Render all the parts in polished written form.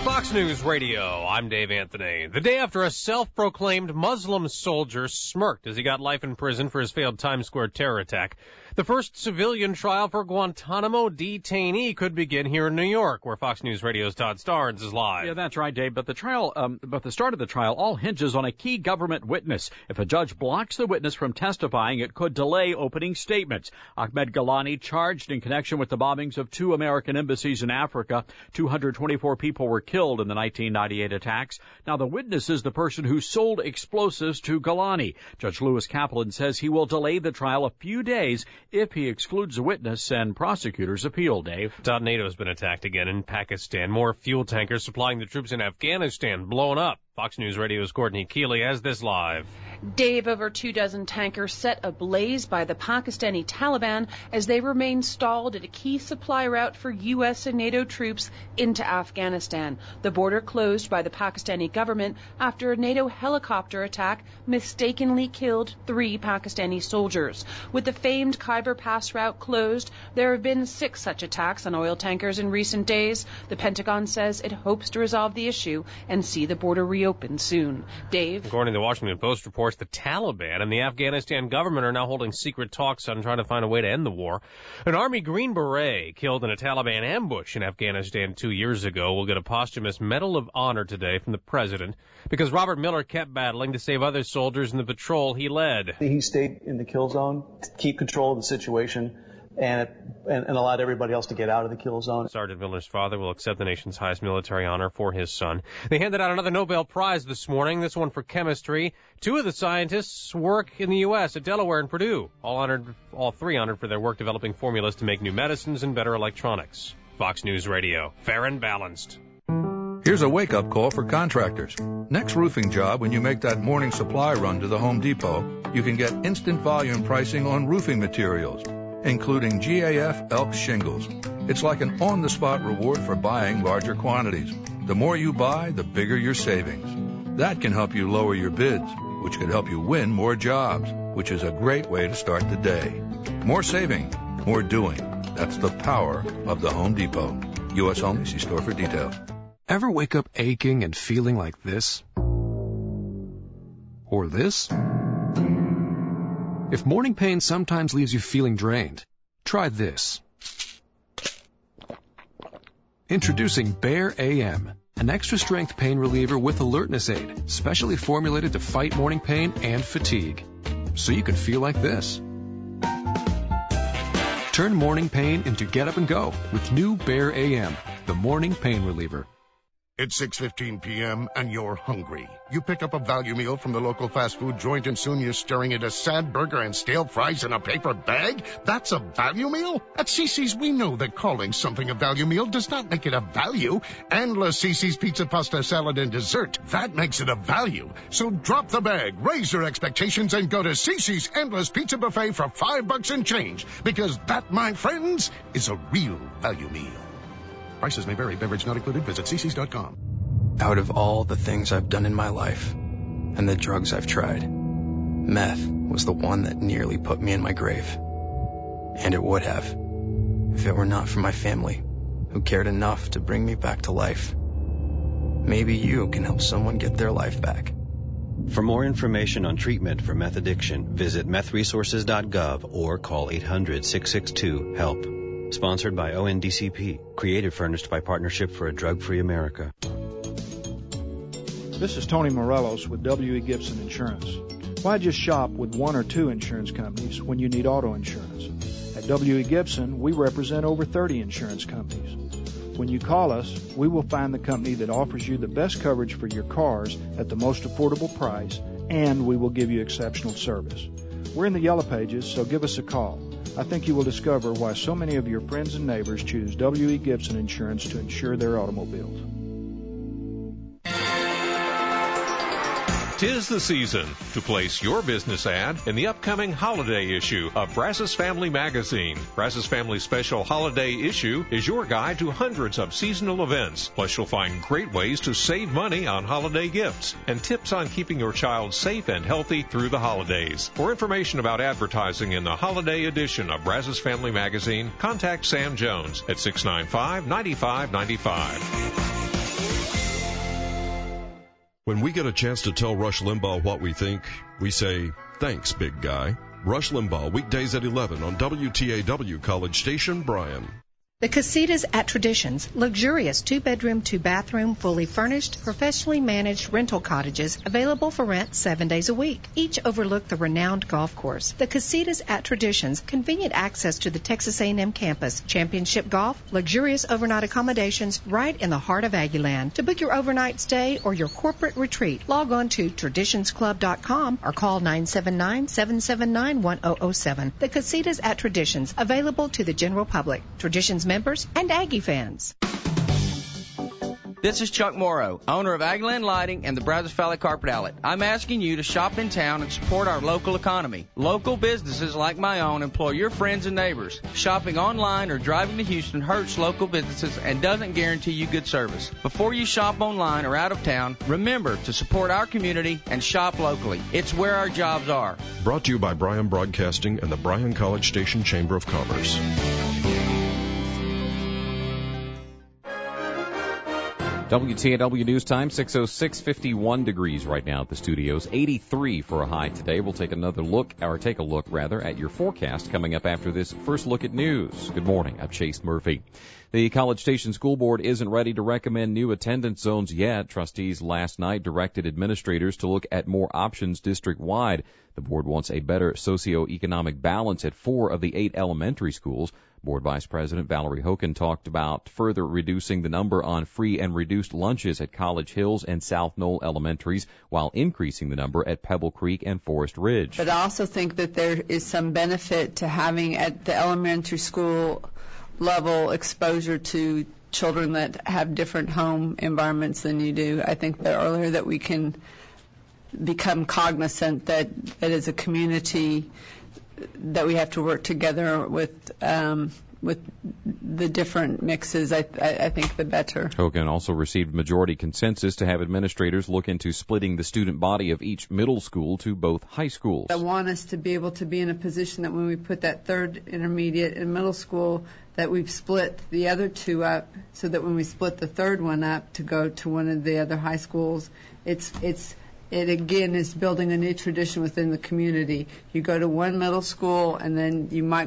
Fox News Radio, I'm Dave Anthony. The day after a self-proclaimed Muslim soldier smirked as he got life in prison for his failed Times Square terror attack, the first civilian trial for Guantanamo detainee could begin here in New York, where Fox News Radio's Todd Starnes is live. Yeah, that's right, Dave. But the start of the trial all hinges on a key government witness. If a judge blocks the witness from testifying, it could delay opening statements. Ahmed Gilani charged in connection with the bombings of 2 American embassies in Africa. 224 people were killed in the 1998 attacks. Now, the witness is the person who sold explosives to Gilani. Judge Lewis Kaplan says he will delay the trial a few days if he excludes a witness and prosecutors appeal, Dave. NATO has been attacked again in Pakistan. More fuel tankers supplying the troops in Afghanistan blown up. Fox News Radio's Courtney Keeley has this live. Dave, over 24 tankers set ablaze by the Pakistani Taliban as they remain stalled at a key supply route for U.S. and NATO troops into Afghanistan. The border closed by the Pakistani government after a NATO helicopter attack mistakenly killed 3 Pakistani soldiers. With the famed Khyber Pass route closed, there have been 6 such attacks on oil tankers in recent days. The Pentagon says it hopes to resolve the issue and see the border reopen soon. Dave? According to the Washington Post reports, the Taliban and the Afghanistan government are now holding secret talks on trying to find a way to end the war. An Army Green Beret killed in a Taliban ambush in Afghanistan 2 years ago will get a posthumous Medal of Honor today from the president because Robert Miller kept battling to save other soldiers in the patrol he led. He stayed in the kill zone to keep control of the situation and allowed everybody else to get out of the kill zone. Sergeant Miller's father will accept the nation's highest military honor for his son. They handed out another Nobel Prize this morning, this one for chemistry. 2 of the scientists work in the U.S. at Delaware and Purdue, all 3 honored for their work developing formulas to make new medicines and better electronics. Fox News Radio, fair and balanced. Here's a wake-up call for contractors. Next roofing job, when you make that morning supply run to the Home Depot, you can get instant volume pricing on roofing materials, including GAF Elk shingles. It's like an on-the-spot reward for buying larger quantities. The more you buy, the bigger your savings. That can help you lower your bids, which could help you win more jobs, which is a great way to start the day. More saving, more doing. That's the power of the Home Depot. U.S. only. See store for details. Ever wake up aching and feeling like this? Or this? If morning pain sometimes leaves you feeling drained, try this. Introducing Bear AM, an extra-strength pain reliever with alertness aid, specially formulated to fight morning pain and fatigue, so you can feel like this. Turn morning pain into get up and go with new Bear AM, the morning pain reliever. It's 6:15 p.m. and you're hungry. You pick up a value meal from the local fast food joint and soon you're staring at a sad burger and stale fries in a paper bag? That's a value meal? At CiCi's, we know that calling something a value meal does not make it a value. Endless CiCi's pizza, pasta, salad, and dessert. That makes it a value. So drop the bag, raise your expectations, and go to CiCi's Endless Pizza Buffet for $5 and change. Because that, my friends, is a real value meal. Prices may vary. Beverage not included. Visit ccs.com. Out of all the things I've done in my life and the drugs I've tried, meth was the one that nearly put me in my grave. And it would have, if it were not for my family, who cared enough to bring me back to life. Maybe you can help someone get their life back. For more information on treatment for meth addiction, visit methresources.gov or call 800-662-HELP. Sponsored by ONDCP. Created furnished by Partnership for a Drug-Free America. This is Tony Morelos with W.E. Gibson Insurance. Why just shop with 1 or 2 insurance companies when you need auto insurance? At W.E. Gibson, we represent over 30 insurance companies. When you call us, we will find the company that offers you the best coverage for your cars at the most affordable price, and we will give you exceptional service. We're in the Yellow Pages, so give us a call. I think you will discover why so many of your friends and neighbors choose W.E. Gibson Insurance to insure their automobiles. 'Tis the season to place your business ad in the upcoming holiday issue of Brazos Family Magazine. Brazos Family's special holiday issue is your guide to hundreds of seasonal events. Plus, you'll find great ways to save money on holiday gifts and tips on keeping your child safe and healthy through the holidays. For information about advertising in the holiday edition of Brazos Family Magazine, contact Sam Jones at 695-9595. When we get a chance to tell Rush Limbaugh what we think, we say, thanks, big guy. Rush Limbaugh, weekdays at 11 on WTAW College Station, Bryan. The Casitas at Traditions, luxurious 2-bedroom, 2-bathroom, fully furnished, professionally managed rental cottages available for rent 7 days a week. Each overlook the renowned golf course. The Casitas at Traditions, convenient access to the Texas A&M campus, championship golf, luxurious overnight accommodations right in the heart of Aggieland. To book your overnight stay or your corporate retreat, log on to traditionsclub.com or call 979-779-1007. The Casitas at Traditions, available to the general public. Traditions members and Aggie fans. This is Chuck Morrow, owner of Aggieland Lighting and the Brazos Valley Carpet Outlet. I'm asking you to shop in town and support our local economy. Local businesses like my own employ your friends and neighbors. Shopping online or driving to Houston hurts local businesses and doesn't guarantee you good service. Before you shop online or out of town, remember to support our community and shop locally. It's where our jobs are. Brought to you by Bryan Broadcasting and the Bryan College Station Chamber of Commerce. WTAW News Time, 6:06, 51 degrees right now at the studios, 83 for a high today. We'll take a look at your forecast coming up after this first look at news. Good morning, I'm Chase Murphy. The College Station School Board isn't ready to recommend new attendance zones yet. Trustees last night directed administrators to look at more options district-wide. The board wants a better socioeconomic balance at 4 of the 8 elementary schools. Board Vice President Valerie Hoken talked about further reducing the number on free and reduced lunches at College Hills and South Knoll elementaries while increasing the number at Pebble Creek and Forest Ridge. But I also think that there is some benefit to having at the elementary school level exposure to children that have different home environments than you do. I think the earlier that we can become cognizant that as a community that we have to work together with the different mixes, I think the better. Hogan also received majority consensus to have administrators look into splitting the student body of each middle school to both high schools. I want us to be able to be in a position that when we put that third intermediate in middle school, that we've split the other 2 up, so that when we split the third one up to go to one of the other high schools, it again is building a new tradition within the community. You go to one middle school, and then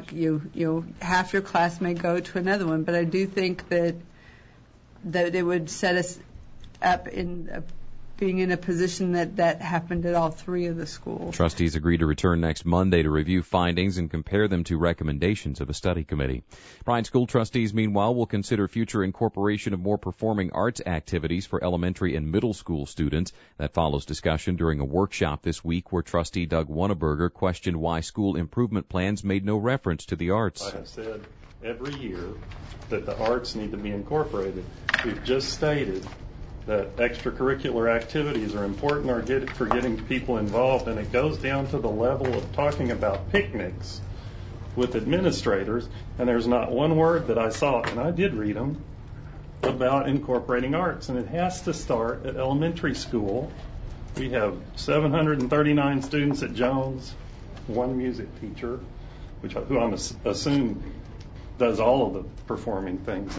half your class may go to another one. But I do think that it would set us up in being in a position that happened at all 3 of the schools. Trustees agreed to return next Monday to review findings and compare them to recommendations of a study committee. Bryan school trustees, meanwhile, will consider future incorporation of more performing arts activities for elementary and middle school students. That follows discussion during a workshop this week where trustee Doug Wonneberger questioned why school improvement plans made no reference to the arts. I have said every year that the arts need to be incorporated. We've just stated that extracurricular activities are important for getting people involved, and it goes down to the level of talking about picnics with administrators, and there's not one word that I saw, and I did read them, about incorporating arts, and it has to start at elementary school. We have 739 students at Jones, 1 music teacher, who I'm assume does all of the performing things.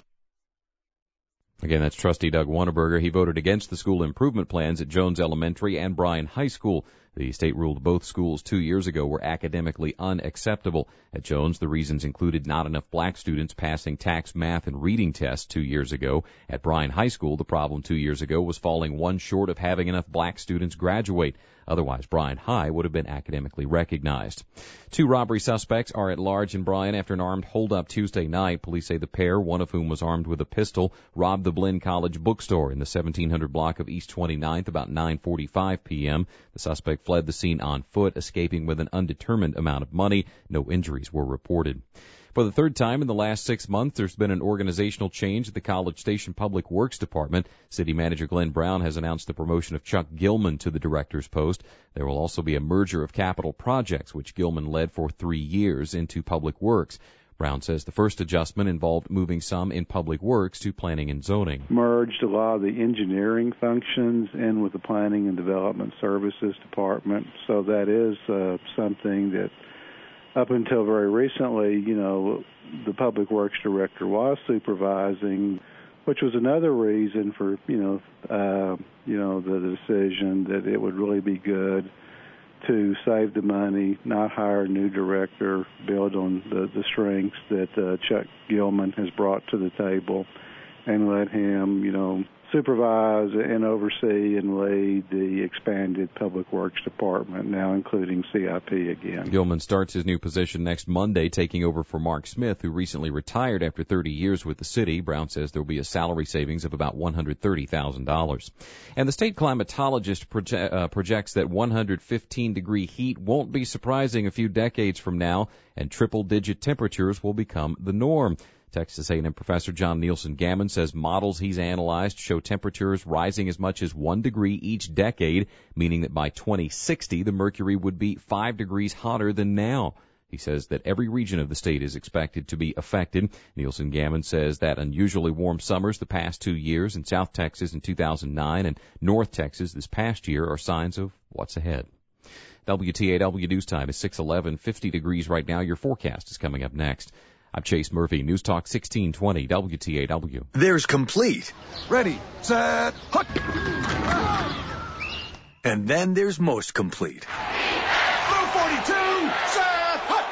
Again, that's trustee Doug Wonneberger. He voted against the school improvement plans at Jones Elementary and Bryan High School. The state ruled both schools 2 years ago were academically unacceptable. At Jones, the reasons included not enough black students passing tax, math, and reading tests 2 years ago. At Bryan High School, the problem 2 years ago was falling 1 short of having enough black students graduate. Otherwise, Bryan High would have been academically recognized. 2 robbery suspects are at large in Bryan after an armed holdup Tuesday night. Police say the pair, one of whom was armed with a pistol, robbed the Blinn College bookstore in the 1700 block of East 29th about 9:45 p.m. The suspect fled the scene on foot, escaping with an undetermined amount of money. No injuries were reported. For the third time in the last 6 months, there's been an organizational change at the College Station Public Works Department. City Manager Glenn Brown has announced the promotion of Chuck Gilman to the director's post. There will also be a merger of capital projects, which Gilman led for 3 years, into Public Works. Brown says the first adjustment involved moving some in Public Works to Planning and Zoning. Merged a lot of the engineering functions in with the Planning and Development Services Department. So that is something that up until very recently, the Public Works Director was supervising, which was another reason for the decision that it would really be good to save the money, not hire a new director, build on the strengths that Chuck Gilman has brought to the table, and let him, supervise and oversee and lead the expanded Public Works Department, now including CIP again. Gilman starts his new position next Monday, taking over for Mark Smith, who recently retired after 30 years with the city. Brown says there will be a salary savings of about $130,000. And the state climatologist projects that 115-degree heat won't be surprising a few decades from now, and triple-digit temperatures will become the norm. Texas A&M professor John Nielsen Gammon says models he's analyzed show temperatures rising as much as 1 degree each decade, meaning that by 2060 the mercury would be 5 degrees hotter than now. He says that every region of the state is expected to be affected. Nielsen Gammon says that unusually warm summers the past 2 years in South Texas in 2009 and North Texas this past year are signs of what's ahead. WTAW News Time is 6:11, 50 degrees right now. Your forecast is coming up next. I'm Chase Murphy, News Talk 1620 WTAW. There's complete. Ready, set, hut. And then there's most complete. Blue 42, set, hut.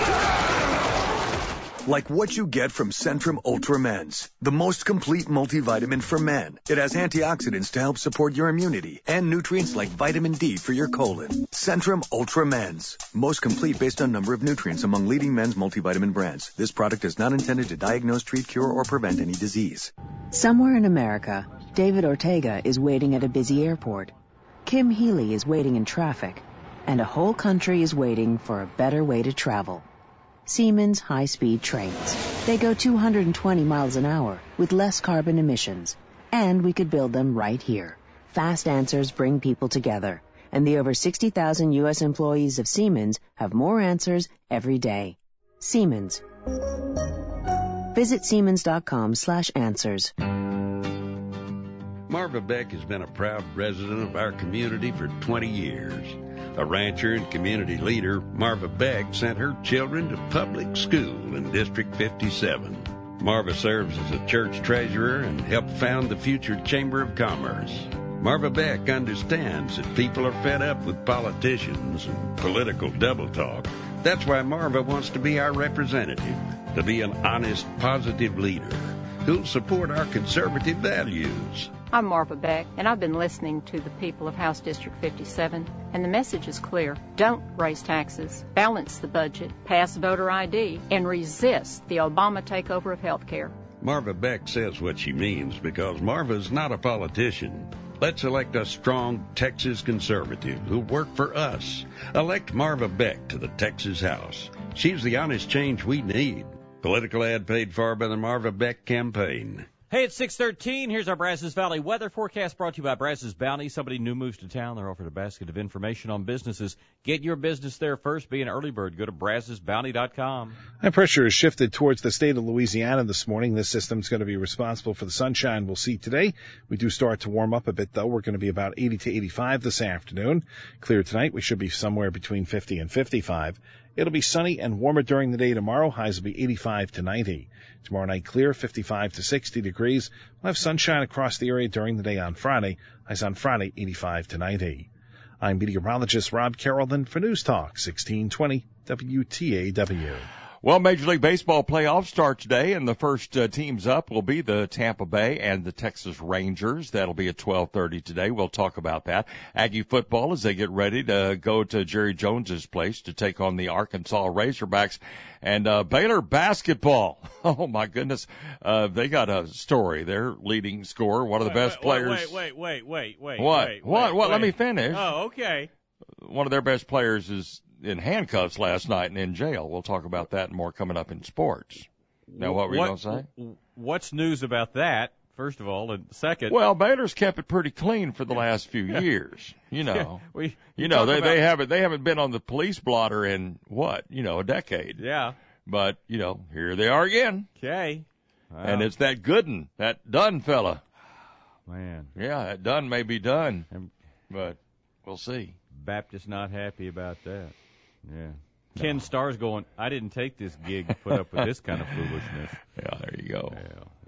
Like what you get from Centrum Ultra Men's, the most complete multivitamin for men. It has antioxidants to help support your immunity and nutrients like vitamin D for your colon. Centrum Ultra Men's, most complete based on number of nutrients among leading men's multivitamin brands. This product is not intended to diagnose, treat, cure, or prevent any disease. Somewhere in America, David Ortega is waiting at a busy airport. Kim Healy is waiting in traffic. And a whole country is waiting for a better way to travel. Siemens high-speed trains. They go 220 miles an hour with less carbon emissions. And we could build them right here. Fast answers bring people together. And the over 60,000 U.S. employees of Siemens have more answers every day. Siemens. Visit Siemens.com/answers. Marva Beck has been a proud resident of our community for 20 years. A rancher and community leader, Marva Beck sent her children to public school in District 57. Marva serves as a church treasurer and helped found the future Chamber of Commerce. Marva Beck understands that people are fed up with politicians and political double talk. That's why Marva wants to be our representative, to be an honest, positive leader who'll support our conservative values. I'm Marva Beck, and I've been listening to the people of House District 57, and the message is clear. Don't raise taxes, balance the budget, pass voter ID, and resist the Obama takeover of health care. Marva Beck says what she means because Marva's not a politician. Let's elect a strong Texas conservative who'll work for us. Elect Marva Beck to the Texas House. She's the honest change we need. Political ad paid for by the Marva Beck campaign. Hey, it's 6:13. Here's our Brazos Valley weather forecast brought to you by Brazos Bounty. Somebody new moves to town. They're offered a basket of information on businesses. Get your business there first. Be an early bird. Go to BrazosBounty.com. High pressure is shifted towards the state of Louisiana this morning. This system's going to be responsible for the sunshine we'll see today. We do start to warm up a bit, though. We're going to be about 80 to 85 this afternoon. Clear tonight. We should be somewhere between 50 and 55. It'll be sunny and warmer during the day tomorrow. Highs will be 85 to 90. Tomorrow night clear, 55 to 60 degrees. We'll have sunshine across the area during the day on Friday. Highs on Friday, 85 to 90. I'm meteorologist Rob Carrollton for News Talk 1620 WTAW. Well, Major League Baseball playoffs start today, and the first teams up will be the Tampa Bay and the Texas Rangers. That'll be at 12:30 today. We'll talk about that. Aggie football as they get ready to go to Jerry Jones's place to take on the Arkansas Razorbacks. And Baylor basketball. Oh, my goodness. They got a story. Their leading scorer, one of the best players. Wait. What? Let me finish. Oh, okay. One of their best players is in handcuffs last night and in jail. We'll talk about that and more coming up in sports. Now, what were you going to say? What's news about that, first of all, and second? Well, Baylor's kept it pretty clean for the last few years. You know, they haven't been on the police blotter in a decade. Yeah. But here they are again. Okay. Wow. And it's that Gooden, that Dunn fella. Man. Yeah, that Dunn may be done, but we'll see. Baptist not happy about that. Yeah. No. Ken Starr's going, I didn't take this gig to put up with this kind of foolishness. Yeah, there you go.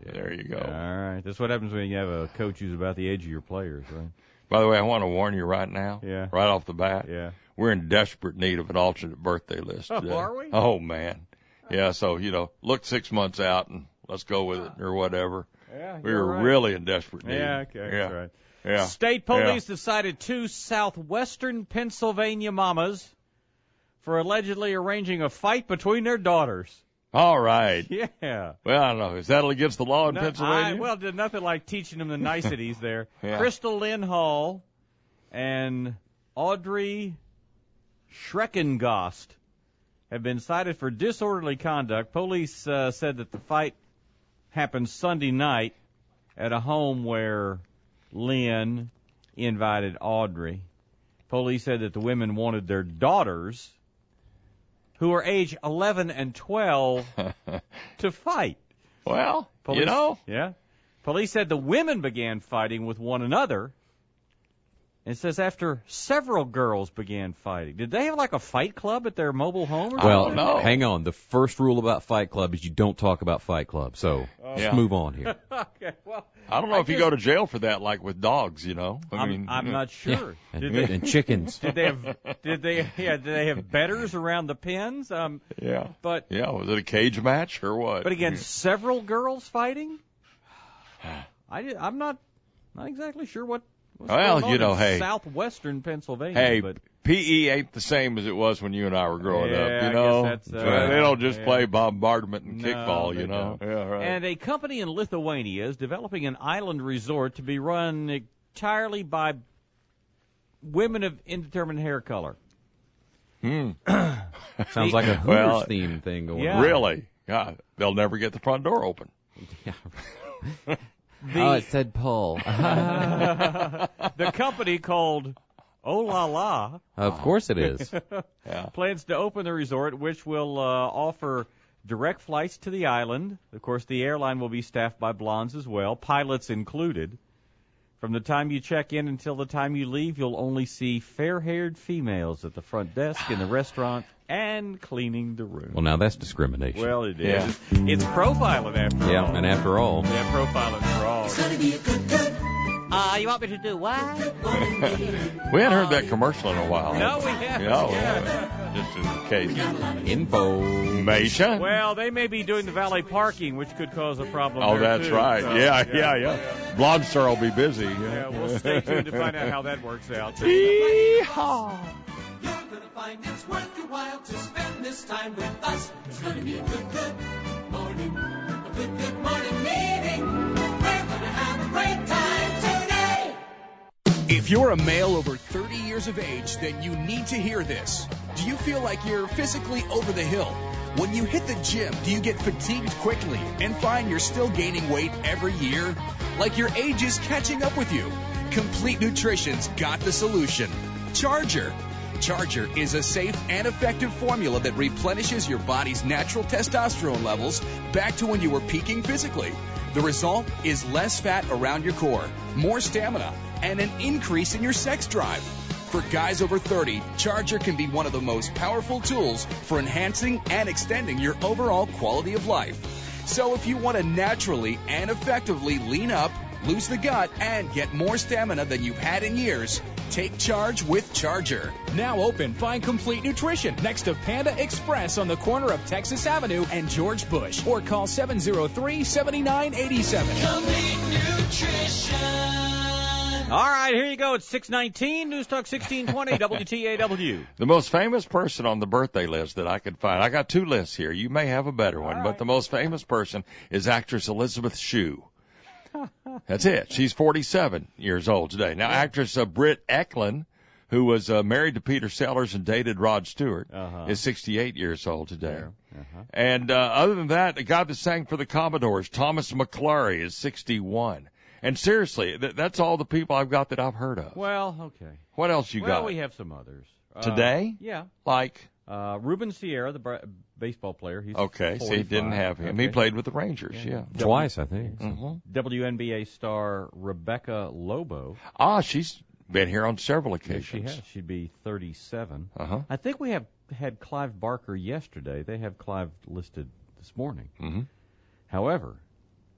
There you go. All right. That's what happens when you have a coach who's about the age of your players, right? By the way, I want to warn you right now, right off the bat, we're in desperate need of an alternate birthday list today. Oh, are we? Oh, man. Yeah, so, look 6 months out and let's go with it or whatever. Yeah, we were really in desperate need. Yeah, okay, that's right. Yeah. State police decided 2 southwestern Pennsylvania mamas for allegedly arranging a fight between their daughters. All right. Yeah. Well, I don't know. Is that against the law in Pennsylvania? There's nothing like teaching them the niceties there. Yeah. Crystal Lynn Hall and Audrey Schreckengost have been cited for disorderly conduct. Police said that the fight happened Sunday night at a home where Lynn invited Audrey. Police said that the women wanted their daughters, who are age 11 and 12, to fight. Well, Police, Yeah. Police said the women began fighting with one another. It says after several girls began fighting. Did they have like a fight club at their mobile home or something? Well, no. Hang on. The first rule about Fight Club is you don't talk about Fight Club. So let's move on here. Okay, well, I don't know if you go to jail for that, like with dogs, I'm not sure. Yeah. And chickens. Did they have betters around the pens? But was it a cage match or what? But against several girls fighting? I'm not exactly sure what's going on in southwestern Pennsylvania. Hey, but PE ain't the same as it was when you and I were growing up, I guess that's, they don't just play bombardment and kickball, don't. Yeah, right. And a company in Lithuania is developing an island resort to be run entirely by women of indeterminate hair color. Sounds like a Hooters theme thing going on. Really? God, they'll never get the front door open. Yeah. It said Paul. The company called Oh La La. Of course it is. Plans to open the resort, which will offer direct flights to the island. Of course, the airline will be staffed by blondes as well, pilots included. From the time you check in until the time you leave, you'll only see fair-haired females at the front desk, in the restaurant, and cleaning the room. Well, now that's discrimination. Well, it is. It's profiling after all. Yeah, and after all. Yeah, profiling for all. It's gonna be a good. You want me to do what? We hadn't heard that commercial in a while. No, we haven't. Yeah, we haven't. Just in case. Information. Well, they may be doing the valet parking, which could cause a problem. Oh, there that's too. right. So, Yeah. Blonde Star will be busy. Yeah, we'll stay tuned to find out how that works out. Yeehaw! You're gonna find it's worth your while to spend this time with us. It's gonna be a good morning. A good morning meeting. We're gonna have a great time today. If you're a male over 30 years of age, then you need to hear this. Do you feel like you're physically over the hill? When you hit the gym, do you get fatigued quickly and find you're still gaining weight every year? Like your age is catching up with you? Complete Nutrition's got the solution. Charger. Charger is a safe and effective formula that replenishes your body's natural testosterone levels back to when you were peaking physically. The result is less fat around your core, more stamina, and an increase in your sex drive. For guys over 30, Charger can be one of the most powerful tools for enhancing and extending your overall quality of life. So if you want to naturally and effectively lean up, lose the gut, and get more stamina than you've had in years, take charge with Charger. Now open, find Complete Nutrition next to Panda Express on the corner of Texas Avenue and George Bush. Or call 703-7987. Complete Nutrition. All right, here you go. It's 6:19, News Talk 1620, WTAW. The most famous person on the birthday list that I could find, I got 2 lists here. You may have a better one, but the most famous person is actress Elizabeth Shue. That's it. She's 47 years old today. Now, actress Britt Eklund, who was married to Peter Sellers and dated Rod Stewart, is 68 years old today. And other than that, the guy that sang for the Commodores, Thomas McClary, is 61. And seriously, that's all the people I've got that I've heard of. Well, okay. What else you got? Well, we have some others. Today? Yeah. Like? Ruben Sierra, the baseball player. He's okay, 45. See, didn't have him. Okay. He played with the Rangers, yeah. Twice, I think. WNBA star Rebecca Lobo. She's been here on several occasions. Yes, she has. She'd be 37. I think we had Clive Barker yesterday. They have Clive listed this morning. However,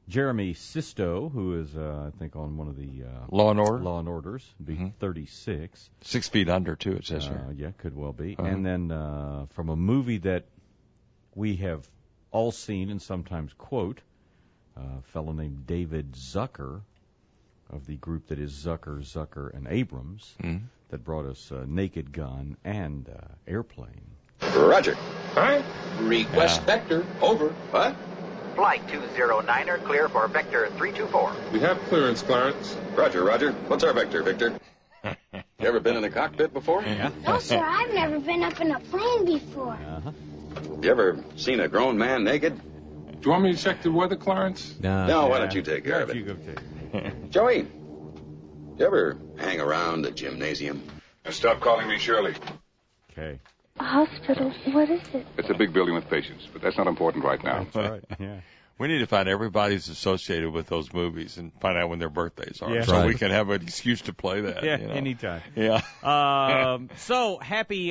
Jeremy Sisto, who is, I think, on one of the Law and Order. Law and Orders, be 36. 6 feet under, too, it says here. Yeah, could well be. And then from a movie that we have all seen and sometimes quote, a fellow named David Zucker of the group that is Zucker, and Abrams that brought us Naked Gun and Airplane. Roger. Huh? Request Vector. Over. What? Flight 209er, clear for Vector 324. We have clearance, Clarence. Roger. What's our Vector, Victor? You ever been in a cockpit before? Yeah. No, sir, I've never been up in a plane before. You ever seen a grown man naked? Do you want me to check the weather, Clarence? No, why don't you take care of it? You go take it. Joey, you ever hang around the gymnasium? Stop calling me Shirley. Okay. Hospital, what is it? It's a big building with patients, but that's not important right now. That's right, yeah. We need to find everybody's associated with those movies and find out when their birthdays are, Yeah. so we can have an excuse to play that. Yeah, you know? anytime. Yeah. So happy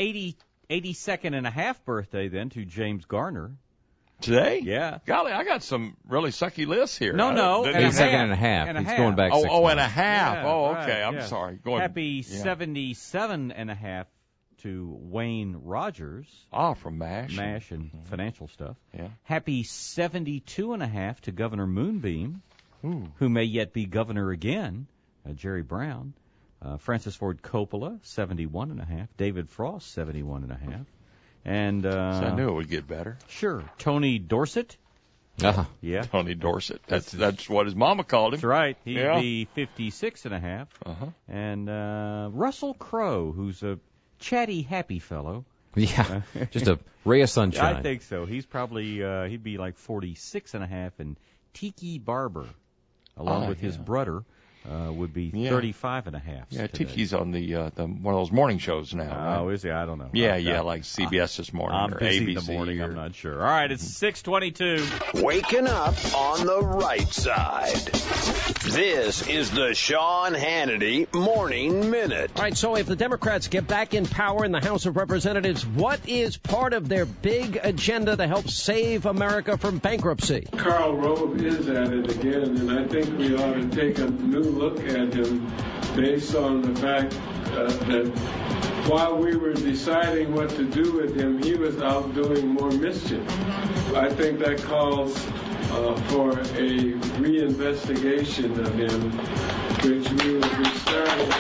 82nd and a half birthday then to James Garner. Today? Yeah. Golly, I got some really sucky lists here. No. 82nd and a half. And a He's half. going back 6 months. And a half. Yeah, oh, right, okay. I'm yeah. sorry. Happy 77 and a half to Wayne Rogers. From MASH. MASH and financial stuff. Yeah. Happy 72 and a half to Governor Moonbeam, who may yet be governor again, Jerry Brown. Francis Ford Coppola, 71 and a half. David Frost, 71 and a half. And So I knew it would get better. Sure. Tony Dorsett. Yeah. Tony Dorsett. That's what his mama called him. That's right. He'd be 56 and a half. And Russell Crowe, who's a chatty, happy fellow. Yeah. Just a ray of sunshine. I think so. He's probably he'd be like 46 and a half, and Tiki Barber, along with his brother, would be 35 and a half. Yeah, today. Tiki's on the one of those morning shows now. Right? Oh, is he? I don't know. Yeah, like CBS This Morning I'm or busy ABC. in the morning. I'm not sure. All right, it's 6:22. Waking up on the right side. This is the Sean Hannity Morning Minute. All right, so if the Democrats get back in power in the House of Representatives, what is part of their big agenda to help save America from bankruptcy? Karl Rove is at it again, and I think we ought to take a new look at him based on the fact that while we were deciding what to do with him, he was out doing more mischief. I think that calls for a reinvestigation of him, which we will be starting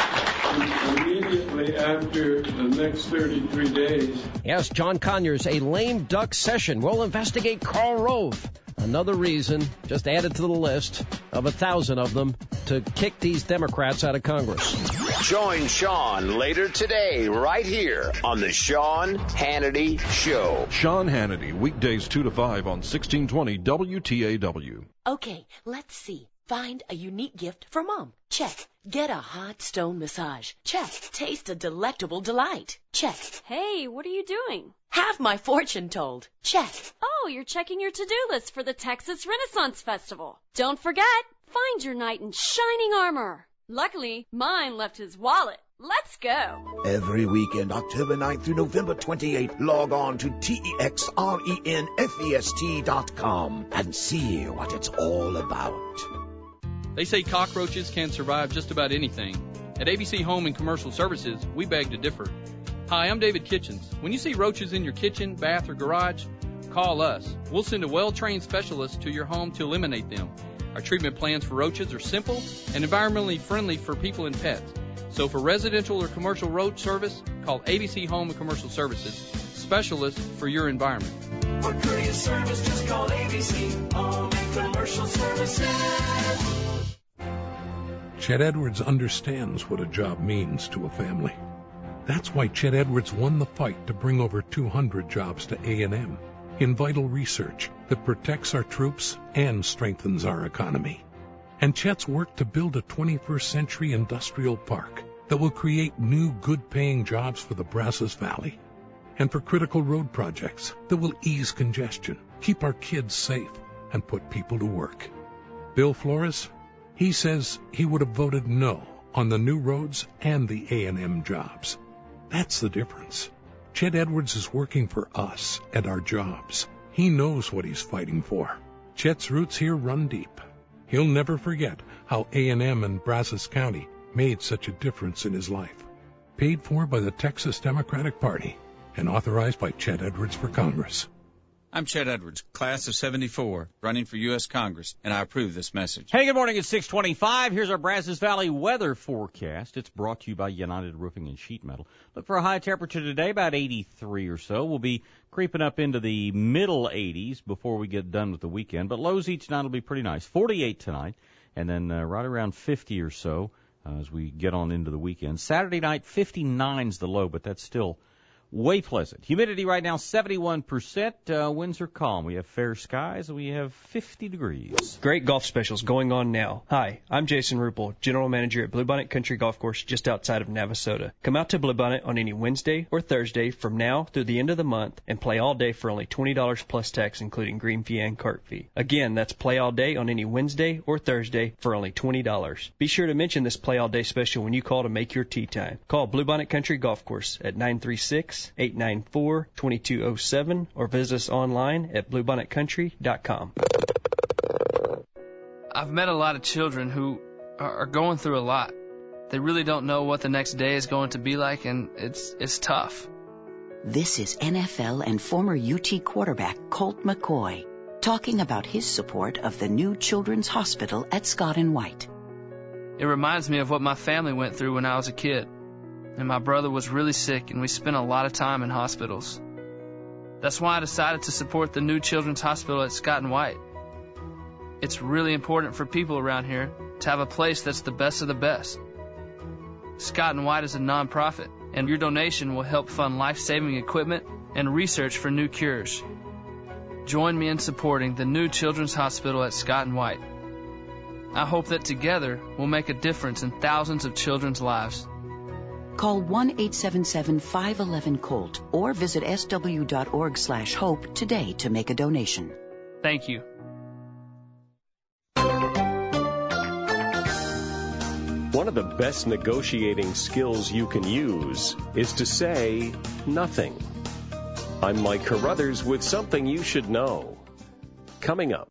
immediately after the next 33 days. Yes, John Conyers, a lame duck session. We'll investigate Karl Rove. Another reason, just added to the list of 1,000 of them, to kick these Democrats out of Congress. Join Sean later today, right here on the Sean Hannity Show. Sean Hannity, weekdays 2 to 5 on 1620 WTAW. Okay, let's see. Find a unique gift for Mom. Check. Get a hot stone massage. Check. Taste a delectable delight. Check. Hey, what are you doing? Have my fortune told. Check. Oh, you're checking your to-do list for the Texas Renaissance Festival. Don't forget, find your knight in shining armor. Luckily, mine left his wallet. Let's go. Every weekend, October 9th through November 28th, log on to TEXRENFEST.com and see what it's all about. They say cockroaches can survive just about anything. At ABC Home and Commercial Services, we beg to differ. Hi, I'm David Kitchens. When you see roaches in your kitchen, bath, or garage, call us. We'll send a well-trained specialist to your home to eliminate them. Our treatment plans for roaches are simple and environmentally friendly for people and pets. So for residential or commercial roach service, call ABC Home and Commercial Services, specialists for your environment. For courier service, just call ABC Home and Commercial Services. Chet Edwards understands what a job means to a family. That's why Chet Edwards won the fight to bring over 200 jobs to A&M in vital research that protects our troops and strengthens our economy. And Chet's worked to build a 21st century industrial park that will create new good-paying jobs for the Brazos Valley and for critical road projects that will ease congestion, keep our kids safe, and put people to work. Bill Flores, he says he would have voted no on the new roads and the A&M jobs. That's the difference. Chet Edwards is working for us and our jobs. He knows what he's fighting for. Chet's roots here run deep. He'll never forget how A&M and Brazos County made such a difference in his life. Paid for by the Texas Democratic Party and authorized by Chet Edwards for Congress. I'm Chet Edwards, class of 74, running for U.S. Congress, and I approve this message. Hey, good morning. It's 6:25. Here's our Brazos Valley weather forecast. It's brought to you by United Roofing and Sheet Metal. Look for a high temperature today, about 83 or so. We'll be creeping up into the middle 80s before we get done with the weekend, but lows each night will be pretty nice. 48 tonight, and then right around 50 or so as we get on into the weekend. Saturday night, 59's the low, but that's still way pleasant. Humidity right now, 71%. Winds are calm. We have fair skies, and we have 50 degrees. Great golf specials going on now. Hi, I'm Jason Ruppel, General Manager at Bluebonnet Country Golf Course just outside of Navasota. Come out to Bluebonnet on any Wednesday or Thursday from now through the end of the month and play all day for only $20 plus tax, including green fee and cart fee. Again, that's play all day on any Wednesday or Thursday for only $20. Be sure to mention this play all day special when you call to make your tee time. Call Bluebonnet Country Golf Course at 936-894-2207 or visit us online at bluebonnetcountry.com. I've met a lot of children who are going through a lot. They really don't know what the next day is going to be like, and it's tough. This is NFL and former UT quarterback Colt McCoy talking about his support of the new Children's Hospital at Scott and White. It reminds me of what my family went through when I was a kid. And my brother was really sick, and we spent a lot of time in hospitals. That's why I decided to support the new Children's Hospital at Scott and White. It's really important for people around here to have a place that's the best of the best. Scott and White is a nonprofit, and your donation will help fund life-saving equipment and research for new cures. Join me in supporting the new Children's Hospital at Scott and White. I hope that together we'll make a difference in thousands of children's lives. Call 1-877-511-COLT or visit sw.org/hope today to make a donation. Thank you. One of the best negotiating skills you can use is to say nothing. I'm Mike Carruthers with something you should know. Coming up.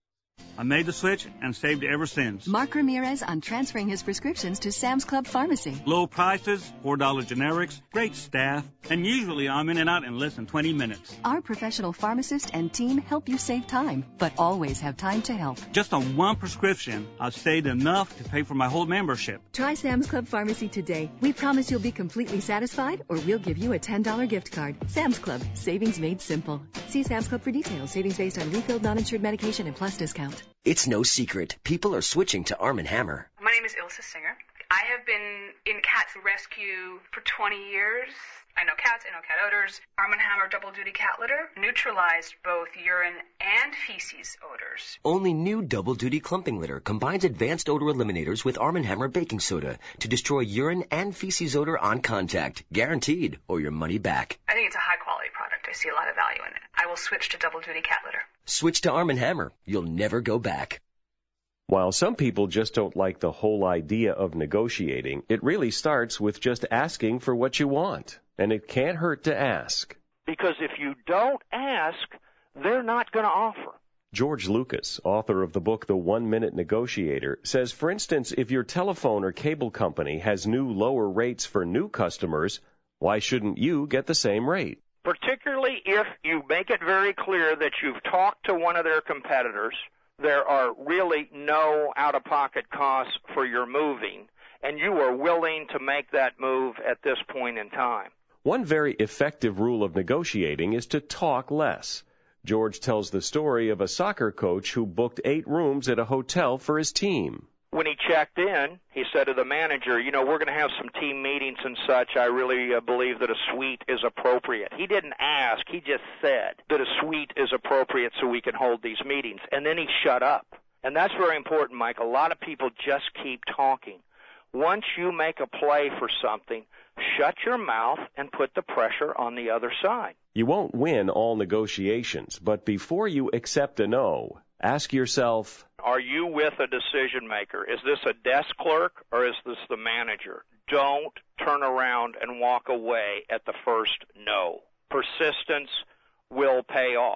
I made the switch and saved ever since. Mark Ramirez on transferring his prescriptions to Sam's Club Pharmacy. Low prices, $4 generics, great staff, and usually I'm in and out in less than 20 minutes. Our professional pharmacist and team help you save time, but always have time to help. Just on one prescription, I've saved enough to pay for my whole membership. Try Sam's Club Pharmacy today. We promise you'll be completely satisfied, or we'll give you a $10 gift card. Sam's Club, savings made simple. See Sam's Club for details. Savings based on refilled non-insured medication and plus discount. It's no secret. People are switching to Arm & Hammer. My name is Ilsa Singer. I have been in cat rescue for 20 years. I know cats, I know cat odors. Arm & Hammer Double Duty Cat Litter neutralized both urine and feces odors. Only new Double Duty Clumping Litter combines advanced odor eliminators with Arm & Hammer baking soda to destroy urine and feces odor on contact. Guaranteed, or your money back. I think it's a high-quality product. I see a lot of value in it. I will switch to Double Duty Cat Litter. Switch to Arm & Hammer. You'll never go back. While some people just don't like the whole idea of negotiating, it really starts with just asking for what you want. And it can't hurt to ask. Because if you don't ask, they're not going to offer. George Lucas, author of the book The 1 Minute Negotiator, says, for instance, if your telephone or cable company has new lower rates for new customers, why shouldn't you get the same rate? Particularly if you make it very clear that you've talked to one of their competitors, there are really no out-of-pocket costs for your moving, and you are willing to make that move at this point in time. One very effective rule of negotiating is to talk less. George tells the story of a soccer coach who booked 8 rooms at a hotel for his team. When he checked in, he said to the manager, we're going to have some team meetings and such. I really believe that a suite is appropriate. He didn't ask. He just said that a suite is appropriate so we can hold these meetings. And then he shut up. And that's very important, Mike. A lot of people just keep talking. Once you make a play for something, shut your mouth and put the pressure on the other side. You won't win all negotiations, but before you accept a no, ask yourself, are you with a decision maker? Is this a desk clerk or is this the manager? Don't turn around and walk away at the first no. Persistence will pay off.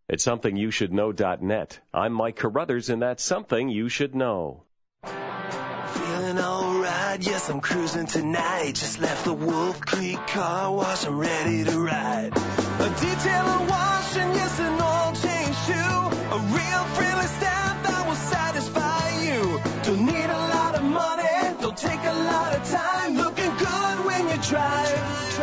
At SomethingYouShouldKnow.net, I'm Mike Carruthers, and that's Something You Should Know. Feeling alright, yes, I'm cruising tonight. Just left the Wolf Creek car wash, I'm ready to ride. A detailer wash and yes, an oil change too. A real friendly staff that will satisfy you. Don't need a lot of money, don't take a lot of time. Looking good when you drive.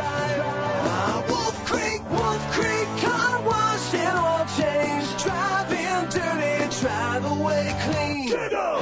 Wolf Creek car wash and oil change. Driving dirty, drive away clean. Get up!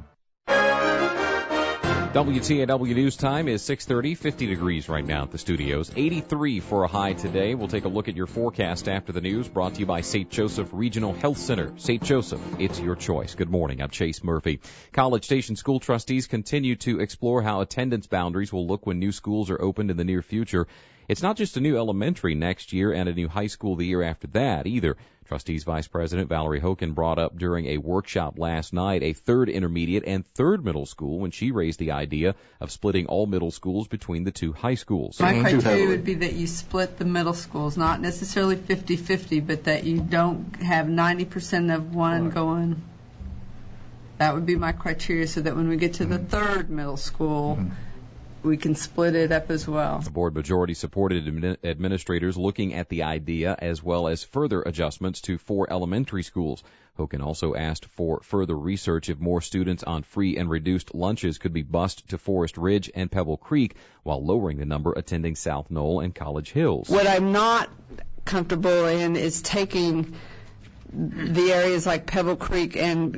WTAW News Time is 6:30, 50 degrees right now at the studios. 83 for a high today. We'll take a look at your forecast after the news, brought to you by St. Joseph Regional Health Center. St. Joseph, it's your choice. Good morning. I'm Chase Murphy. College Station school trustees continue to explore how attendance boundaries will look when new schools are opened in the near future. It's not just a new elementary next year and a new high school the year after that either. Trustees Vice President Valerie Hoken brought up during a workshop last night a third intermediate and third middle school when she raised the idea of splitting all middle schools between the two high schools. My criteria would be that you split the middle schools, not necessarily 50-50, but that you don't have 90% of one going. That would be my criteria, so that when we get to the third middle school, we can split it up as well. The board majority supported administrators looking at the idea as well as further adjustments to 4 elementary schools. Hoken also asked for further research if more students on free and reduced lunches could be bused to Forest Ridge and Pebble Creek while lowering the number attending South Knoll and College Hills. What I'm not comfortable in is taking the areas like Pebble Creek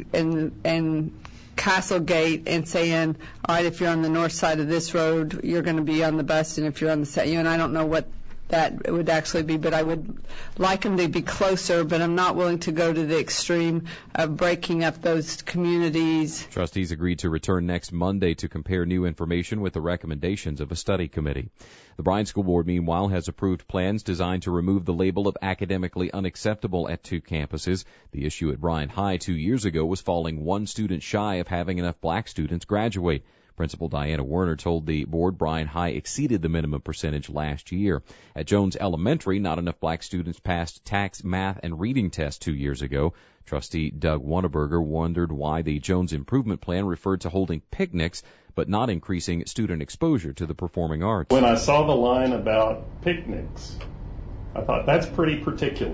and Castlegate and saying, all right, if you're on the north side of this road, you're going to be on the bus, and if you're on the south, and I don't know what that would actually be, but I would like them to be closer, but I'm not willing to go to the extreme of breaking up those communities. Trustees agreed to return next Monday to compare new information with the recommendations of a study committee. The Bryan School Board, meanwhile, has approved plans designed to remove the label of academically unacceptable at 2 campuses. The issue at Bryan High 2 years ago was falling 1 student shy of having enough black students graduate. Principal Diana Werner told the board Bryan High exceeded the minimum percentage last year. At Jones Elementary, not enough black students passed tax, math, and reading tests 2 years ago. Trustee Doug Wonneberger wondered why the Jones Improvement Plan referred to holding picnics but not increasing student exposure to the performing arts. When I saw the line about picnics, I thought that's pretty particular.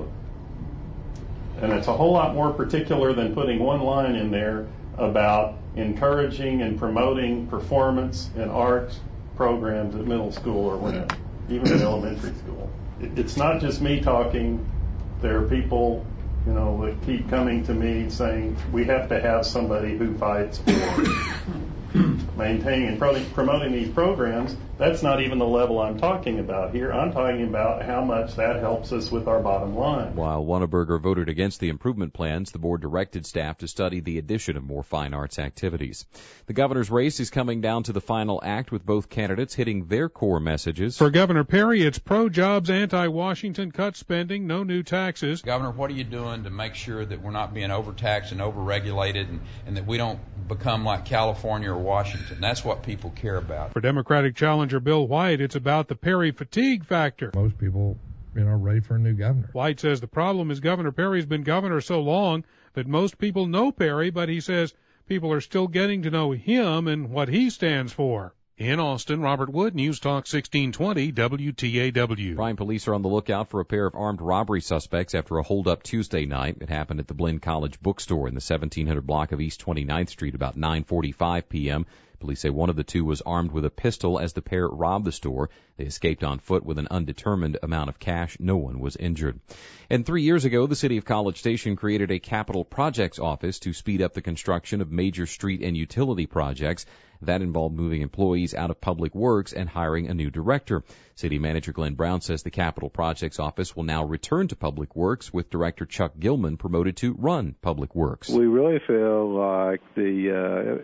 And it's a whole lot more particular than putting one line in there about encouraging and promoting performance and arts programs at middle school or whatever, even at elementary school. It's not just me talking. There are people, that keep coming to me saying we have to have somebody who fights for maintaining and promoting these programs. That's not even the level I'm talking about here. I'm talking about how much that helps us with our bottom line. While Wonneberger voted against the improvement plans, the board directed staff to study the addition of more fine arts activities. The governor's race is coming down to the final act with both candidates hitting their core messages. For Governor Perry, it's pro-jobs, anti-Washington, cut spending, no new taxes. Governor, what are you doing to make sure that we're not being overtaxed and overregulated and that we don't become like California or Washington? That's what people care about. For Democratic challenger Bill White, it's about the Perry fatigue factor. Most people, are ready for a new governor. White says the problem is Governor Perry's been governor so long that most people know Perry, but he says people are still getting to know him and what he stands for. In Austin, Robert Wood, News Talk 1620 WTAW. Bryan police are on the lookout for a pair of armed robbery suspects after a holdup Tuesday night. It happened at the Blinn College bookstore in the 1700 block of East 29th Street about 9:45 p.m. Police say one of the two was armed with a pistol as the pair robbed the store. They escaped on foot with an undetermined amount of cash. No one was injured. And 3 years ago, the city of College Station created a capital projects office to speed up the construction of major street and utility projects. That involved moving employees out of Public Works and hiring a new director. City Manager Glenn Brown says the Capital Projects Office will now return to Public Works, with Director Chuck Gilman promoted to run Public Works. We really feel like the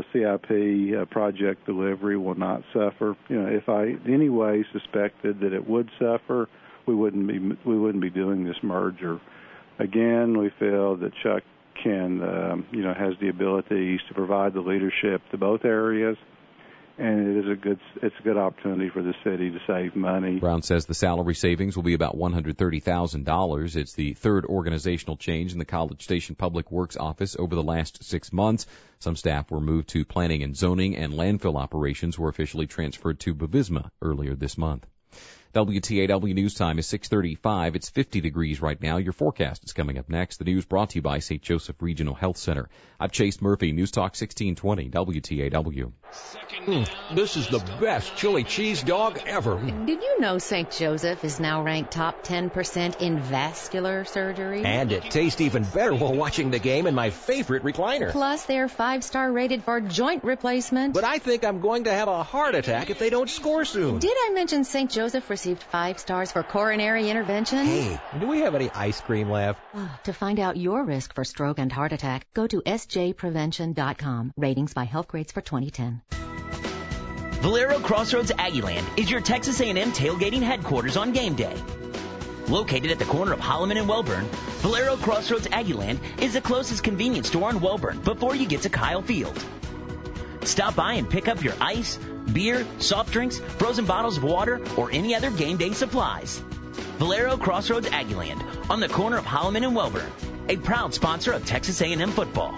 CIP project delivery will not suffer. If I in any way suspected that it would suffer, we wouldn't be doing this merger. Again, we feel that Chuck has the abilities to provide the leadership to both areas, and it's a good opportunity for the city to save money. Brown says the salary savings will be about $130,000. It's the third organizational change in the College Station Public Works office over the last 6 months. Some staff were moved to planning and zoning, and landfill operations were officially transferred to Bubisma earlier this month. WTAW News Time is 6:35. It's 50 degrees right now. Your forecast is coming up next. The news brought to you by St. Joseph Regional Health Center. I'm Chase Murphy, News Talk 1620, WTAW. This is the best chili cheese dog ever. Did you know St. Joseph is now ranked top 10% in vascular surgery? And it tastes even better while watching the game in my favorite recliner. Plus, they're 5-star rated for joint replacement. But I think I'm going to have a heart attack if they don't score soon. Did I mention St. Joseph received 5 stars for coronary intervention? Hey, do we have any ice cream left? To find out your risk for stroke and heart attack, go to sjprevention.com. Ratings by Health Grades for 2010. Valero Crossroads Aggieland is your Texas A&M tailgating headquarters on game day. Located at the corner of Holloman and Welborn, Valero Crossroads Aggieland is the closest convenience store on Welborn before you get to Kyle Field. Stop by and pick up your ice, beer, soft drinks, frozen bottles of water, or any other game day supplies. Valero Crossroads Aggieland on the corner of Holloman and Welborn, a proud sponsor of Texas A&M football.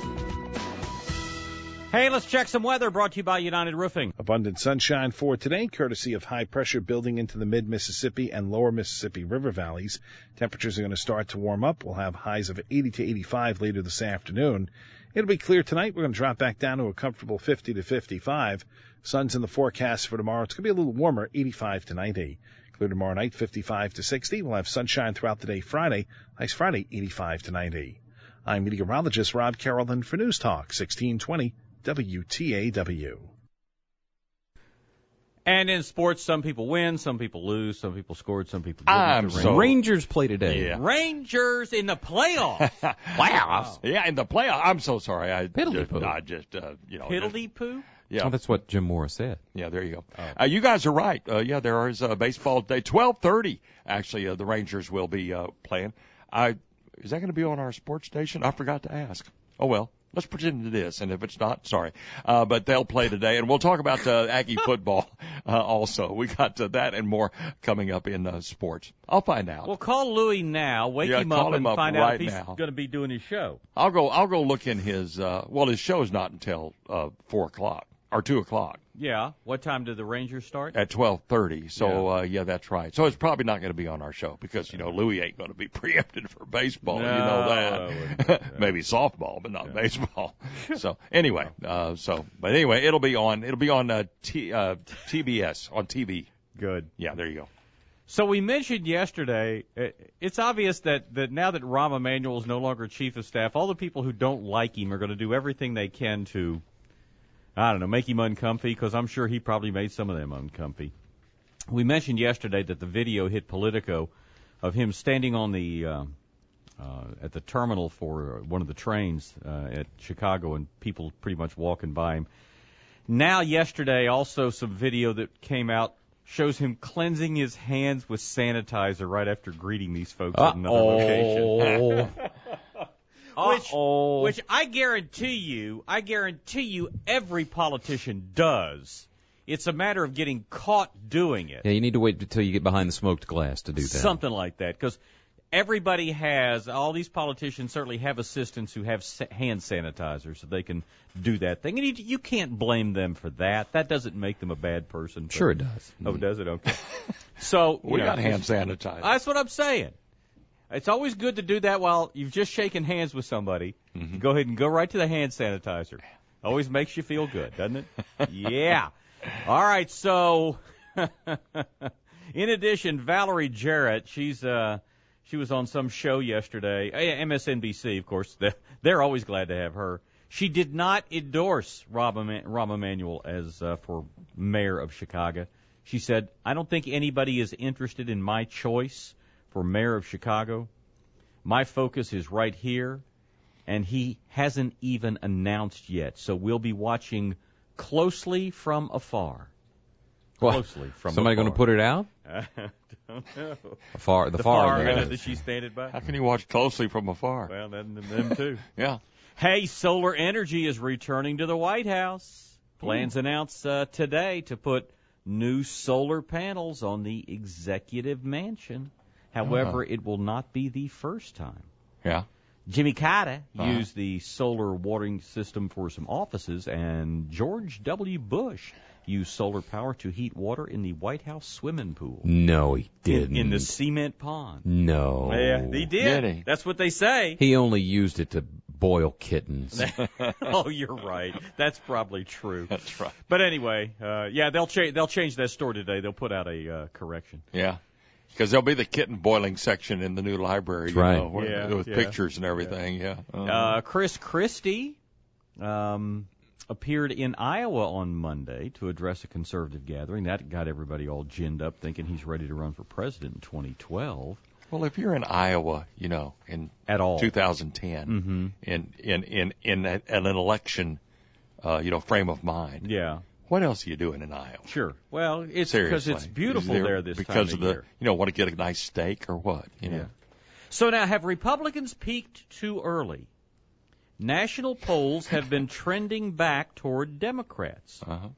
Hey, let's check some weather brought to you by United Roofing. Abundant sunshine for today, courtesy of high pressure building into the mid-Mississippi and lower Mississippi river valleys. Temperatures are going to start to warm up. We'll have highs of 80 to 85 later this afternoon. It'll be clear tonight. We're going to drop back down to a comfortable 50 to 55. Sun's in the forecast for tomorrow. It's going to be a little warmer, 85 to 90. Clear tomorrow night, 55 to 60. We'll have sunshine throughout the day Friday. Nice Friday, 85 to 90. I'm meteorologist Rob Carrollton for News Talk 1620 WTAW. And in sports, some people win, some people lose, some people scored, some people didn't. Rangers play today. Yeah. Rangers in the playoffs. Wow. Yeah, in the playoffs. I'm so sorry. Piddly poo? Yeah. Oh, that's what Jim Morris said. Yeah, there you go. You guys are right. There is baseball today. 12:30, actually, the Rangers will be playing. Is that going to be on our sports station? I forgot to ask. Oh, well. Let's pretend it is, and if it's not, sorry. But they'll play today, and we'll talk about Aggie football also. We got that and more coming up in sports. I'll find out. Well, call Louie now, wake him up, and find out if he's going to be doing his show. I'll go look in his. His show's not until 4 o'clock or 2 o'clock. Yeah. What time do the Rangers start? At 12:30. So that's right. So it's probably not going to be on our show because Louie ain't going to be preempted for baseball. No, you know that. Maybe softball, but not baseball. So anyway, but anyway, it'll be on TBS on TV. Good. Yeah, there you go. So we mentioned yesterday, it's obvious that now that Rahm Emanuel is no longer chief of staff, all the people who don't like him are going to do everything they can to, I don't know, make him uncomfy, because I'm sure he probably made some of them uncomfy. We mentioned yesterday that the video hit Politico of him standing on the at the terminal for one of the trains at Chicago, and people pretty much walking by him. Now, yesterday, also some video that came out shows him cleansing his hands with sanitizer right after greeting these folks at another location. Which I guarantee you every politician does. It's a matter of getting caught doing it. Yeah, you need to wait until you get behind the smoked glass to do that. Something like that, because everybody has, all these politicians certainly have assistants who have hand sanitizer so they can do that thing. And you can't blame them for that. That doesn't make them a bad person. Sure it does. Oh, does it? Okay. So we got hand sanitizer. That's what I'm saying. It's always good to do that while you've just shaken hands with somebody. Mm-hmm. Go ahead and go right to the hand sanitizer. Always makes you feel good, doesn't it? Yeah. All right, so in addition, Valerie Jarrett, she was on some show yesterday, MSNBC, of course. They're always glad to have her. She did not endorse Rahm Emanuel as for mayor of Chicago. She said, "I don't think anybody is interested in my choice for mayor of Chicago. My focus is right here, and he hasn't even announced yet. So we'll be watching closely from afar." Closely from somebody afar. Going to put it out? I don't know. The far that she's standing by. How can you watch closely from afar? Well, them too. Yeah. Hey, solar energy is returning to the White House. Plans announced today to put new solar panels on the executive mansion. However, it will not be the first time. Yeah. Jimmy Carter used the solar watering system for some offices, and George W. Bush used solar power to heat water in the White House swimming pool. No, he didn't. In the cement pond. No. Yeah, he did. Did he? That's what they say. He only used it to boil kittens. Oh, you're right. That's probably true. That's right. But anyway, they'll change that story today. They'll put out a correction. Yeah. Because there'll be the kitten boiling section in the new library, That's right. With pictures and everything. Yeah. Chris Christie appeared in Iowa on Monday to address a conservative gathering. That got everybody all ginned up, thinking he's ready to run for president in 2012. Well, if you're in Iowa, in at all 2010, in an election, frame of mind. Yeah. What else are you doing in Iowa? Sure. Well, it's Seriously. because it's beautiful there this because time of of the, year. want to get a nice steak or what? Yeah. So now, have Republicans peaked too early? National polls have been trending back toward Democrats.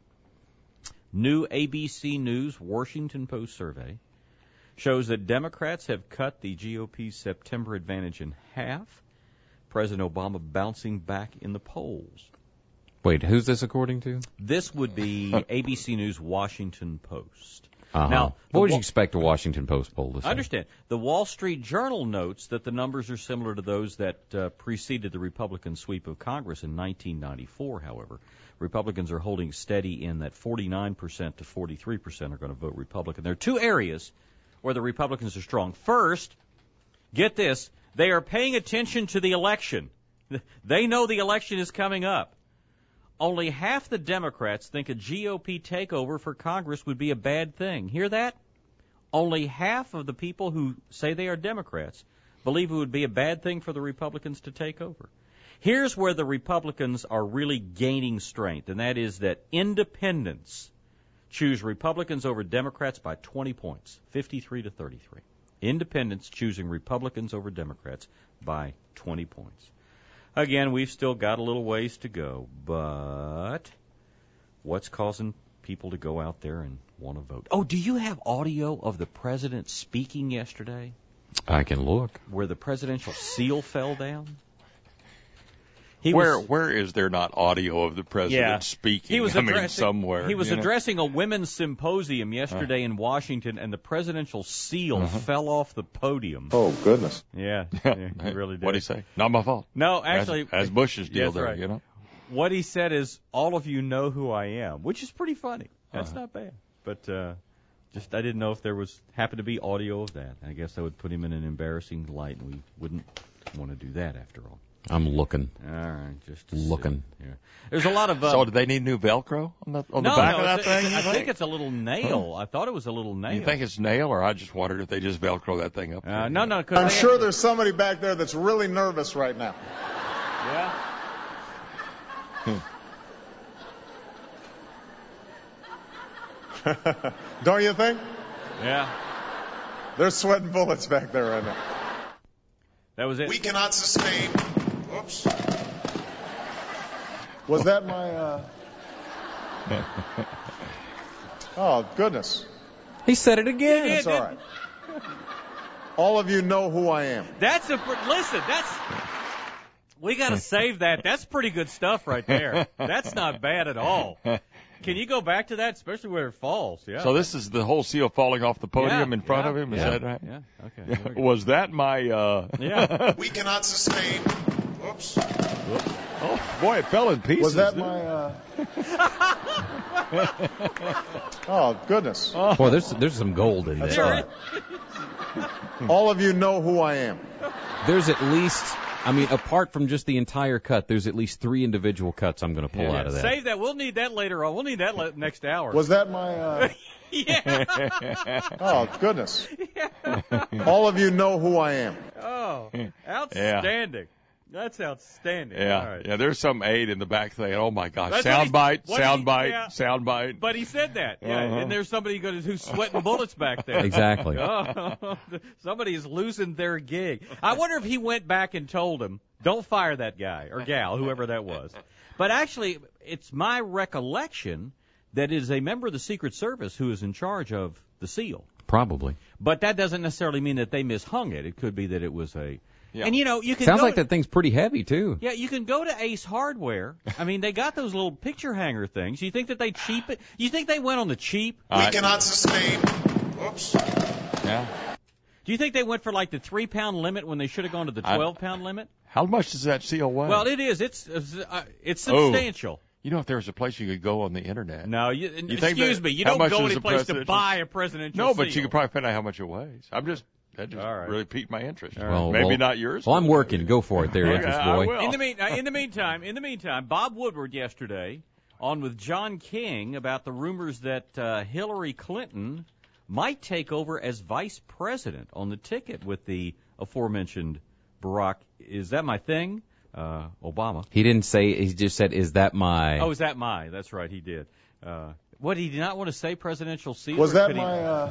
New ABC News Washington Post survey shows that Democrats have cut the GOP's September advantage in half. President Obama bouncing back in the polls. Wait, who's this according to? This would be ABC News Washington Post. Now, what would you expect a Washington Post poll to say? I understand. The Wall Street Journal notes that the numbers are similar to those that preceded the Republican sweep of Congress in 1994, however. Republicans are holding steady in that 49% to 43% are going to vote Republican. There are two areas where the Republicans are strong. First, get this, they are paying attention to the election. They know the election is coming up. Only half the Democrats think a GOP takeover for Congress would be a bad thing. Hear that? Only half of the people who say they are Democrats believe it would be a bad thing for the Republicans to take over. Here's where the Republicans are really gaining strength, and that is that independents choose Republicans over Democrats by 20 points, 53 to 33. Independents choosing Republicans over Democrats by 20 points. Again, we've still got a little ways to go, but what's causing people to go out there and want to vote? Oh, do you have audio of the president speaking yesterday? I can look. Where the presidential seal fell down? Where is there not audio of the president speaking? He was somewhere. He was addressing a women's symposium yesterday in Washington, and the presidential seal fell off the podium. Oh, goodness. Yeah, he really did. What'd he say? Not my fault. No, actually. As Bush's deal there, right. What he said is, all of you know who I am, which is pretty funny. That's not bad. But I didn't know if there happened to be audio of that. I guess that would put him in an embarrassing light, and we wouldn't want to do that after all. I'm looking. All right, just looking. There's a lot of. So, do they need new Velcro on the back of that thing? I think it's a little nail. I thought it was a little nail. You think it's nail, or I just wondered if they just Velcro that thing up? No. I'm sure there's somebody back there that's really nervous right now. Yeah. Don't you think? Yeah. They're sweating bullets back there right now. That was it. We cannot sustain. Oops. Was that my? Oh goodness. He said it again. That's all right. All of you know who I am. We got to save that. That's pretty good stuff right there. That's not bad at all. Can you go back to that, especially where it falls? Yeah. So this is the whole seal falling off the podium in front of him? Is that right? Yeah. Okay. Was that my... Yeah. We cannot sustain... Oops. Oh, boy, it fell in pieces. Was that my... Oh, goodness. Boy, there's some gold in there. That's all right. All of you know who I am. There's at least... apart from just the entire cut, there's at least 3 individual cuts I'm going to pull out of that. Save that. We'll need that later on. We'll need that next hour. Was that my... Yeah. Oh, goodness. All of you know who I am. Oh, outstanding. That's outstanding. Yeah, All right. yeah. There's some aide in the back saying, "Oh my gosh, That's soundbite." But he said that. Yeah, and there's somebody who's sweating bullets back there. Exactly. Oh, somebody is losing their gig. I wonder if he went back and told him, "Don't fire that guy or gal, whoever that was." But actually, it's my recollection that it is a member of the Secret Service who is in charge of the SEAL. Probably. But that doesn't necessarily mean that they mishung it. It could be that it was a... Yeah. And, you can Sounds go like that thing's pretty heavy, too. Yeah, you can go to Ace Hardware. I mean, they got those little picture hanger things. You think that they cheap it? You think they went on the cheap? We cannot sustain. Oops. Yeah. Do you think they went for like the 3-pound limit when they should have gone to the 12-pound limit? How much does that seal weigh? Well, it is. It's substantial. You know, if there was a place you could go on the internet. No, excuse me. You don't go any place to buy a presidential No, but seal. you could probably find out how much it weighs. That just right. really piqued my interest. Right. Maybe not yours. Well, I'm working. Go for it there, interest boy. I will. In the meantime, Bob Woodward yesterday on with John King about the rumors that Hillary Clinton might take over as vice president on the ticket with the aforementioned Barack. Is that my thing? Obama. He didn't say. He just said, "Is that my?" Oh, is that my? That's right. He did. What, he did not want to say presidential seal? Was that my?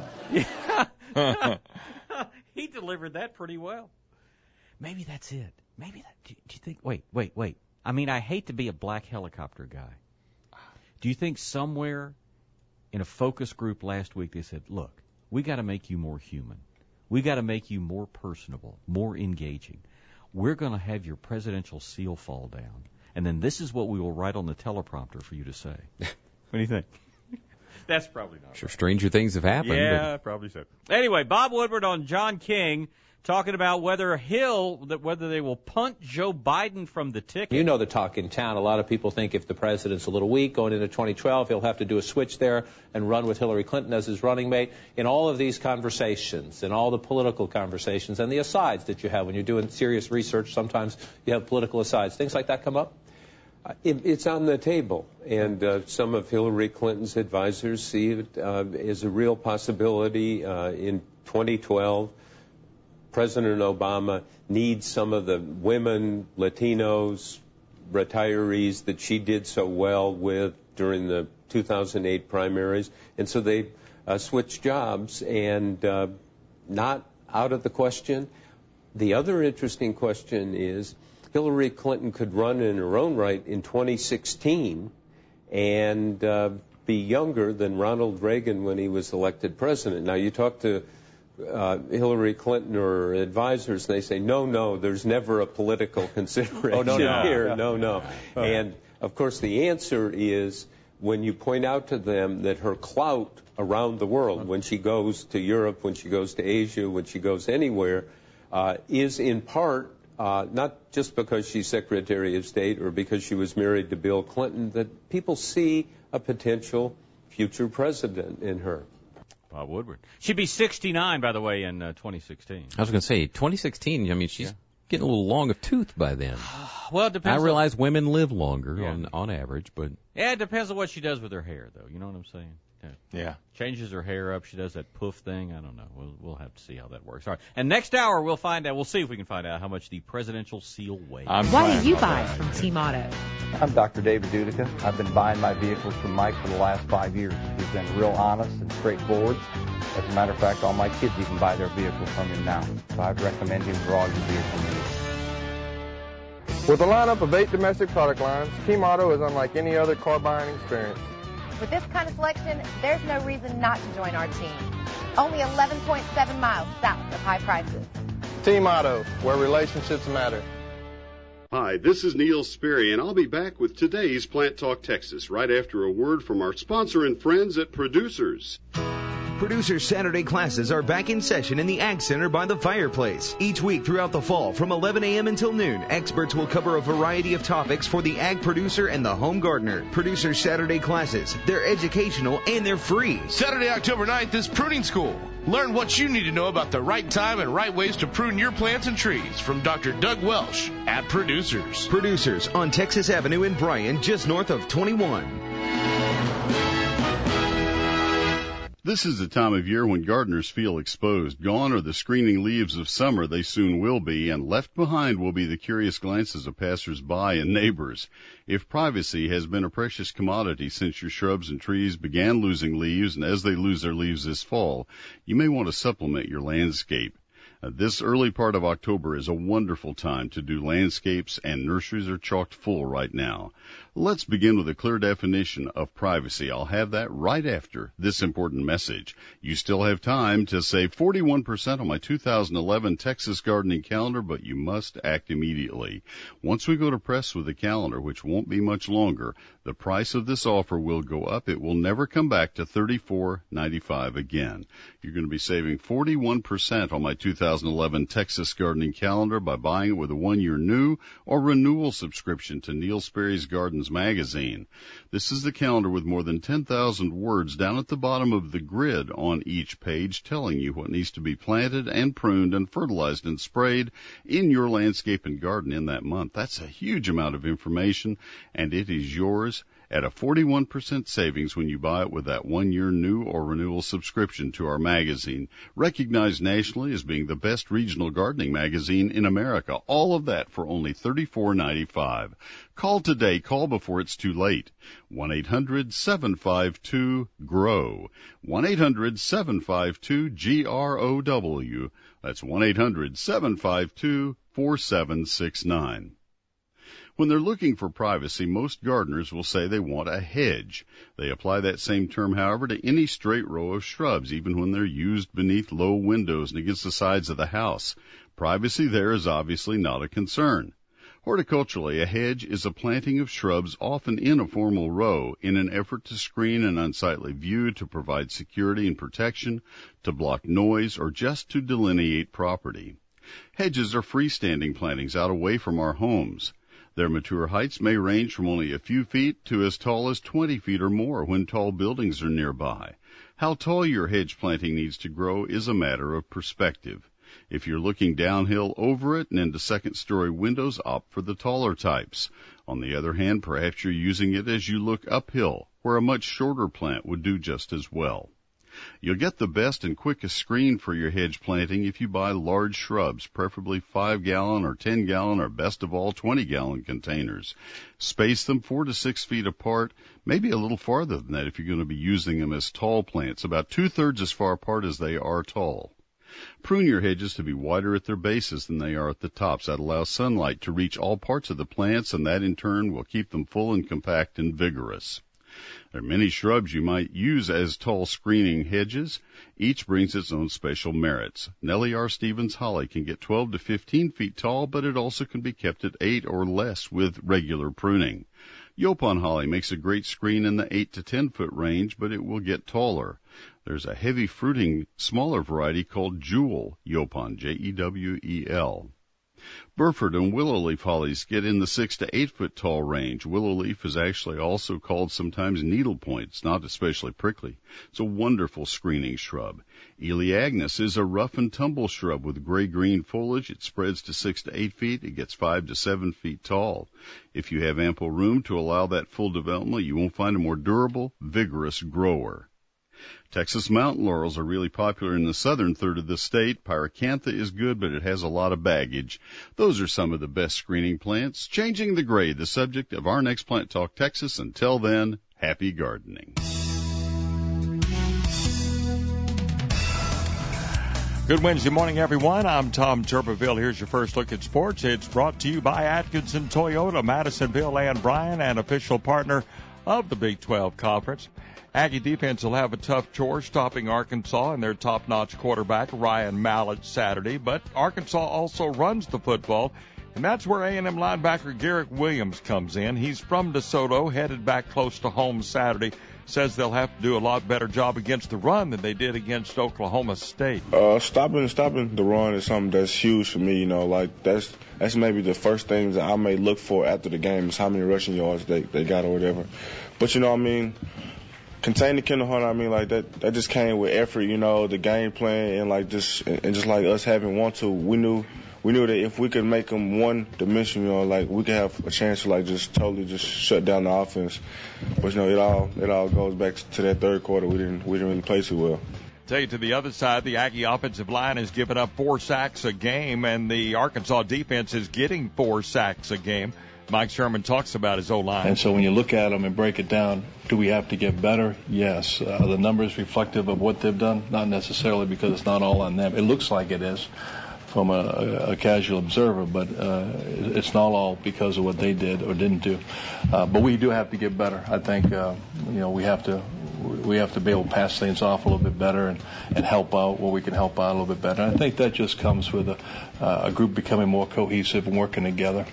Yeah. He delivered that pretty well. Maybe that's it. Maybe that. Do you think? Wait. I mean, I hate to be a black helicopter guy. Do you think somewhere in a focus group last week they said, "Look, we got to make you more human. We got to make you more personable, more engaging. We're going to have your presidential seal fall down, and then this is what we will write on the teleprompter for you to say." What do you think? That's probably not Sure, right. stranger things have happened. Yeah, probably so. Anyway, Bob Woodward on John King talking about whether they will punt Joe Biden from the ticket. You know the talk in town. A lot of people think if the president's a little weak going into 2012, he'll have to do a switch there and run with Hillary Clinton as his running mate. In all of these conversations, in all the political conversations and the asides that you have when you're doing serious research, sometimes you have political asides. Things like that come up? It's on the table, and some of Hillary Clinton's advisors see it as a real possibility in 2012. President Obama needs some of the women, Latinos, retirees that she did so well with during the 2008 primaries, and so they switched jobs, and not out of the question. The other interesting question is, Hillary Clinton could run in her own right in 2016 and be younger than Ronald Reagan when he was elected president. Now, you talk to Hillary Clinton or advisors, and they say, no, there's never a political consideration here. No. And, of course, the answer is when you point out to them that her clout around the world, when she goes to Europe, when she goes to Asia, when she goes anywhere, is in part not just because she's Secretary of State or because she was married to Bill Clinton, that people see a potential future president in her. Bob Woodward. She'd be 69, by the way, in 2016. I was going to say, 2016, I mean, she's getting a little long of tooth by then. Well, it depends. I realize women live longer on average, but... Yeah, it depends on what she does with her hair, though. You know what I'm saying? Yeah. Changes her hair up. She does that poof thing. I don't know. We'll have to see how that works. All right. And next hour, we'll find out. We'll see if we can find out how much the presidential seal weighs. Why do you buy from Team Auto? I'm Dr. David Dudica. I've been buying my vehicles from Mike for the last 5 years. He's been real honest and straightforward. As a matter of fact, all my kids even buy their vehicles from him now. So I'd recommend him for all your vehicle needs. With a lineup of 8 domestic product lines, Team Auto is unlike any other car buying experience. With this kind of selection, there's no reason not to join our team. Only 11.7 miles south of high prices. Team Auto, where relationships matter. Hi, this is Neil Sperry, and I'll be back with today's Plant Talk Texas right after a word from our sponsor and friends at Producers. Producers Saturday classes are back in session in the Ag Center by the fireplace. Each week throughout the fall from 11 a.m. until noon, experts will cover a variety of topics for the ag producer and the home gardener. Producers Saturday classes, they're educational and they're free. Saturday, October 9th is Pruning School. Learn what you need to know about the right time and right ways to prune your plants and trees from Dr. Doug Welsh at Producers. Producers on Texas Avenue in Bryan, just north of 21. This is the time of year when gardeners feel exposed. Gone are the screening leaves of summer, they soon will be, and left behind will be the curious glances of passers-by and neighbors. If privacy has been a precious commodity since your shrubs and trees began losing leaves, and as they lose their leaves this fall, you may want to supplement your landscape. This early part of October is a wonderful time to do landscapes, and nurseries are chocked full right now. Let's begin with a clear definition of privacy. I'll have that right after this important message. You still have time to save 41% on my 2011 Texas gardening calendar, but you must act immediately. Once we go to press with the calendar, which won't be much longer, the price of this offer will go up. It will never come back to $34.95 again. You're going to be saving 41% on my 2011 Texas gardening calendar by buying it with a 1-year new or renewal subscription to Neil Sperry's Gardens magazine. This is the calendar with more than 10,000 words down at the bottom of the grid on each page telling you what needs to be planted and pruned and fertilized and sprayed in your landscape and garden in that month. That's a huge amount of information, and it is yours at a 41% savings when you buy it with that 1-year new or renewal subscription to our magazine, recognized nationally as being the best regional gardening magazine in America. All of that for only $34.95. Call today. Call before it's too late. 1-800-752-GROW. 1-800-752-GROW. That's 1-800-752-4769. When they're looking for privacy, most gardeners will say they want a hedge. They apply that same term, however, to any straight row of shrubs, even when they're used beneath low windows and against the sides of the house. Privacy there is obviously not a concern. Horticulturally, a hedge is a planting of shrubs often in a formal row in an effort to screen an unsightly view, to provide security and protection, to block noise, or just to delineate property. Hedges are freestanding plantings out away from our homes. Their mature heights may range from only a few feet to as tall as 20 feet or more when tall buildings are nearby. How tall your hedge planting needs to grow is a matter of perspective. If you're looking downhill over it and into second-story windows, opt for the taller types. On the other hand, perhaps you're using it as you look uphill, where a much shorter plant would do just as well. You'll get the best and quickest screen for your hedge planting if you buy large shrubs, preferably 5-gallon or 10-gallon or best of all 20-gallon containers. Space them 4 to 6 feet apart, maybe a little farther than that if you're going to be using them as tall plants, about 2/3 as far apart as they are tall. Prune your hedges to be wider at their bases than they are at the tops. That allows sunlight to reach all parts of the plants, and that in turn will keep them full and compact and vigorous. There are many shrubs you might use as tall screening hedges. Each brings its own special merits. Nellie R. Stevens holly can get 12 to 15 feet tall, but it also can be kept at 8 or less with regular pruning. Yaupon holly makes a great screen in the 8 to 10 foot range, but it will get taller. There's a heavy fruiting, smaller variety called Jewel Yaupon, Jewel. Burford and willow leaf hollies get in the 6 to 8 foot tall range. Willow leaf is actually also called sometimes needlepoint. It's not especially prickly. It's a wonderful screening shrub. Elaeagnus is a rough and tumble shrub with gray-green foliage. It spreads to 6 to 8 feet. It gets 5 to 7 feet tall. If you have ample room to allow that full development, you won't find a more durable, vigorous grower. Texas mountain laurels are really popular in the southern third of the state. Pyracantha is good, but it has a lot of baggage. Those are some of the best screening plants. Changing the grade, the subject of our next Plant Talk Texas. Until then, happy gardening. Good Wednesday morning, everyone. I'm Tom Tuberville. Here's your first look at sports. It's brought to you by Atkinson Toyota, Madisonville and Bryan, and official partner of the Big 12 Conference. Aggie defense will have a tough chore stopping Arkansas and their top-notch quarterback, Ryan Mallett, Saturday. But Arkansas also runs the football, and that's where A&M linebacker Garrett Williams comes in. He's from DeSoto, headed back close to home Saturday. Says they'll have to do a lot better job against the run than they did against Oklahoma State. Stopping the run is something that's huge for me. You know, like that's maybe the first thing that I may look for after the game is how many rushing yards they got or whatever. But you know what I mean? Containing Kendall Hunter, I mean, like that just came with effort, you know, the game plan and just like us having want to. We knew we knew that if we could make them one dimensional, like we could have a chance to like just totally just shut down the offense. But it all goes back to that third quarter. We didn't really play too well. Tell you, to the other side, the Aggie offensive line has given up 4 sacks a game, and the Arkansas defense is getting 4 sacks a game. Mike Sherman talks about his O-line. And so when you look at them and break it down, do we have to get better? Yes. The numbers reflective of what they've done? Not necessarily, because it's not all on them. It looks like it is from a casual observer, but it's not all because of what they did or didn't do. But we do have to get better. I think we have to be able to pass things off a little bit better and help out where we can help out a little bit better. And I think that just comes with a group becoming more cohesive and working together.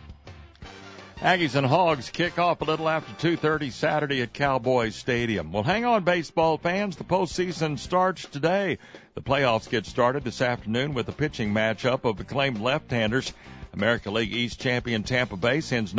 Aggies and Hogs kick off a little after 2:30 Saturday at Cowboys Stadium. Well, hang on, baseball fans. The postseason starts today. The playoffs get started this afternoon with a pitching matchup of acclaimed left-handers. American League East champion Tampa Bay sends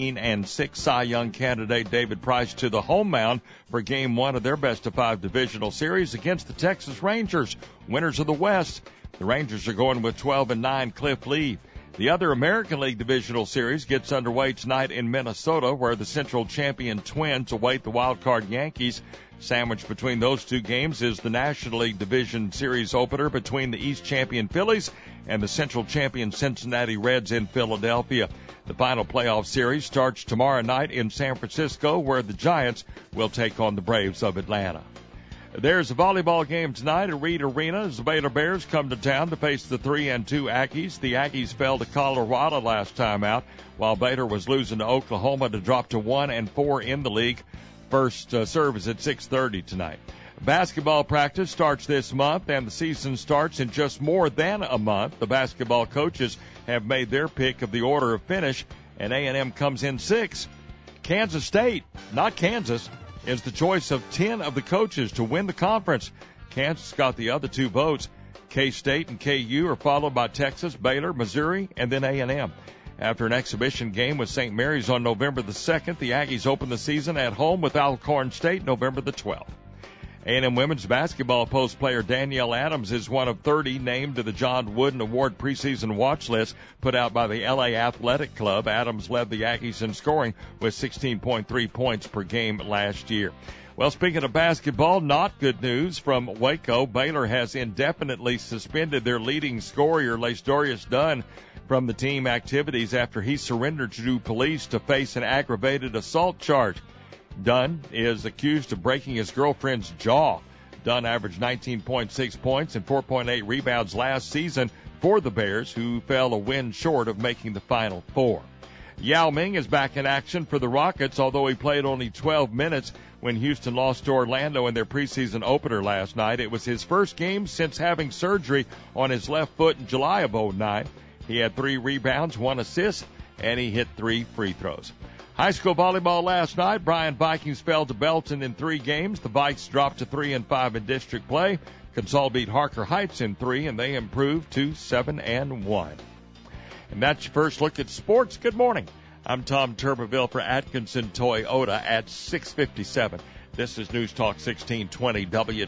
19-6 Cy Young candidate David Price to the home mound for Game 1 of their best-of-5 divisional series against the Texas Rangers, winners of the West. The Rangers are going with 12-9 Cliff Lee. The other American League Divisional Series gets underway tonight in Minnesota, where the Central champion Twins await the wild-card Yankees. Sandwiched between those two games is the National League Division Series opener between the East champion Phillies and the Central champion Cincinnati Reds in Philadelphia. The final playoff series starts tomorrow night in San Francisco, where the Giants will take on the Braves of Atlanta. There's a volleyball game tonight at Reed Arena as the Baylor Bears come to town to face the 3-2 Aggies. The Aggies fell to Colorado last time out, while Baylor was losing to Oklahoma to drop to 1-4 in the league. First serve is at 6:30 tonight. Basketball practice starts this month, and the season starts in just more than a month. The basketball coaches have made their pick of the order of finish, and A&M comes in 6th. Kansas State, not Kansas, is the choice of 10 of the coaches to win the conference. Kansas got the other 2 votes. K-State and KU are followed by Texas, Baylor, Missouri, and then A&M. After an exhibition game with St. Mary's on November the 2nd, the Aggies open the season at home with Alcorn State November the 12th. A&M women's basketball post player Danielle Adams is one of 30 named to the John Wooden Award preseason watch list put out by the LA Athletic Club. Adams led the Aggies in scoring with 16.3 points per game last year. Well, speaking of basketball, not good news from Waco. Baylor has indefinitely suspended their leading scorer, Lace Dunn, from the team activities after he surrendered to police to face an aggravated assault charge. Dunn is accused of breaking his girlfriend's jaw. Dunn averaged 19.6 points and 4.8 rebounds last season for the Bears, who fell a win short of making the Final Four. Yao Ming is back in action for the Rockets, although he played only 12 minutes when Houston lost to Orlando in their preseason opener last night. It was his first game since having surgery on his left foot in July of 2009. He had 3 rebounds, 1 assist, and he hit 3 free throws. High school volleyball last night. Bryan Vikings fell to Belton in 3 games. The Vikes dropped to 3-5 in district play. Consol beat Harker Heights in 3, and they improved to 7-1. And that's your first look at sports. Good morning. I'm Tom Tuberville for Atkinson Toyota at 6:57. This is News Talk 1620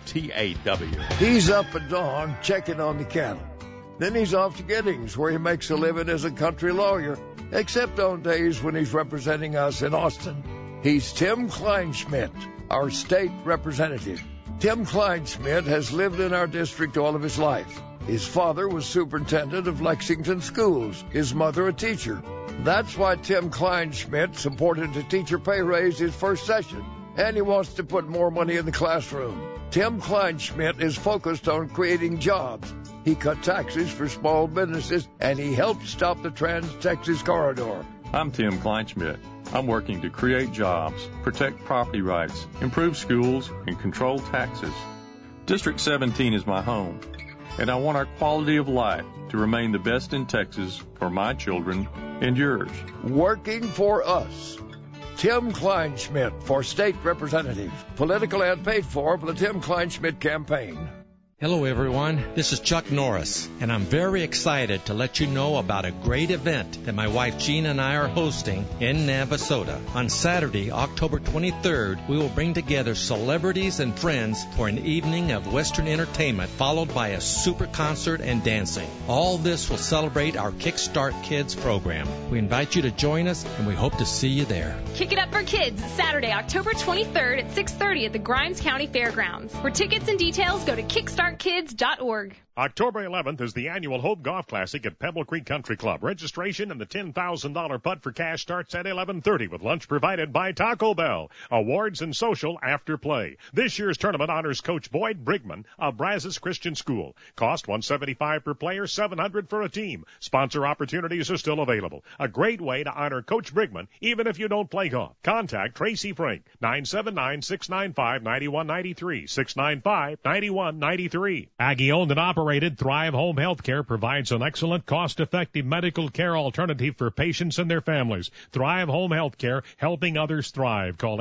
WTAW. He's up at dawn checking on the cattle. Then he's off to Giddings, where he makes a living as a country lawyer, except on days when he's representing us in Austin. He's Tim Kleinschmidt, our state representative. Tim Kleinschmidt has lived in our district all of his life. His father was superintendent of Lexington schools, his mother a teacher. That's why Tim Kleinschmidt supported a teacher pay raise his first session, and he wants to put more money in the classroom. Tim Kleinschmidt is focused on creating jobs. He cut taxes for small businesses, and he helped stop the Trans-Texas Corridor. I'm Tim Kleinschmidt. I'm working to create jobs, protect property rights, improve schools, and control taxes. District 17 is my home, and I want our quality of life to remain the best in Texas for my children and yours. Working for us. Tim Kleinschmidt for state representative. Political ad paid for by the Tim Kleinschmidt campaign. Hello everyone, this is Chuck Norris, and I'm very excited to let you know about a great event that my wife Jean and I are hosting in Navasota. On Saturday, October 23rd, we will bring together celebrities and friends for an evening of Western entertainment, followed by a super concert and dancing. All this will celebrate our Kickstart Kids program. We invite you to join us, and we hope to see you there. Kick it up for kids, Saturday, October 23rd at 6:30 at the Grimes County Fairgrounds. For tickets and details, go to kickstartkids.org. October 11th is the annual Hope Golf Classic at Pebble Creek Country Club. Registration and the $10,000 putt for cash starts at 11:30 with lunch provided by Taco Bell. Awards and social after play. This year's tournament honors Coach Boyd Brigman of Brazos Christian School. Cost $175 per player, $700 for a team. Sponsor opportunities are still available. A great way to honor Coach Brigman, even if you don't play golf. Contact Tracy Frank, 979-695-9193, 695-9193. Aggie-owned and operated Thrive Home Healthcare provides an excellent, cost-effective medical care alternative for patients and their families. Thrive Home Healthcare, helping others thrive. Call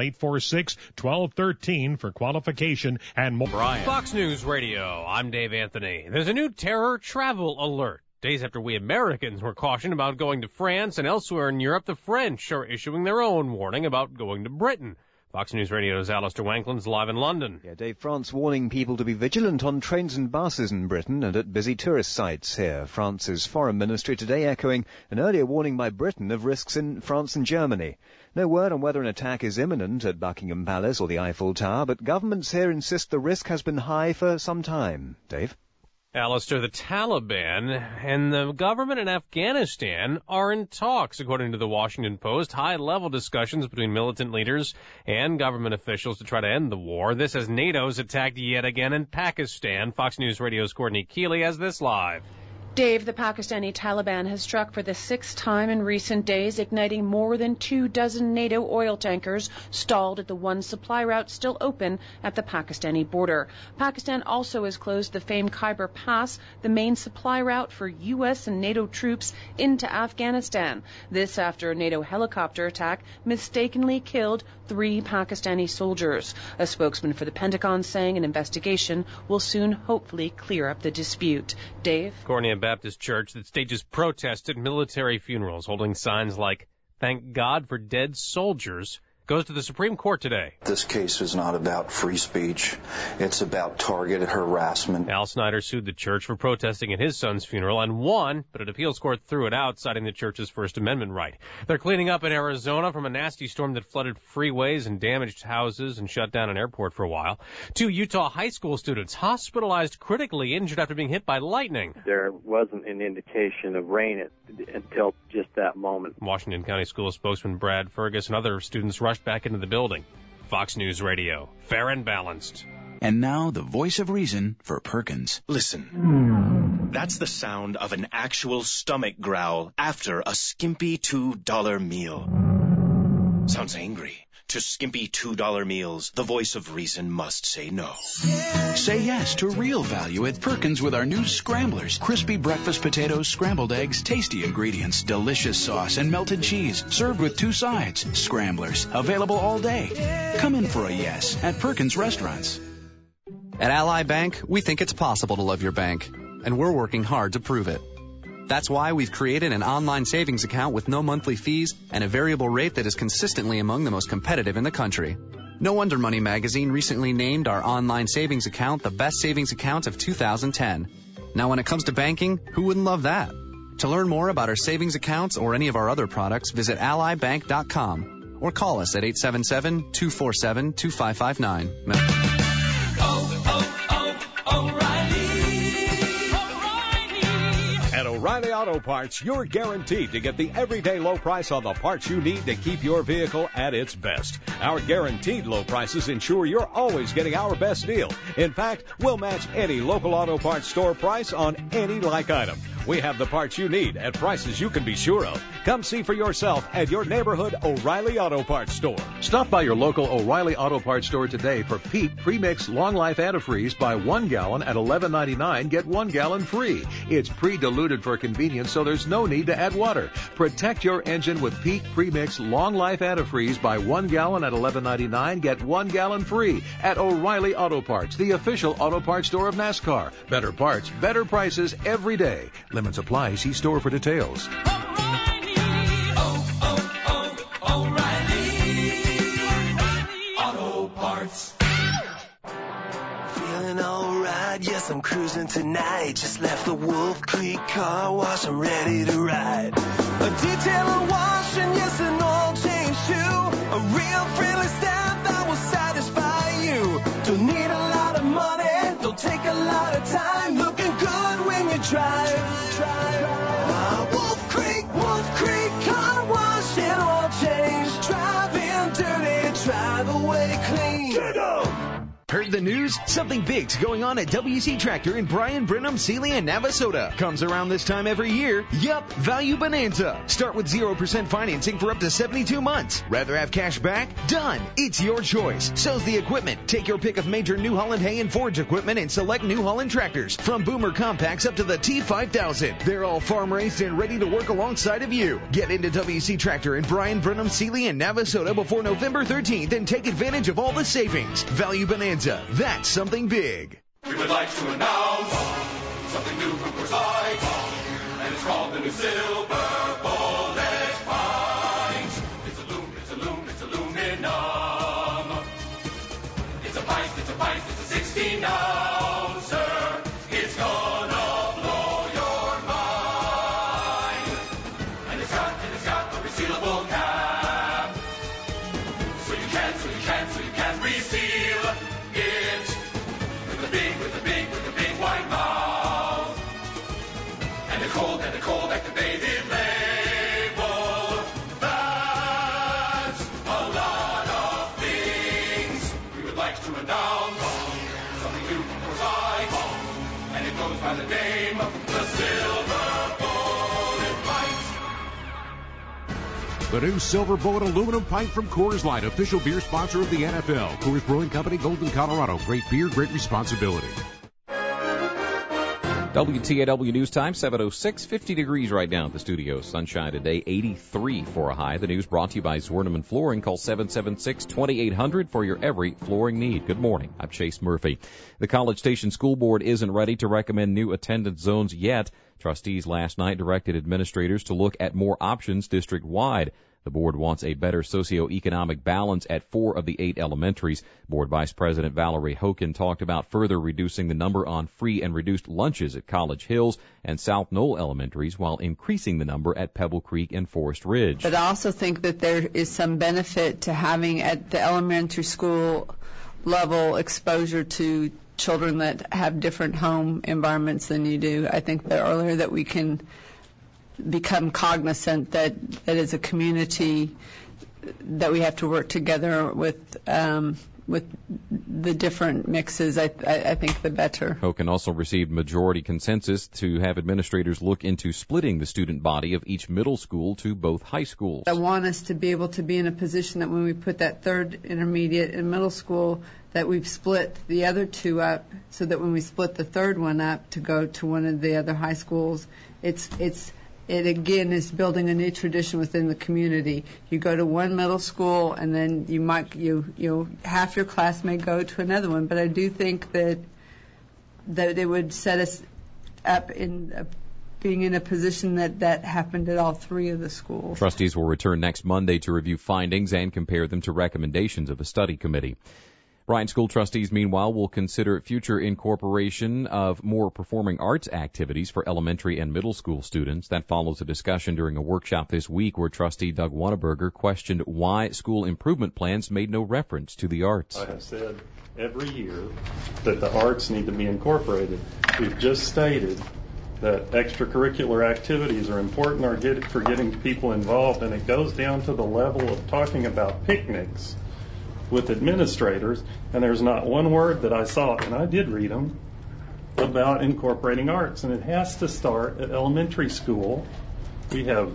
846-1213 for qualification and more. Brian. Fox News Radio, I'm Dave Anthony. There's a new terror travel alert. Days after we Americans were cautioned about going to France and elsewhere in Europe, the French are issuing their own warning about going to Britain. Fox News Radio's Alistair Wankland's live in London. Yeah, Dave, France warning people to be vigilant on trains and buses in Britain and at busy tourist sites here. France's foreign ministry today echoing an earlier warning by Britain of risks in France and Germany. No word on whether an attack is imminent at Buckingham Palace or the Eiffel Tower, but governments here insist the risk has been high for some time. Dave? Alistair, the Taliban and the government in Afghanistan are in talks, according to the Washington Post. High-level discussions between militant leaders and government officials to try to end the war. This as NATO's attacked yet again in Pakistan. Fox News Radio's Courtney Keeley has this live. Dave, the Pakistani Taliban has struck for the sixth time in recent days, igniting more than 24 NATO oil tankers stalled at the one supply route still open at the Pakistani border. Pakistan also has closed the famed Khyber Pass, the main supply route for U.S. and NATO troops into Afghanistan. This after a NATO helicopter attack mistakenly killed 3 Pakistani soldiers. A spokesman for the Pentagon saying an investigation will soon hopefully clear up the dispute. Dave? Courtney, Baptist Church that stages protests at military funerals, holding signs like, "Thank God for dead soldiers," goes to the Supreme Court today. This case is not about free speech. It's about targeted harassment. Al Snyder sued the church for protesting at his son's funeral and won, but an appeals court threw it out, citing the church's First Amendment right. They're cleaning up in Arizona from a nasty storm that flooded freeways and damaged houses and shut down an airport for a while. 2 Utah high school students hospitalized critically injured after being hit by lightning. There wasn't an indication of rain until just that moment. Washington County School spokesman Brad Fergus and other students rushed back into the building. Fox News Radio, fair and balanced. And now the voice of reason for Perkins. Listen. That's the sound of an actual stomach growl after a skimpy $2 meal. Sounds angry. To skimpy $2 meals, the voice of reason must say no. Say yes to real value at Perkins with our new Scramblers. Crispy breakfast potatoes, scrambled eggs, tasty ingredients, delicious sauce, and melted cheese. Served with 2 sides. Scramblers. Available all day. Come in for a yes at Perkins Restaurants. At Ally Bank, we think it's possible to love your bank, and we're working hard to prove it. That's why we've created an online savings account with no monthly fees and a variable rate that is consistently among the most competitive in the country. No wonder Money Magazine recently named our online savings account the best savings account of 2010. Now, when it comes to banking, who wouldn't love that? To learn more about our savings accounts or any of our other products, visit allybank.com or call us at 877-247-2559. O'Reilly Auto Parts, you're guaranteed to get the everyday low price on the parts you need to keep your vehicle at its best. Our guaranteed low prices ensure you're always getting our best deal. In fact, we'll match any local auto parts store price on any like item. We have the parts you need at prices you can be sure of. Come see for yourself at your neighborhood O'Reilly Auto Parts store. Stop by your local O'Reilly Auto Parts store today for Peak Premix Long Life Antifreeze. Buy 1 gallon at $11.99, get 1 gallon free. It's pre-diluted for convenience, so there's no need to add water. Protect your engine with Peak Premix Long Life Antifreeze. Buy 1 gallon at $11.99, get 1 gallon free at O'Reilly Auto Parts, the official auto parts store of NASCAR. Better parts, better prices every day. Limits apply. See store for details. Alright, yes, I'm cruising tonight. Just left the Wolf Creek car wash, I'm ready to ride. A detail and wash, and yes, an oil change too. A real friendly staff that will satisfy you. Don't need a lot of money, don't take a lot of time. Looking good when you drive. Wolf Creek car wash and oil change. Drive in dirty, drive away clean. Get up! Heard the news? Something big's going on at WC Tractor in Bryan, Brenham, Sealy, and Navasota. Comes around this time every year. Yup, Value Bonanza. Start with 0% financing for up to 72 months. Rather have cash back? Done. It's your choice. So's the equipment. Take your pick of major New Holland hay and forage equipment and select New Holland tractors. From Boomer Compacts up to the T5000. They're all farm raised and ready to work alongside of you. Get into WC Tractor in Bryan, Brenham, Sealy, and Navasota before November 13th and take advantage of all the savings. Value Bonanza. That's something big. We would like to announce something new from Forsyth, and it's called the new Silver Bullet Pint. It's aluminum. It's a pint, it's a 16 ouncer. It's gonna blow your mind. And it's got a resealable cap. So you can reseal it with a big white mouth and a cold activated label. That's a lot of things. We would like to announce something new from Forsyth, and it goes by the name the Silver Bullet Pint. The new Silver Bullet aluminum pint from Coors Light, official beer sponsor of the NFL. Coors Brewing Company, Golden, Colorado. Great beer, great responsibility. WTAW News Time, 7:06, 50 degrees right now at the studio. Sunshine today, 83 for a high. The news brought to you by Zwerneman Flooring. Call 776-2800 for your every flooring need. Good morning. I'm Chase Murphy. The College Station School Board isn't ready to recommend new attendance zones yet. Trustees last night directed administrators to look at more options district-wide. The board wants a better socioeconomic balance at 4 of the 8 elementaries. Board Vice President Valerie Hoken talked about further reducing the number on free and reduced lunches at College Hills and South Knoll elementaries while increasing the number at Pebble Creek and Forest Ridge. But I also think that there is some benefit to having at the elementary school level exposure to children that have different home environments than you do. I think the earlier that we can become cognizant that as a community that we have to work together with the different mixes, I think the better. Hoken also received majority consensus to have administrators look into splitting the student body of each middle school to both high schools. I want us to be able to be in a position that when we put that third intermediate in middle school, that we've split the other 2 up, so that when we split the third one up to go to one of the other high schools, it again is building a new tradition within the community. You go to one middle school, and then half your class may go to another one. But I do think that it would set us up in being in a position that happened at all 3 of the schools. Trustees will return next Monday to review findings and compare them to recommendations of a study committee. Bryan School Trustees, meanwhile, will consider future incorporation of more performing arts activities for elementary and middle school students. That follows a discussion during a workshop this week where Trustee Doug Wannenberger questioned why school improvement plans made no reference to the arts. I have said every year that the arts need to be incorporated. We've just stated that extracurricular activities are important for getting people involved, and it goes down to the level of talking about picnics with administrators, and there's not one word that I saw, and I did read them, about incorporating arts, and it has to start at elementary school. We have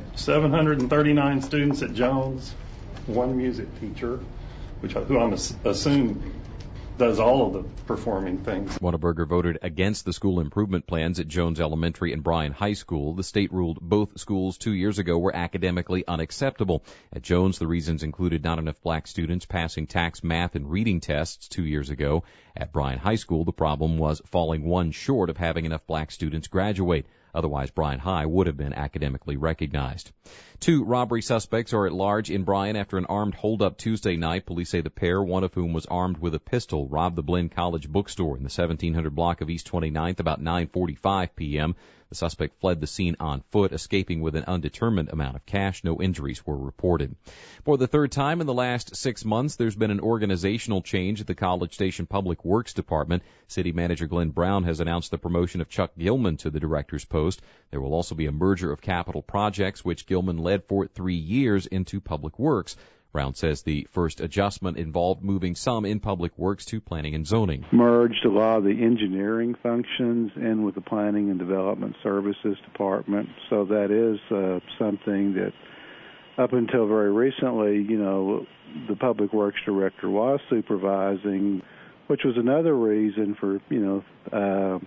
739 students at Jones, one music teacher, who I'm assume does all of the performing things. Whataburger voted against the school improvement plans at Jones Elementary and Bryan High School. The state ruled both schools 2 years ago were academically unacceptable. At Jones, the reasons included not enough black students passing tax, math, and reading tests 2 years ago. At Bryan High School, the problem was falling one short of having enough black students graduate. Otherwise, Bryan High would have been academically recognized. 2 robbery suspects are at large in Bryan after an armed holdup Tuesday night. Police say the pair, one of whom was armed with a pistol, robbed the Blinn College bookstore in the 1700 block of East 29th about 9:45 p.m. The suspect fled the scene on foot, escaping with an undetermined amount of cash. No injuries were reported. For the third time in the last 6 months, there's been an organizational change at the College Station Public Works Department. City Manager Glenn Brown has announced the promotion of Chuck Gilman to the director's post. There will also be a merger of capital projects, which Gilman led for 3 years, into Public Works. Brown says the first adjustment involved moving some in Public Works to planning and zoning. Merged a lot of the engineering functions in with the Planning and Development Services Department. So that is something that up until very recently, the Public Works Director was supervising, which was another reason for, the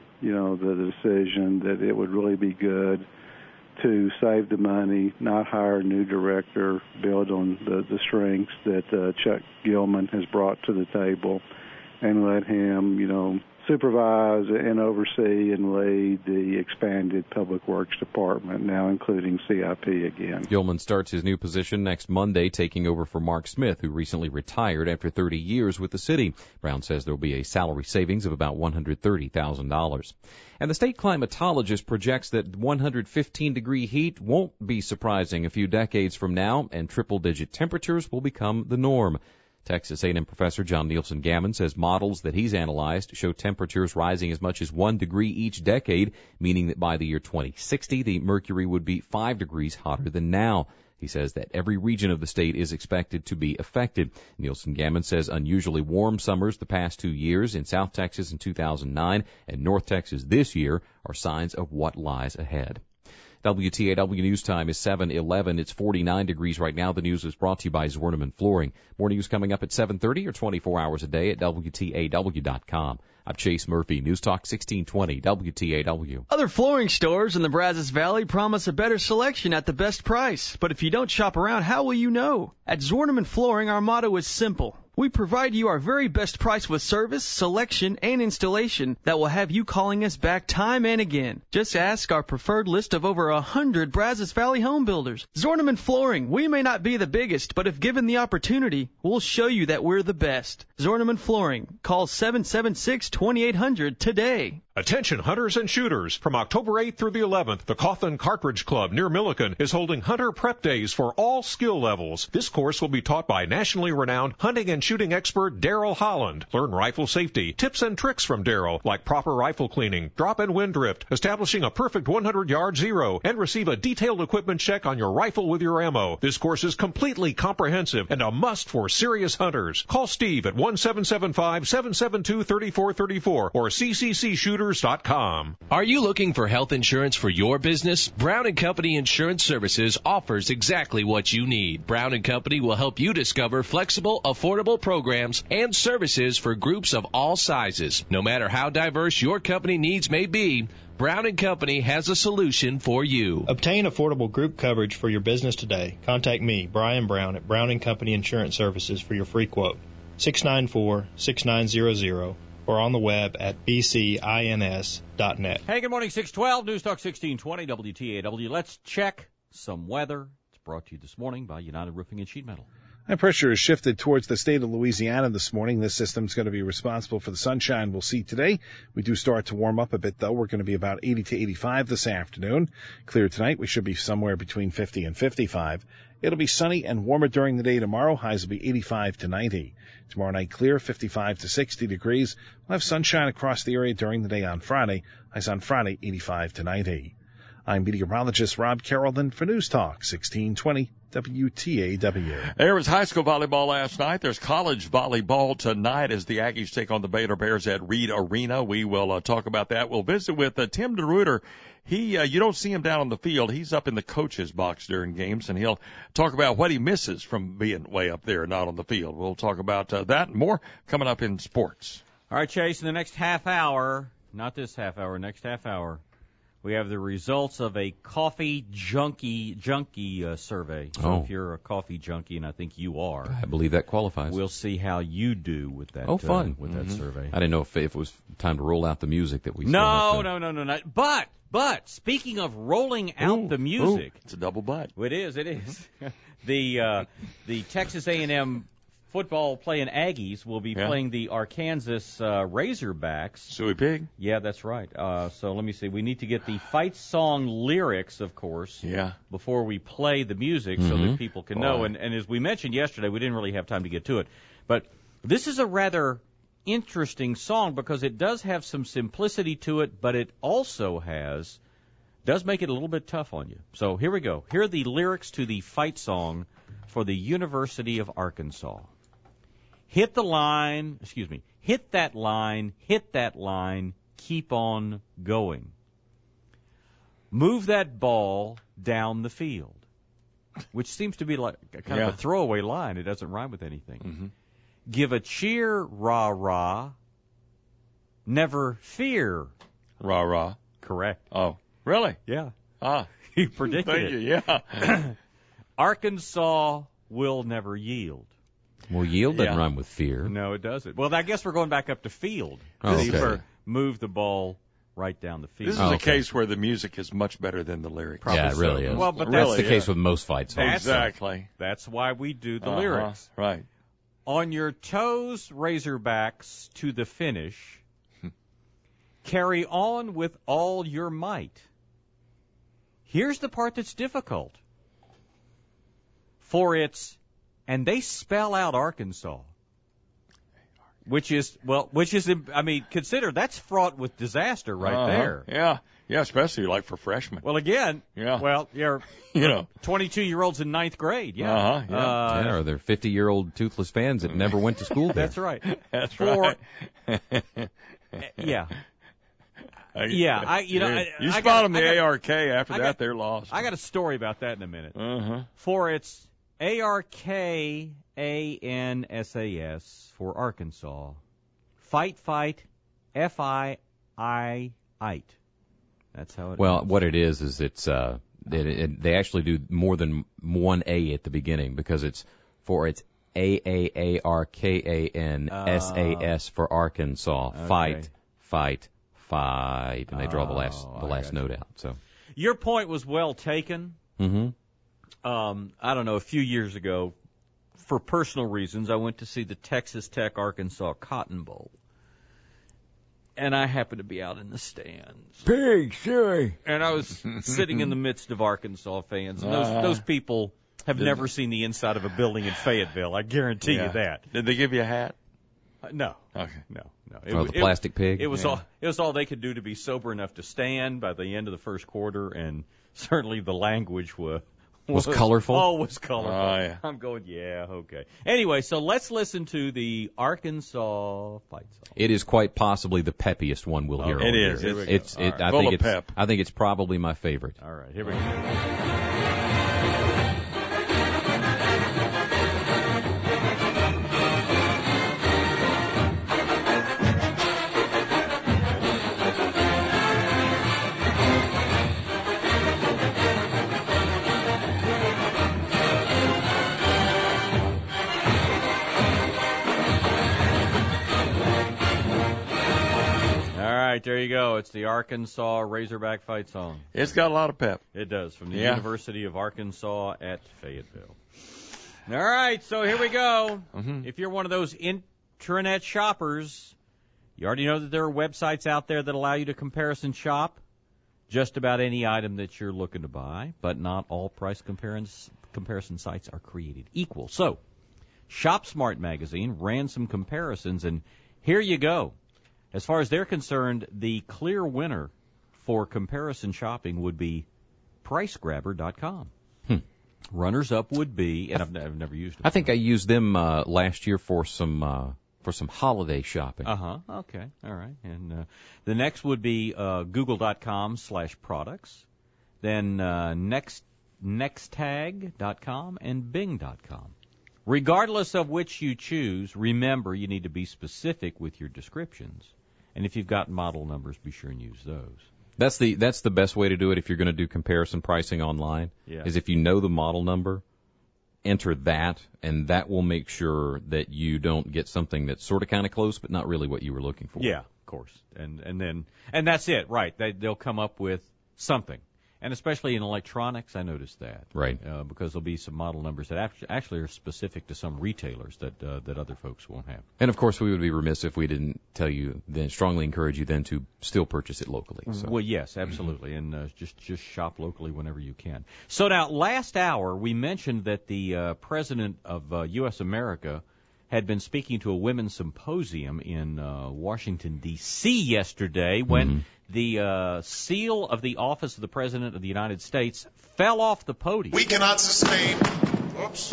decision that it would really be good to save the money, not hire a new director, build on the strengths that Chuck Gilman has brought to the table, and let him, supervise and oversee and lead the expanded Public Works Department, now including CIP again. Gilman starts his new position next Monday, taking over for Mark Smith, who recently retired after 30 years with the city. Brown says there will be a salary savings of about $130,000. And the state climatologist projects that 115-degree heat won't be surprising a few decades from now, and triple-digit temperatures will become the norm. Texas A&M professor John Nielsen Gammon says models that he's analyzed show temperatures rising as much as 1 degree each decade, meaning that by the year 2060, the mercury would be 5 degrees hotter than now. He says that every region of the state is expected to be affected. Nielsen Gammon says unusually warm summers the past 2 years in South Texas in 2009 and North Texas this year are signs of what lies ahead. WTAW News Time is 7:11. It's 49 degrees right now. The news is brought to you by Zwerneman Flooring. More news coming up at 7:30 or 24 hours a day at WTAW.com. I'm Chase Murphy, News Talk 1620, WTAW. Other flooring stores in the Brazos Valley promise a better selection at the best price. But if you don't shop around, how will you know? At Zwerneman Flooring, our motto is simple. We provide you our very best price with service, selection, and installation that will have you calling us back time and again. Just ask our preferred list of over 100 Brazos Valley home builders. Zwerneman Flooring, we may not be the biggest, but if given the opportunity, we'll show you that we're the best. Zwerneman Flooring. Call 776-2800 today. Attention hunters and shooters. From October 8th through the 11th, the Coughlin Cartridge Club near Milliken is holding Hunter Prep Days for all skill levels. This course will be taught by nationally renowned hunting and shooting expert Daryl Holland. Learn rifle safety, tips and tricks from Daryl, like proper rifle cleaning, drop and wind drift, establishing a perfect 100-yard zero, and receive a detailed equipment check on your rifle with your ammo. This course is completely comprehensive and a must for serious hunters. Call Steve at 1-775-772-3434 or cccshooters.com. Are you looking for health insurance for your business? Brown & Company Insurance Services offers exactly what you need. Brown & Company will help you discover flexible, affordable programs and services for groups of all sizes. No matter how diverse your company needs may be, Brown & Company has a solution for you. Obtain affordable group coverage for your business today. Contact me, Brian Brown, at Brown & Company Insurance Services for your free quote. 694-6900. or on the web at bcins.net. Hey, good morning, 612, News Talk 1620, WTAW. Let's check some weather. It's brought to you this morning by United Roofing and Sheet Metal. High pressure has shifted towards the state of Louisiana this morning. This system is going to be responsible for the sunshine we'll see today. We do start to warm up a bit, though. We're going to be about 80 to 85 this afternoon. Clear tonight. We should be somewhere between 50 and 55. It'll be sunny and warmer during the day tomorrow. Highs will be 85 to 90. Tomorrow night clear, 55 to 60 degrees. We'll have sunshine across the area during the day on Friday. Highs on Friday, 85 to 90. I'm meteorologist Rob Carrollton for News Talk 1620 WTAW. There was high school volleyball last night. There's college volleyball tonight as the Aggies take on the Baylor Bears at Reed Arena. We will talk about that. We'll visit with Tim DeRuyter. You don't see him down on the field. He's up in the coach's box during games, and he'll talk about what he misses from being way up there, not on the field. We'll talk about that and more coming up in sports. All right, Chase, in the next half hour, not this half hour, next half hour, we have the results of a coffee junkie survey. So if you're a coffee junkie, and I think you are, I believe that qualifies. We'll see how you do with that. Fun with that survey. I didn't know if it was time to roll out the music that we. No. But speaking of rolling out the music, it's a double butt. It is. The Texas A&M football playing Aggies will be playing the Arkansas Razorbacks. Suey Pig? Yeah, that's right. So let me see. We need to get the fight song lyrics, of course, before we play the music so that people can know. And as we mentioned yesterday, we didn't really have time to get to it. But this is a rather interesting song because it does have some simplicity to it, but it also does make it a little bit tough on you. So here we go. Here are the lyrics to the fight song for the University of Arkansas. Hit that line, hit that line, keep on going. Move that ball down the field, which seems to be like kind of a throwaway line. It doesn't rhyme with anything. Mm-hmm. Give a cheer, rah-rah, never fear. Rah-rah. Correct. Oh, really? Yeah. Ah. You predicted Thank it. you, yeah. Arkansas will never yield. Well, yield doesn't rhyme with fear. No, it doesn't. Well, I guess we're going back up to field. Okay. Move the ball right down the field. This is a case where the music is much better than the lyrics. Yeah, it really is. Well, but that's the case with most fight songs. Exactly. That's why we do the lyrics. Right. On your toes, Razorbacks, to the finish. Carry on with all your might. Here's the part that's difficult. And they spell out Arkansas, which is, consider that's fraught with disaster right there. Yeah, especially like for freshmen. Well, again, you're 22-year-olds in ninth grade, or they're 50-year-old toothless fans that never went to school there. That's right. That's right. You spot them the ARK after that, they're lost. I got a story about that in a minute. Uh-huh. For its ARKANSAS for Arkansas. Fight, FIIT. That's how it is. Well, what it is it's they actually do more than one A at the beginning because it's AAARKANSAS for Arkansas. Okay. Fight, and they draw the last note out. So your point was well taken. Mm-hmm. I don't know, a few years ago, for personal reasons, I went to see the Texas Tech Arkansas Cotton Bowl. And I happened to be out in the stands. Pig, silly. And I was sitting in the midst of Arkansas fans. And those people have never seen the inside of a building in Fayetteville. I guarantee you that. Did they give you a hat? No. Okay. No. The plastic pig? It was all they could do to be sober enough to stand by the end of the first quarter, and certainly the language was colorful? Oh, was colorful. Oh, yeah. I'm going, okay. Anyway, so let's listen to the Arkansas fight song. It is quite possibly the peppiest one we'll hear. It is. I think it's probably my favorite. All right, here we go. There you go. It's the Arkansas Razorback fight song. It's got a lot of pep. It does, from the University of Arkansas at Fayetteville. All right, so here we go. Mm-hmm. If you're one of those intranet shoppers, you already know that there are websites out there that allow you to comparison shop just about any item that you're looking to buy, but not all price comparison sites are created equal. So, ShopSmart magazine ran some comparisons, and here you go. As far as they're concerned, the clear winner for comparison shopping would be pricegrabber.com. Runners-up would be, and I've never used it. I think I used them last year for some holiday shopping. Okay. All right. And the next would be google.com/products. Then nextag.com and bing.com. Regardless of which you choose, remember you need to be specific with your descriptions. And if you've got model numbers, be sure and use those. That's the best way to do it if you're going to do comparison pricing online. Yeah. Is if you know the model number, enter that, and that will make sure that you don't get something that's sort of kind of close, but not really what you were looking for. Yeah, of course. And that's it, right? They'll come up with something. And especially in electronics, I noticed that. Right. Because there'll be some model numbers that actually are specific to some retailers that other folks won't have. And, of course, we would be remiss if we didn't tell you, then strongly encourage you then to still purchase it locally. So. Well, yes, absolutely. And just shop locally whenever you can. So now, last hour, we mentioned that the president of U.S. America had been speaking to a women's symposium in Washington, D.C. yesterday when the seal of the office of the President of the United States fell off the podium. We cannot sustain. Oops.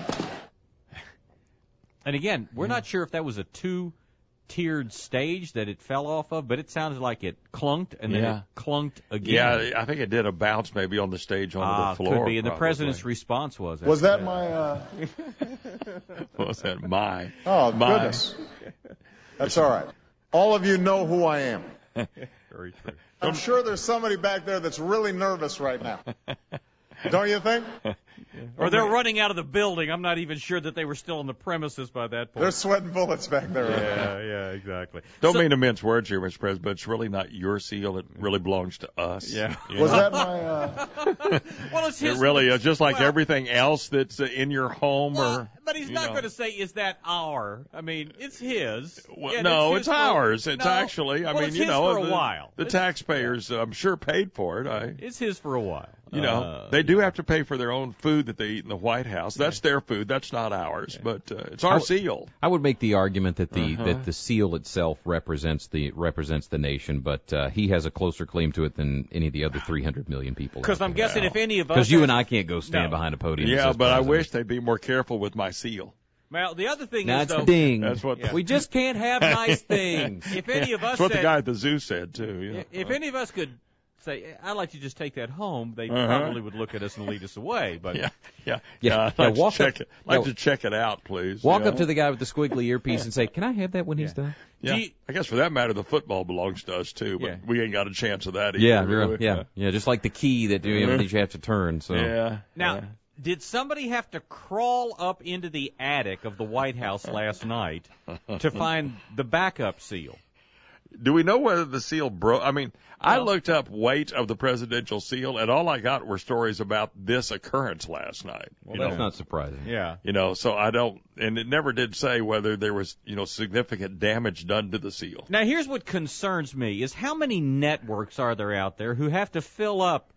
And again, we're not sure if that was a two-tiered stage that it fell off of, but it sounded like it clunked and then it clunked again. Yeah, I think it did a bounce maybe on the stage onto the floor. Could be. And the probably. President's response was... Was that my... Was that my... Oh, goodness. That's all right. All of you know who I am. Very true. I'm sure there's somebody back there that's really nervous right now. Don't you think? Or they're running out of the building. I'm not even sure that they were still on the premises by that point. They're sweating bullets back there. Yeah, exactly. Don't mean to mince words here, Mr. President, but it's really not your seal. It really belongs to us. Yeah. Was that my... Well, it's his... It really is, just like everything else that's in your home. But he's not going to say, is that our? I mean, it's his. Well, no, it's ours. It's actually, I mean, it's his for a while. The taxpayers, I'm sure, paid for it. It's his for a while. They do have to pay for their own food that they eat in the White House. That's their food. That's not ours. But it's our seal. I would make the argument that the seal itself represents the nation, but he has a closer claim to it than any of the other 300 million people. Because I'm guessing if any of us... Because you and I can't go stand behind a podium. Yeah, but I wish they'd be more careful with my seal. Well, the other thing is, though... Ding. That's what we just can't have nice things. If any of us That's what the guy at the zoo said, too. If any of us could... say, I'd like to just take that home, they probably would look at us and lead us away. But I'd like to check it out, please. Walk up to the guy with the squiggly earpiece and say, "Can I have that when he's done?" Yeah, I guess for that matter, the football belongs to us too, but we ain't got a chance of that either. Yeah, just like the key that you have to turn. So now. Did somebody have to crawl up into the attic of the White House last night to find the backup seal? Do we know whether the seal broke? I mean, I looked up weight of the presidential seal, and all I got were stories about this occurrence last night. Well, that's not surprising. Yeah. So I don't, and it never did say whether there was, significant damage done to the seal. Now, here's what concerns me is how many networks are there out there who have to fill up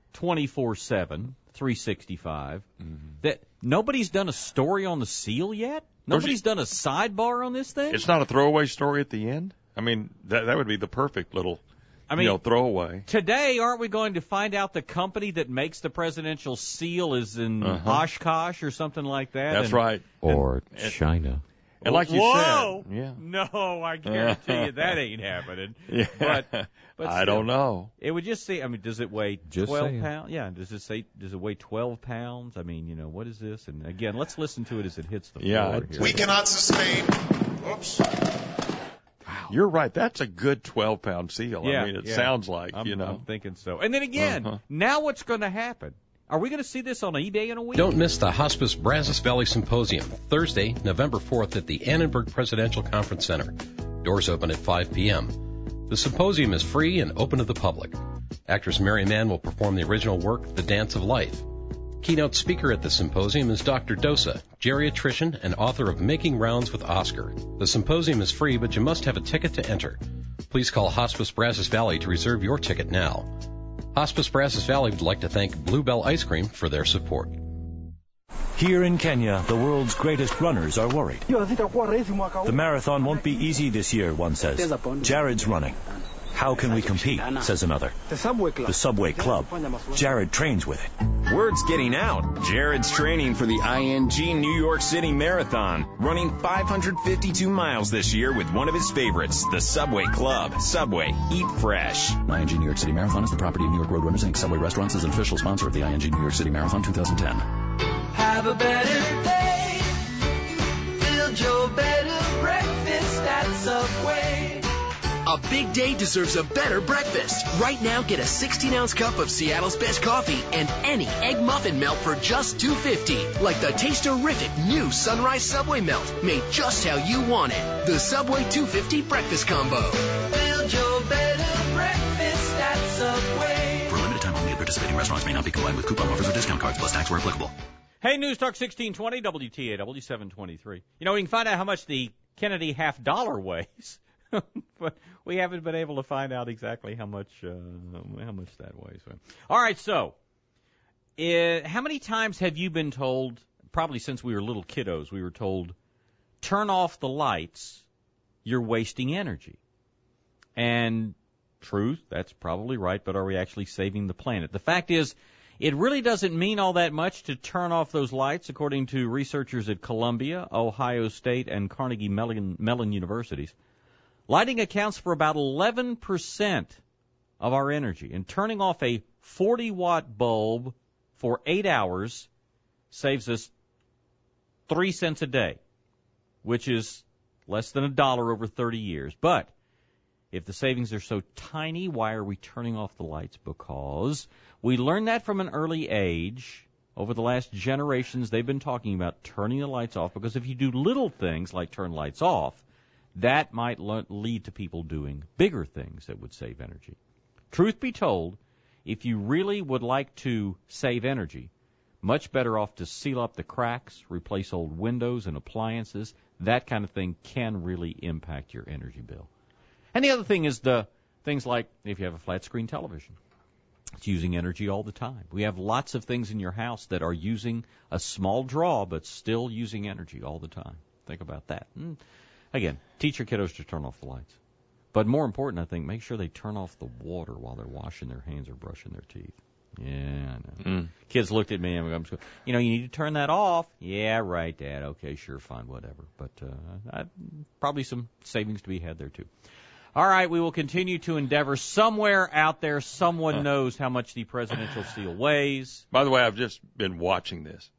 24/7, 365, that nobody's done a story on the seal yet? Nobody's done a sidebar on this thing? It's not a throwaway story at the end? I mean, that would be the perfect little, throwaway. Today, aren't we going to find out the company that makes the presidential seal is in Oshkosh or something like that? That's right. Or China. And like you said, no, I guarantee you that ain't happening. But I don't know. It would just say, does it weigh 12 pounds? Yeah, does it weigh 12 pounds? I mean, what is this? And again, let's listen to it as it hits the floor here. We cannot sustain. Oops. You're right. That's a good 12-pound seal. Yeah, I mean, it sounds like, I'm thinking so. And then again, now what's going to happen? Are we going to see this on eBay in a week? Don't miss the Hospice Brazos Valley Symposium, Thursday, November 4th at the Annenberg Presidential Conference Center. Doors open at 5 p.m. The symposium is free and open to the public. Actress Mary Mann will perform the original work, The Dance of Life. Keynote speaker at the symposium is Dr. Dosa, geriatrician and author of Making Rounds with Oscar. The symposium is free, but you must have a ticket to enter. Please call Hospice Brazos Valley to reserve your ticket now. Hospice Brazos Valley would like to thank Bluebell Ice Cream for their support. Here in Kenya, the world's greatest runners are worried. The marathon won't be easy this year, one says. Jared's running. How can we compete, says another. The Subway Club. Jared trains with it. Word's getting out. Jared's training for the ING New York City Marathon, running 552 miles this year with one of his favorites, the Subway Club. Subway, eat fresh. ING New York City Marathon is the property of New York Roadrunners, Inc. Subway Restaurants is an official sponsor of the ING New York City Marathon 2010. Have a better day. Build your better breakfast at Subway. A big day deserves a better breakfast. Right now, get a 16-ounce cup of Seattle's best coffee and any egg muffin melt for just $2.50. Like the taste-terrific new Sunrise Subway Melt, made just how you want it. The Subway $2.50 breakfast combo. Build your better breakfast at Subway. For a limited time only at participating restaurants, may not be combined with coupon offers or discount cards, plus tax where applicable. Hey, News Talk 1620, WTAW 723. You know, we can find out how much the Kennedy $half weighs. But we haven't been able to find out exactly how much that weighs. All right, so how many times have you been told, probably since we were little kiddos, we were told, turn off the lights, you're wasting energy? And truth, that's probably right, but are we actually saving the planet? The fact is, it really doesn't mean all that much to turn off those lights, according to researchers at Columbia, Ohio State, and Carnegie Mellon universities. Lighting accounts for about 11% of our energy, and turning off a 40-watt bulb for 8 hours saves us 3 cents a day, which is less than $1 over 30 years. But if the savings are so tiny, why are we turning off the lights? Because we learned that from an early age. Over the last generations, they've been talking about turning the lights off, because if you do little things like turn lights off, that might lead to people doing bigger things that would save energy. Truth be told, if you really would like to save energy, much better off to seal up the cracks, replace old windows and appliances. That kind of thing can really impact your energy bill. And the other thing is the things like if you have a flat screen television. It's using energy all the time. We have lots of things in your house that are using a small draw but still using energy all the time. Think about that. Again, teach your kiddos to turn off the lights. But more important, I think, make sure they turn off the water while they're washing their hands or brushing their teeth. Yeah, I know. Kids looked at me and I'm you need to turn that off. Yeah, right, Dad. Okay, sure, fine, whatever. But probably some savings to be had there, too. All right, we will continue to endeavor. Somewhere out there, someone knows how much the presidential seal weighs. By the way, I've just been watching this.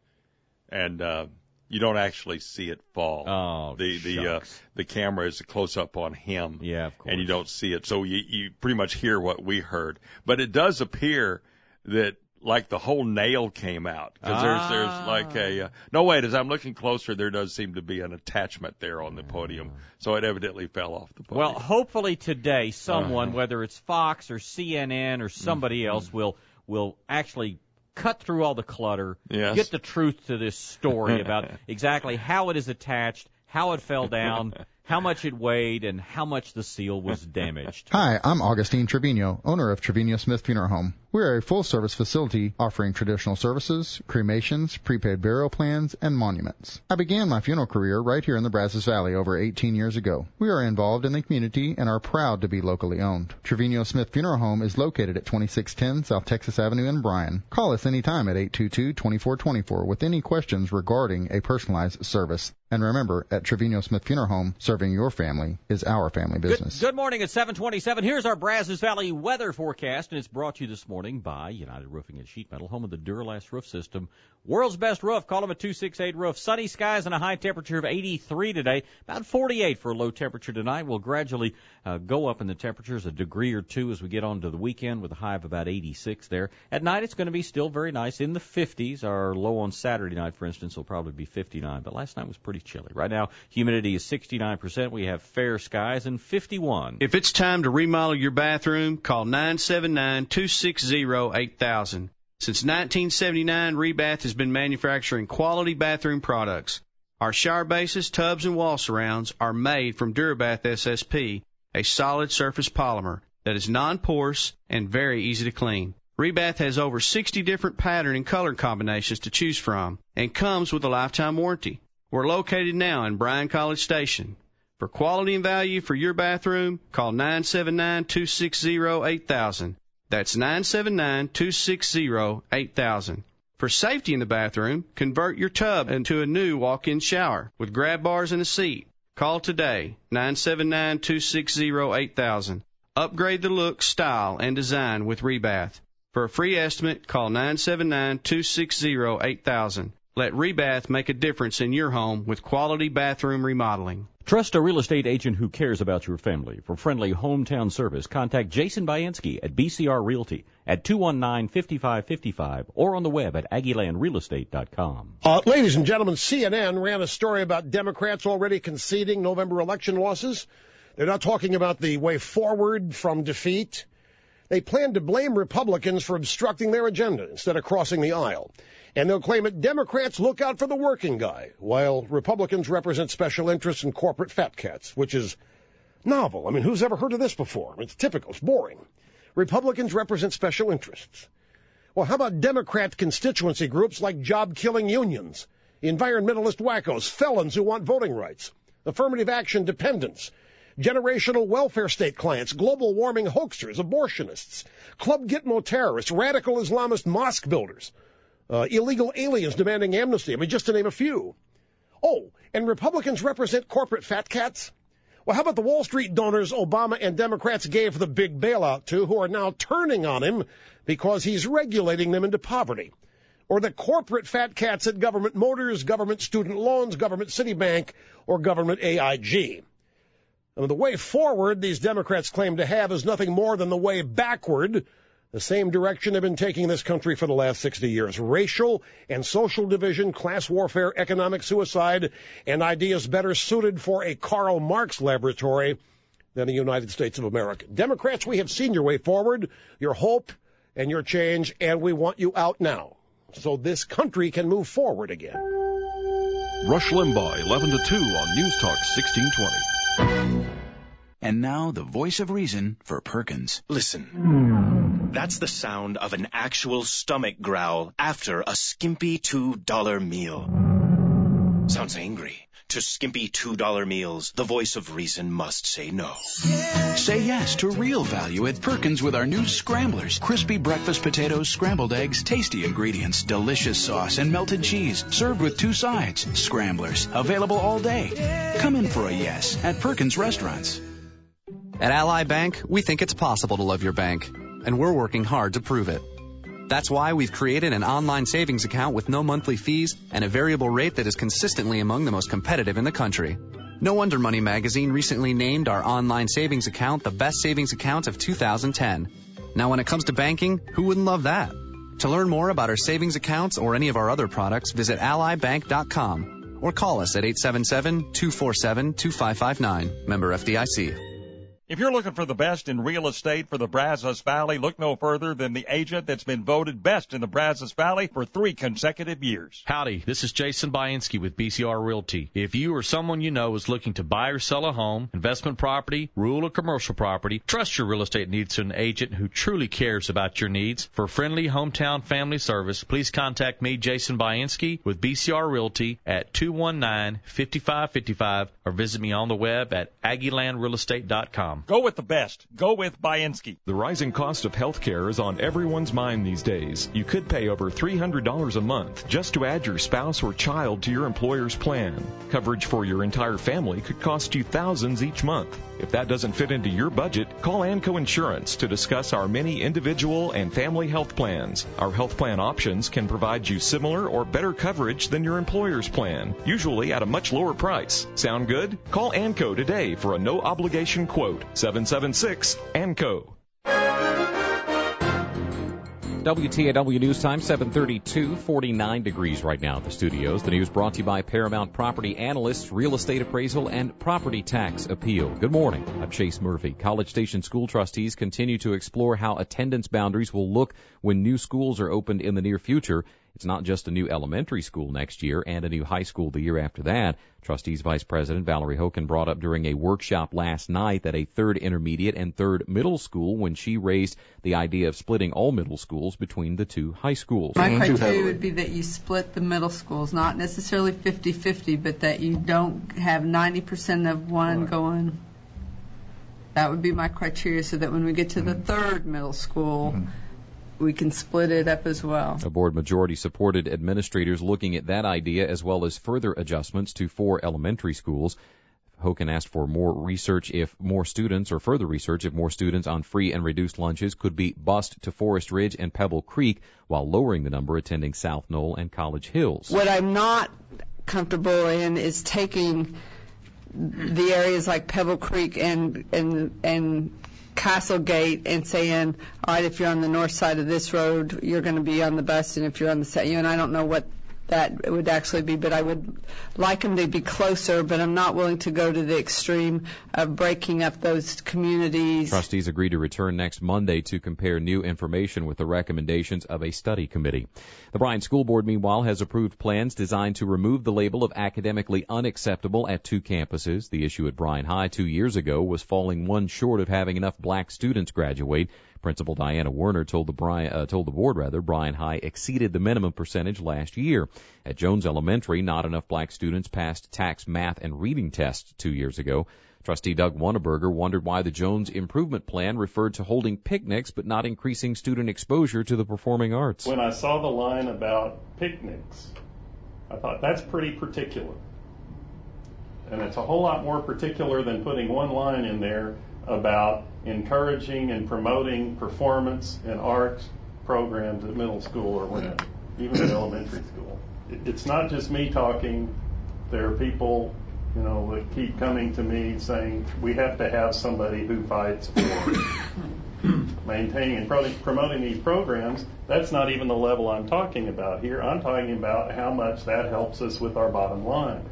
And you don't actually see it fall. Oh, the camera is a close up on him. Yeah, of course. And you don't see it, so you pretty much hear what we heard. But it does appear that like the whole nail came out, because there's like a no wait, as I'm looking closer, there does seem to be an attachment there on the podium, so it evidently fell off the podium. Well, hopefully today someone, whether it's Fox or CNN or somebody else, will actually cut through all the clutter, get the truth to this story about exactly how it is attached, how it fell down, how much it weighed, and how much the seal was damaged. Hi, I'm Augustine Trevino, owner of Trevino Smith Funeral Home. We are a full-service facility offering traditional services, cremations, prepaid burial plans, and monuments. I began my funeral career right here in the Brazos Valley over 18 years ago. We are involved in the community and are proud to be locally owned. Trevino Smith Funeral Home is located at 2610 South Texas Avenue in Bryan. Call us anytime at 822-2424 with any questions regarding a personalized service. And remember, at Trevino Smith Funeral Home, serving your family is our family business. Good morning at 727. Here's our Brazos Valley weather forecast, and it's brought to you this morning by United Roofing and Sheet Metal, home of the Duralast roof system. World's best roof. Call them at 268 Roof. Sunny skies and a high temperature of 83 today. About 48 for a low temperature tonight. We'll gradually go up in the temperatures a degree or two as we get on to the weekend with a high of about 86 there. At night, it's going to be still very nice in the 50s. Our low on Saturday night, for instance, will probably be 59. But last night was pretty chilly. Right now, humidity is 69%. We have fair skies and 51. If it's time to remodel your bathroom, call 979-260-8000. Since 1979, Rebath has been manufacturing quality bathroom products. Our shower bases, tubs, and wall surrounds are made from Durabath SSP, a solid surface polymer that is non-porous and very easy to clean. Rebath has over 60 different pattern and color combinations to choose from and comes with a lifetime warranty. We're located now in Bryan College Station. For quality and value for your bathroom, call 979-260-8000. That's 979-260-8000. For safety in the bathroom, convert your tub into a new walk-in shower with grab bars and a seat. Call today, 979-260-8000. Upgrade the look, style, and design with Rebath. For a free estimate, call 979-260-8000. Let Rebath make a difference in your home with quality bathroom remodeling. Trust a real estate agent who cares about your family. For friendly hometown service, contact Jason Bainski at BCR Realty at 219-5555 or on the web at AggieLandRealEstate.com. Ladies and gentlemen, CNN ran a story about Democrats already conceding November election losses. They're not talking about the way forward from defeat. They plan to blame Republicans for obstructing their agenda instead of crossing the aisle. And they'll claim that Democrats look out for the working guy, while Republicans represent special interests and corporate fat cats, which is novel. I mean, who's ever heard of this before? It's typical. It's boring. Republicans represent special interests. Well, how about Democrat constituency groups like job-killing unions, environmentalist wackos, felons who want voting rights, affirmative action dependents, generational welfare state clients, global warming hoaxers, abortionists, Club Gitmo terrorists, radical Islamist mosque builders, illegal aliens demanding amnesty. I mean, just to name a few. Oh, and Republicans represent corporate fat cats? Well, how about the Wall Street donors Obama and Democrats gave the big bailout to, who are now turning on him because he's regulating them into poverty? Or the corporate fat cats at Government Motors, Government Student Loans, Government Citibank, or Government AIG? I mean, the way forward these Democrats claim to have is nothing more than the way backward, the same direction they've been taking this country for the last 60 years. Racial and social division, class warfare, economic suicide, and ideas better suited for a Karl Marx laboratory than the United States of America. Democrats, we have seen your way forward, your hope, and your change, and we want you out now so this country can move forward again. Rush Limbaugh, 11 to 2 on News Talk 1620. And now the voice of reason for Perkins. Listen, that's the sound of an actual stomach growl after a skimpy $2 meal. Sounds angry. To skimpy $2 meals, the voice of reason must say no. Say yes to real value at Perkins with our new Scramblers. Crispy breakfast potatoes, scrambled eggs, tasty ingredients, delicious sauce, and melted cheese. Served with 2 sides. Scramblers. Available all day. Come in for a yes at Perkins Restaurants. At Ally Bank, we think it's possible to love your bank, and we're working hard to prove it. That's why we've created an online savings account with no monthly fees and a variable rate that is consistently among the most competitive in the country. No wonder Money Magazine recently named our online savings account the best savings account of 2010. Now, when it comes to banking, who wouldn't love that? To learn more about our savings accounts or any of our other products, visit allybank.com or call us at 877-247-2559. Member FDIC. If you're looking for the best in real estate for the Brazos Valley, look no further than the agent that's been voted best in the Brazos Valley for 3 consecutive years. Howdy, this is Jason Bainski with BCR Realty. If you or someone you know is looking to buy or sell a home, investment property, rural or commercial property, trust your real estate needs to an agent who truly cares about your needs. For friendly hometown family service, please contact me, Jason Bainski, with BCR Realty at 219-5555 or visit me on the web at AggieLandRealEstate.com. Go with the best. Go with Bainski. The rising cost of health care is on everyone's mind these days. You could pay over $300 a month just to add your spouse or child to your employer's plan. Coverage for your entire family could cost you thousands each month. If that doesn't fit into your budget, call ANCO Insurance to discuss our many individual and family health plans. Our health plan options can provide you similar or better coverage than your employer's plan, usually at a much lower price. Sound good? Call ANCO today for a no-obligation quote. 776-ANCO. WTAW News Time, 7:32, 49 degrees right now at the studios. The news brought to you by Paramount Property Analysts, Real Estate Appraisal, and Property Tax Appeal. Good morning. I'm Chase Murphy. College Station school trustees continue to explore how attendance boundaries will look when new schools are opened in the near future. It's not just a new elementary school next year and a new high school the year after that. Trustees Vice President Valerie Hoken brought up during a workshop last night that a third intermediate and third middle school when she raised the idea of splitting all middle schools between the two high schools. My criteria would be that you split the middle schools, not necessarily 50-50, but that you don't have 90% of one going. That would be my criteria, so that when we get to the third middle school, we can split it up as well. A board majority supported administrators looking at that idea as well as further adjustments to 4 elementary schools. Hoken asked for more research if more students on free and reduced lunches could be bused to Forest Ridge and Pebble Creek while lowering the number attending South Knoll and College Hills. What I'm not comfortable in is taking the areas like Pebble Creek and Castlegate and saying, all right, if you're on the north side of this road, you're going to be on the bus, and if you're on the south, and I don't know what that would actually be, but I would like them to be closer, but I'm not willing to go to the extreme of breaking up those communities. Trustees agreed to return next Monday to compare new information with the recommendations of a study committee. The Bryan School Board, meanwhile, has approved plans designed to remove the label of academically unacceptable at 2 campuses. The issue at Bryan High 2 years ago was falling one short of having enough black students graduate. Principal Diana Werner told the board Bryan High exceeded the minimum percentage last year. At Jones Elementary, not enough black students passed tax, math, and reading tests 2 years ago. Trustee Doug Wanneberger wondered why the Jones Improvement Plan referred to holding picnics but not increasing student exposure to the performing arts. When I saw the line about picnics, I thought that's pretty particular. And it's a whole lot more particular than putting one line in there about encouraging and promoting performance and arts programs at middle school or whatever, even at elementary school. It's not just me talking. There are people, that keep coming to me saying we have to have somebody who fights for maintaining and promoting these programs. That's not even the level I'm talking about here. I'm talking about how much that helps us with our bottom line.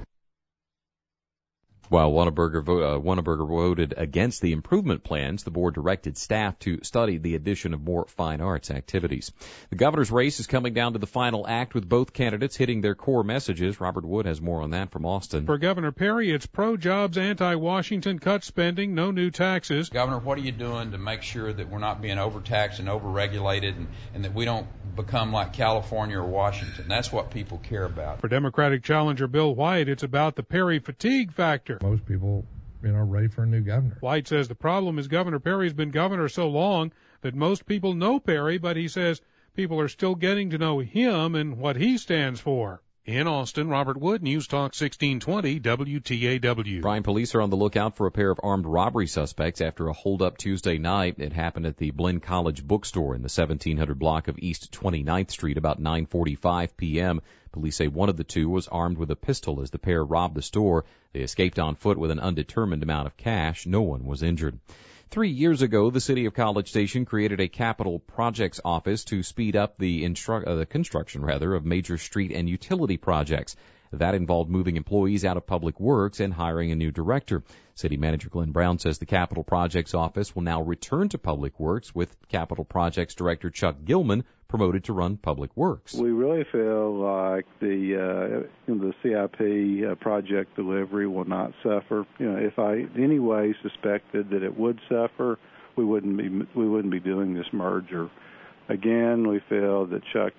While Wanneberger voted against the improvement plans, the board directed staff to study the addition of more fine arts activities. The governor's race is coming down to the final act with both candidates hitting their core messages. Robert Wood has more on that from Austin. For Governor Perry, it's pro-jobs, anti-Washington, cut spending, no new taxes. Governor, what are you doing to make sure that we're not being overtaxed and overregulated and that we don't become like California or Washington? That's what people care about. For Democratic challenger Bill White, it's about the Perry fatigue factor. Most people, are ready for a new governor. White says the problem is Governor Perry's been governor so long that most people know Perry, but he says people are still getting to know him and what he stands for. In Austin, Robert Wood, News Talk 1620 WTAW. Bryan police are on the lookout for a pair of armed robbery suspects after a holdup Tuesday night. It happened at the Blinn College bookstore in the 1700 block of East 29th Street about 9:45 p.m. Police say one of the two was armed with a pistol as the pair robbed the store. They escaped on foot with an undetermined amount of cash. No one was injured. 3 years ago, the city of College Station created a capital projects office to speed up the construction of major street and utility projects. That involved moving employees out of Public Works and hiring a new director. City Manager Glenn Brown says the Capital Projects Office will now return to Public Works, with Capital Projects Director Chuck Gilman promoted to run Public Works. We really feel like the CIP project delivery will not suffer. If I in any way suspected that it would suffer, we wouldn't be doing this merger. Again, we feel that Chuck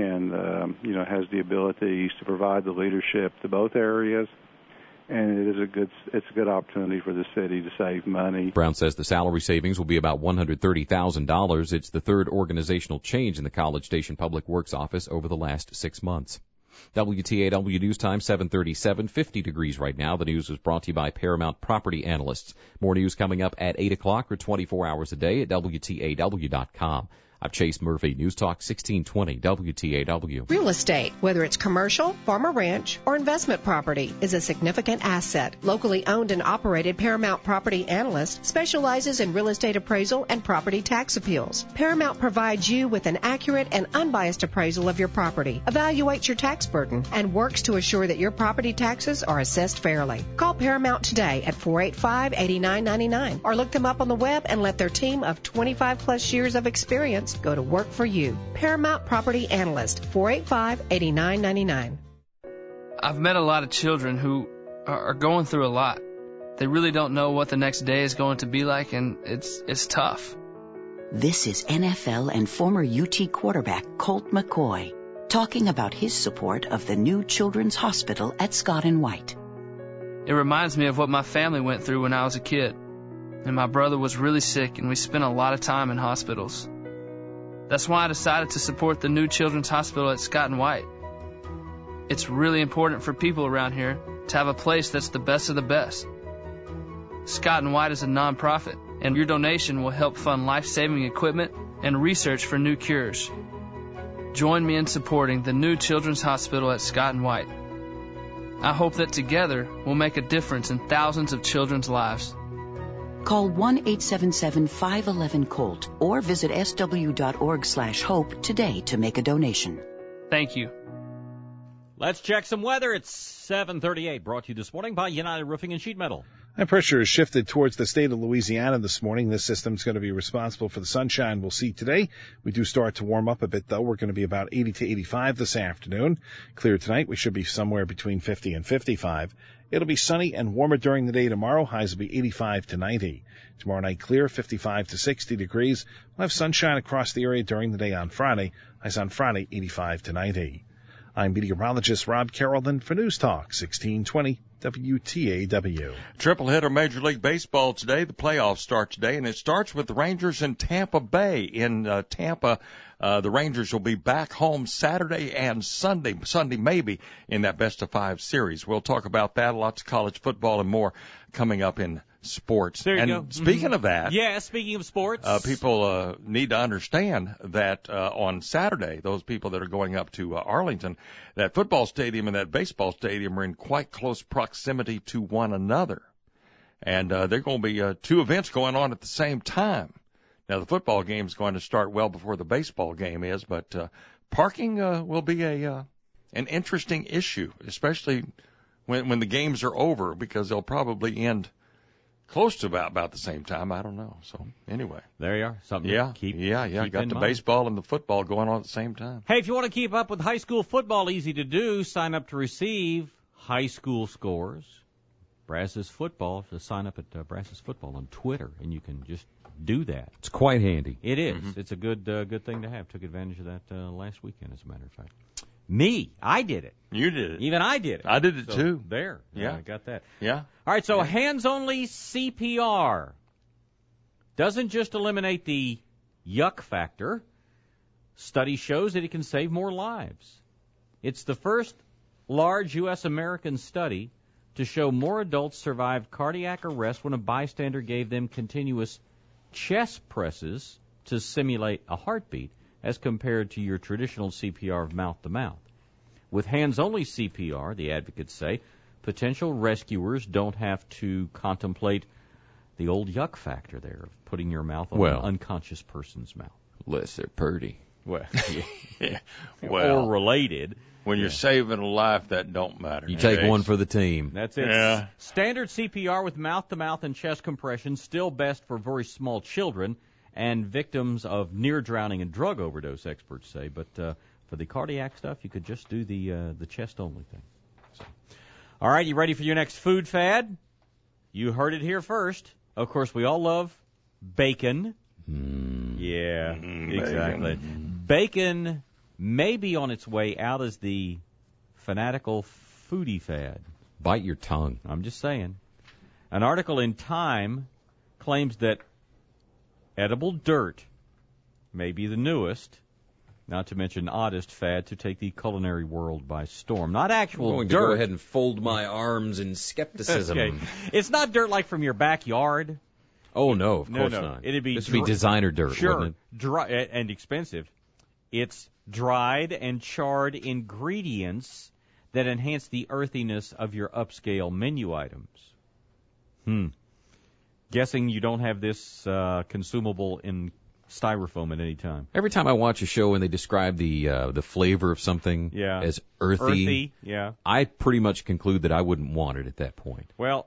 has the abilities to provide the leadership to both areas, and it's a good opportunity for the city to save money. Brown says the salary savings will be about $130,000. It's the third organizational change in the College Station Public Works office over the last 6 months. WTAW News Time 7:37, 50 degrees right now. The news was brought to you by Paramount Property Analysts. More news coming up at 8 o'clock or 24 hours a day at WTAW.com. I'm Chase Murphy, News Talk 1620 WTAW. Real estate, whether it's commercial, farm or ranch, or investment property, is a significant asset. Locally owned and operated Paramount Property Analyst specializes in real estate appraisal and property tax appeals. Paramount provides you with an accurate and unbiased appraisal of your property, evaluates your tax burden, and works to assure that your property taxes are assessed fairly. Call Paramount today at 485-8999 or look them up on the web and let their team of 25 plus years of experience experts go to work for you. Paramount Property Analyst, 485-8999. I've met a lot of children who are going through a lot. They really don't know what the next day is going to be like, and it's tough. This is NFL and former UT quarterback Colt McCoy talking about his support of the new Children's Hospital at Scott and White. It reminds me of what my family went through when I was a kid. And my brother was really sick, and we spent a lot of time in hospitals. That's why I decided to support the new Children's Hospital at Scott and White. It's really important for people around here to have a place that's the best of the best. Scott and White is a nonprofit, and your donation will help fund life-saving equipment and research for new cures. Join me in supporting the new Children's Hospital at Scott and White. I hope that together we'll make a difference in thousands of children's lives. Call 1-877-511-COLT or visit sw.org/hope today to make a donation. Thank you. Let's check some weather. It's 7:38, brought to you this morning by United Roofing and Sheet Metal. High pressure is shifted towards the state of Louisiana this morning. This system is going to be responsible for the sunshine we'll see today. We do start to warm up a bit, though. We're going to be about 80 to 85 this afternoon. Clear tonight. We should be somewhere between 50 and 55. It'll be sunny and warmer during the day tomorrow. Highs will be 85 to 90. Tomorrow night clear, 55 to 60 degrees. We'll have sunshine across the area during the day on Friday. Highs on Friday, 85 to 90. I'm meteorologist Rob Carrollton for News Talk 1620 WTAW. Triple header Major League Baseball today. The playoffs start today, and it starts with the Rangers in Tampa Bay. In Tampa, the Rangers will be back home Saturday and Sunday maybe, in that best-of-5 series. We'll talk about that, lots of college football and more coming up in sports. There you and go. Speaking of that, yeah, speaking of sports, people need to understand that on Saturday, those people that are going up to Arlington, that football stadium and that baseball stadium are in quite close proximity to one another, and there are going to be two events going on at the same time. Now, the football game is going to start well before the baseball game is, but parking will be an interesting issue, especially when the games are over, because they'll probably end close to about the same time. I don't know. So anyway, there you are. Something. Yeah, keep got the baseball and the football going on at the same time. Hey, if you want to keep up with high school football, easy to do. Sign up to receive high school scores. Brazos Football. To sign up at Brazos Football on Twitter, and you can just do that. It's quite handy. It is. Mm-hmm. It's a good thing to have. Took advantage of that last weekend, as a matter of fact. Me, I did it. You did it. Even I did it. I did it too. There. Yeah. I got that. Yeah. All right, so hands-only CPR doesn't just eliminate the yuck factor. Study shows that it can save more lives. It's the first large U.S. American study to show more adults survived cardiac arrest when a bystander gave them continuous chest presses to simulate a heartbeat as compared to your traditional CPR mouth-to-mouth. With hands-only CPR, the advocates say, potential rescuers don't have to contemplate the old yuck factor there of putting your mouth on an unconscious person's mouth. Unless they're pretty. Well, yeah. Or related. When you're saving a life, that don't matter. You take one for the team. That's it. Yeah. Standard CPR with mouth-to-mouth and chest compression, still best for very small children and victims of near drowning and drug overdose, experts say. But for the cardiac stuff, you could just do the chest-only thing. So. All right, you ready for your next food fad? You heard it here first. Of course, we all love bacon. Yeah, exactly. Bacon may be on its way out as the fanatical foodie fad. Bite your tongue. I'm just saying. An article in Time claims that edible dirt may be the newest, not to mention oddest fad to take the culinary world by storm. Not actual I'm going dirt. to go ahead and fold my arms in skepticism. Okay. It's not dirt like from your backyard. Oh, no, of course not. It'd be this would be designer dirt, sure, wouldn't it? Dry and expensive. It's dried and charred ingredients that enhance the earthiness of your upscale menu items. Guessing you don't have this consumable in styrofoam at any time. Every time I watch a show and they describe the flavor of something as earthy, I pretty much conclude that I wouldn't want it at that point. Well,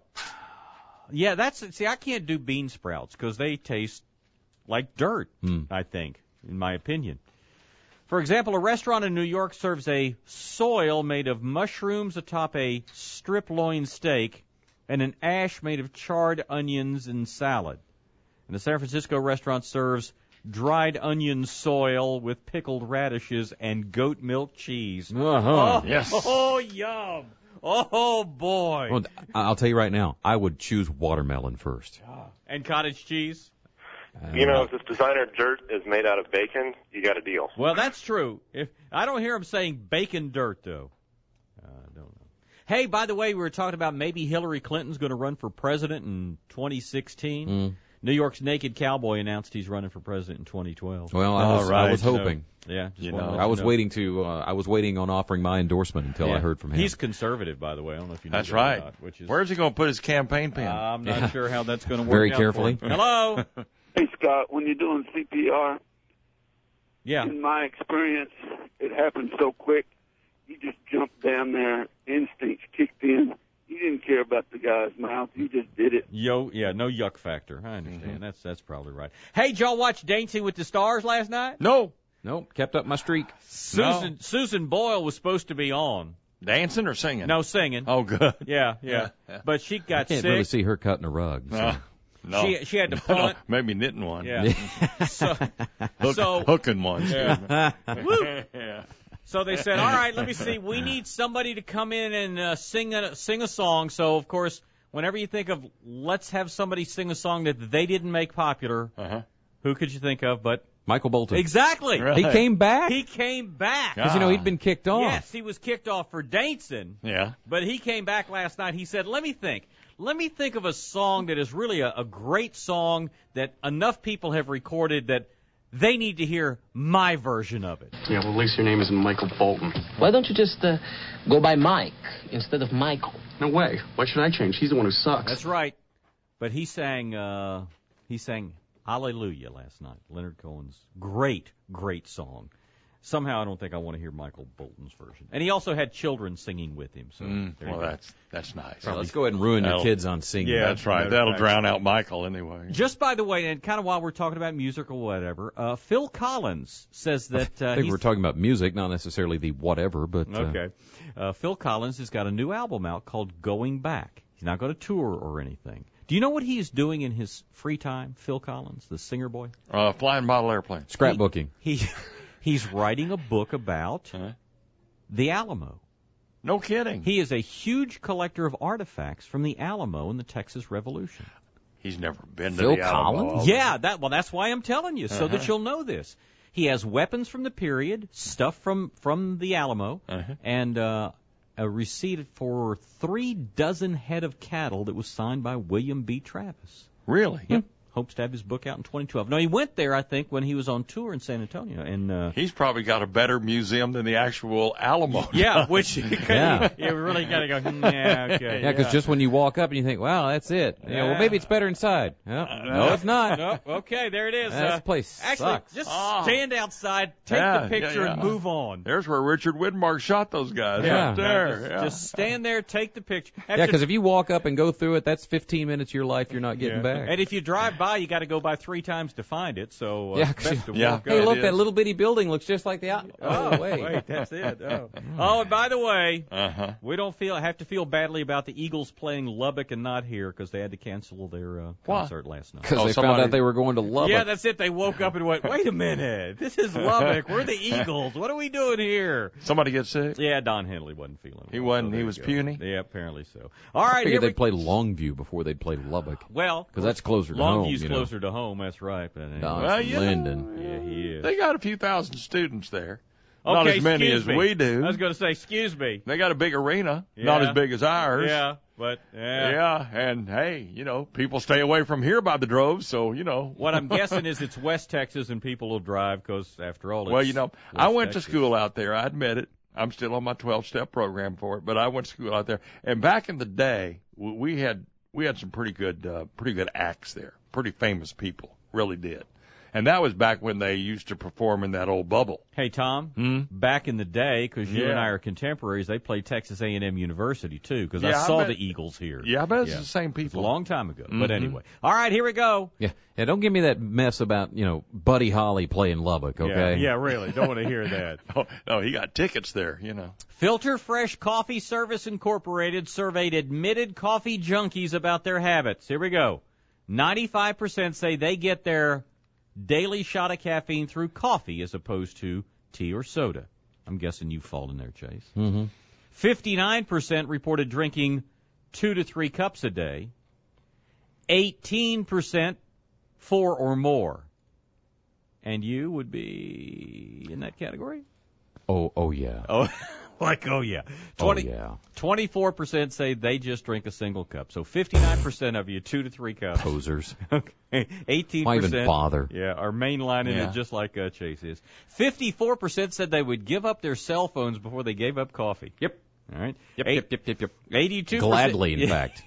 yeah, I can't do bean sprouts because they taste like dirt, I think. in my opinion. For example, a restaurant in New York serves a soil made of mushrooms atop a strip loin steak and an ash made of charred onions and salad. And a San Francisco restaurant serves dried onion soil with pickled radishes and goat milk cheese. Uh-huh. Yes. Oh, yum. Oh, boy. Well, I'll tell you right now, I would choose watermelon first. And cottage cheese? You know, if this designer dirt is made out of bacon, you got a deal. Well, that's true. If I don't hear him saying bacon dirt, though. I don't know. Hey, by the way, we were talking about maybe Hillary Clinton's going to run for president in 2016. New York's Naked Cowboy announced he's running for president in 2012. Well, I was hoping. So, yeah, I was waiting I was waiting on offering my endorsement until I heard from him. He's conservative, by the way. I don't know if you know that's that right. Or not, which is, where's he going to put his campaign pin? I'm not sure how that's going to work. Very out carefully. For him. Hello. Hey, Scott, when you're doing CPR, yeah. In my experience, it happens so quick. You just jumped down there, instincts kicked in. You didn't care about the guy's mouth. You just did it. No yuck factor. I understand. That's probably right. Hey, did y'all watch Dancing with the Stars last night? No. Nope. Kept up my streak. Susan Boyle was supposed to be on. Dancing or singing? No, singing. Oh, good. Yeah. But she got sick. I can't really see her cutting a rug. So. No. She had to punt. Maybe knitting one. Yeah. Hooking one. Yeah. Yeah. So they said, all right, let me see. We need somebody to come in and sing a song. So, of course, whenever you think of let's have somebody sing a song that they didn't make popular, who could you think of but Michael Bolton? Exactly. Really? He came back? He came back. Because, he'd been kicked off. Yes, he was kicked off for dancing. Yeah. But he came back last night. He said, let me think of a song that is really a great song that enough people have recorded that they need to hear my version of it. Yeah, well, at least your name isn't Michael Bolton. Why don't you just go by Mike instead of Michael? No way. Why should I change? He's the one who sucks. That's right. But he sang Hallelujah last night. Leonard Cohen's great song. Somehow I don't think I want to hear Michael Bolton's version. And he also had children singing with him. So that's nice. Well, let's go ahead and ruin your kids on singing. Yeah, that's right. That'll drown out Michael anyway. Just by the way, and kind of while we're talking about music or whatever, Phil Collins says that I think we're talking about music, not necessarily the whatever, but okay. Phil Collins has got a new album out called Going Back. He's not going to tour or anything. Do you know what he is doing in his free time, Phil Collins, the singer boy? Flying model airplane. Scrapbooking. He's writing a book about the Alamo. No kidding. He is a huge collector of artifacts from the Alamo in the Texas Revolution. He's never been Phil to the Alamo. Collins? Yeah, that's why I'm telling you, so that you'll know this. He has weapons from the period, stuff from the Alamo, and a receipt for 36 head of cattle that was signed by William B. Travis. Really? Yep. Hopes to have his book out in 2012. No, he went there, I think, when he was on tour in San Antonio. And he's probably got a better museum than the actual Alamo. Yeah, which you really got to go, yeah, okay. Yeah, because just when you walk up and you think, wow, that's it. Yeah, well, maybe it's better inside. No, it's not. No, okay, there it is. This place actually, sucks. Just stand outside, take the picture, and move on. There's where Richard Widmark shot those guys. Yeah. Right there. Just stand there, take the picture. Because if you walk up and go through it, that's 15 minutes of your life you're not getting back. And if you drive by, you got to go by 3 times to find it. So Hey, look, that little bitty building looks just like the. Oh, wait, that's it. Oh, and by the way, we don't have to feel badly about the Eagles playing Lubbock and not here because they had to cancel their concert last night. Because they found out they were going to Lubbock. Yeah, that's it. They woke up and went, "Wait a minute, this is Lubbock. We're the Eagles. What are we doing here?" Somebody get sick? Yeah, Don Henley wasn't feeling it. He wasn't. He was puny. Yeah, apparently so. All right, I figured they'd play Longview before they'd play Lubbock. Well, because that's closer to home. Longview's closer to home. That's right. But Linden. Yeah, he is. They got a few thousand students there. Okay, not as many as me. we do. I was going to say, excuse me. They got a big arena, not as big as ours. Yeah, but yeah, and hey, people stay away from here by the droves, so What I'm guessing is it's West Texas, and people will drive because, after all, I went to school out there. I admit it. I'm still on my 12-step program for it, but I went to school out there. And back in the day, we had some pretty good acts there. Pretty famous people, really did. And that was back when they used to perform in that old bubble. Hey, Tom, back in the day, because you and I are contemporaries, they played Texas A&M University, too, because I saw the Eagles here. Yeah, I bet it's the same people. It was a long time ago. But anyway. All right, here we go. Yeah, don't give me that mess about, Buddy Holly playing Lubbock, okay? Yeah, really. Don't want to hear that. No, he got tickets there, Filter Fresh Coffee Service Incorporated surveyed admitted coffee junkies about their habits. Here we go. 95% say they get their daily shot of caffeine through coffee as opposed to tea or soda. I'm guessing you fall in there, Chase. 59% reported drinking 2 to 3 cups a day. 18% 4 or more. And you would be in that category? Oh yeah. Oh, yeah. 24% say they just drink a single cup. So 59% of you, 2 to 3 cups. Posers. Okay. 18%. Why even bother? Yeah, are mainlining it just like Chase is. 54% said they would give up their cell phones before they gave up coffee. Yep. All right. Yep. 82%. Gladly, in fact.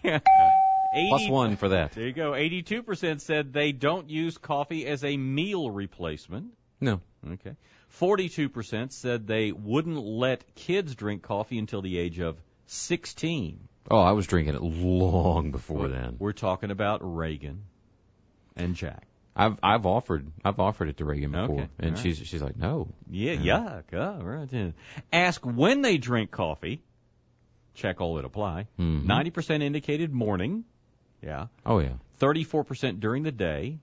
+1 for that. There you go. 82% said they don't use coffee as a meal replacement. No. Okay. 42% said they wouldn't let kids drink coffee until the age of 16. Oh, I was drinking it long before then. We're talking about Reagan and Jack. I've offered it to Reagan before, Okay. and right. she's like, no. Yeah, yuck. Oh, right. Ask when they drink coffee. Check all that apply. 90% indicated morning. Yeah. Oh, yeah. 34% during the day.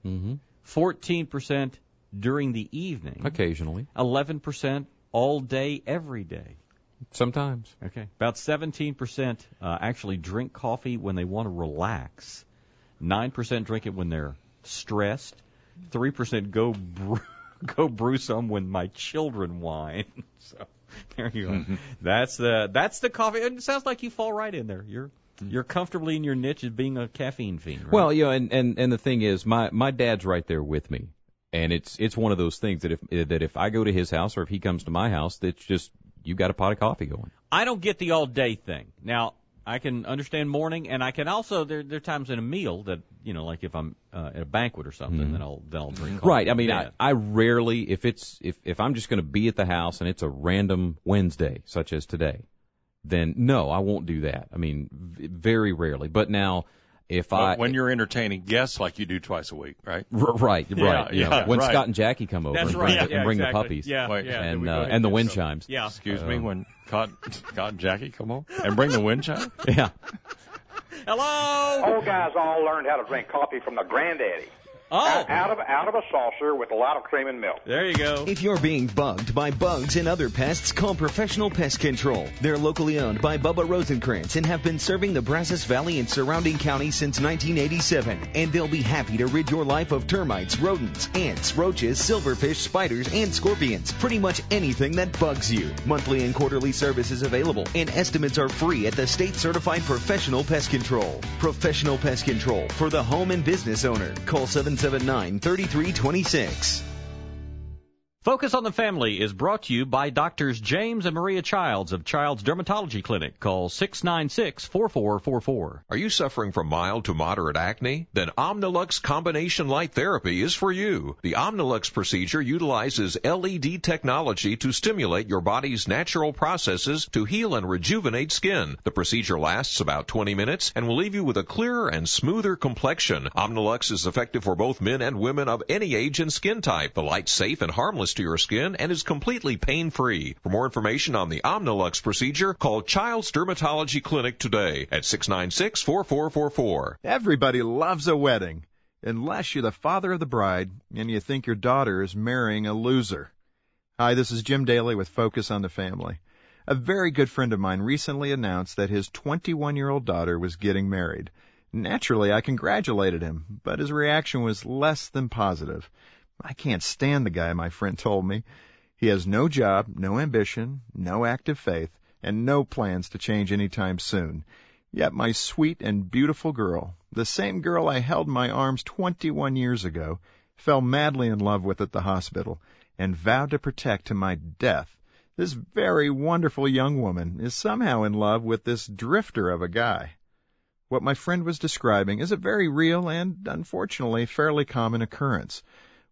14% during the evening. Occasionally. 11% all day, every day. Sometimes. Okay. About 17% actually drink coffee when they want to relax. 9% drink it when they're stressed. 3% go brew some when my children whine. So there you go. That's the coffee. And it sounds like you fall right in there. You're comfortably in your niche as being a caffeine fiend, right? Well, and the thing is, my dad's right there with me, and it's one of those things that if I go to his house or if he comes to my house, that's just you got a pot of coffee going. I don't get the all day thing. Now I can understand morning, and I can also there are times in a meal that like if I'm at a banquet or something, then I'll drink coffee. Right. I mean, I rarely if I'm just going to be at the house and it's a random Wednesday such as today, then no, I won't do that. I mean, very rarely. But now, when you're entertaining guests like you do twice a week, right? Right. Yeah, when Scott and Jackie come over and bring the exactly. puppies, and the wind chimes. Yeah. Excuse me, when Scott and Jackie come over and bring the wind chime. Yeah. Hello. Old guys all learned how to drink coffee from their granddaddy. Oh. Out of a saucer with a lot of cream and milk. There you go. If you're being bugged by bugs and other pests, call Professional Pest Control. They're locally owned by Bubba Rosenkrantz and have been serving the Brazos Valley and surrounding counties since 1987. And they'll be happy to rid your life of termites, rodents, ants, roaches, silverfish, spiders, and scorpions. Pretty much anything that bugs you. Monthly and quarterly services available, and estimates are free at the state-certified Professional Pest Control. Professional Pest Control for the home and business owner. Call 779-3326. Focus on the Family is brought to you by Doctors James and Maria Childs of Childs Dermatology Clinic. Call 696-4444. Are you suffering from mild to moderate acne? Then Omnilux Combination Light Therapy is for you. The Omnilux procedure utilizes LED technology to stimulate your body's natural processes to heal and rejuvenate skin. The procedure lasts about 20 minutes and will leave you with a clearer and smoother complexion. Omnilux is effective for both men and women of any age and skin type. The light's safe and harmless to your skin and is completely pain-free. For more information on the Omnilux procedure, call Childs Dermatology Clinic today at 696-4444. Everybody loves a wedding, unless you're the father of the bride and you think your daughter is marrying a loser. Hi, this is Jim Daly with Focus on the Family. A very good friend of mine recently announced that his 21-year-old daughter was getting married. Naturally, I congratulated him, but his reaction was less than positive. I can't stand the guy, my friend told me. He has no job, no ambition, no active faith, and no plans to change anytime soon. Yet my sweet and beautiful girl, the same girl I held in my arms 21 years ago, fell madly in love with at the hospital and vowed to protect to my death. This very wonderful young woman is somehow in love with this drifter of a guy. What my friend was describing is a very real and, unfortunately, fairly common occurrence.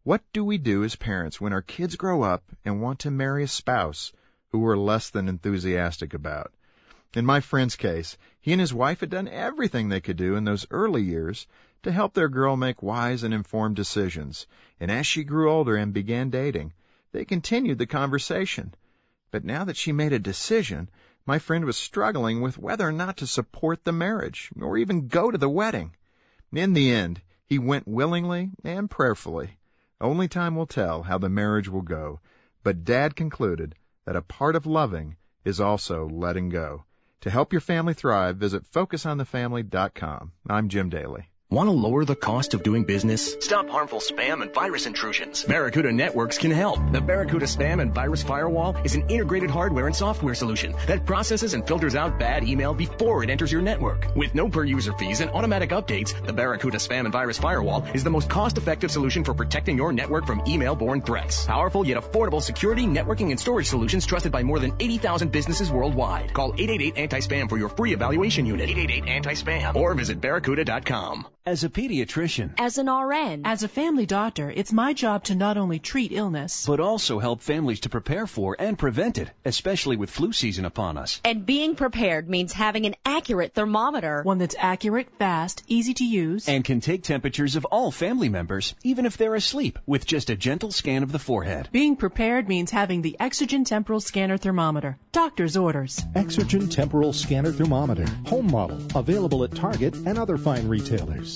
What do we do as parents when our kids grow up and want to marry a spouse who we're less than enthusiastic about? In my friend's case, he and his wife had done everything they could do in those early years to help their girl make wise and informed decisions. And as she grew older and began dating, they continued the conversation. But now that she made a decision, my friend was struggling with whether or not to support the marriage or even go to the wedding. In the end, he went willingly and prayerfully. Only time will tell how the marriage will go, but Dad concluded that a part of loving is also letting go. To help your family thrive, visit FocusOnTheFamily.com. I'm Jim Daly. Want to lower the cost of doing business? Stop harmful spam and virus intrusions. Barracuda Networks can help. The Barracuda Spam and Virus Firewall is an integrated hardware and software solution that processes and filters out bad email before it enters your network. With no per-user fees and automatic updates, the Barracuda Spam and Virus Firewall is the most cost-effective solution for protecting your network from email-borne threats. Powerful yet affordable security, networking, and storage solutions trusted by more than 80,000 businesses worldwide. Call 888-ANTI-SPAM for your free evaluation unit. 888-ANTI-SPAM or visit Barracuda.com. As a pediatrician, as an RN, as a family doctor, it's my job to not only treat illness, but also help families to prepare for and prevent it, especially with flu season upon us. And being prepared means having an accurate thermometer. One that's accurate, fast, easy to use, and can take temperatures of all family members, even if they're asleep, with just a gentle scan of the forehead. Being prepared means having the Exergen Temporal Scanner Thermometer. Doctor's orders. Exergen Temporal Scanner Thermometer. Home model. Available at Target and other fine retailers.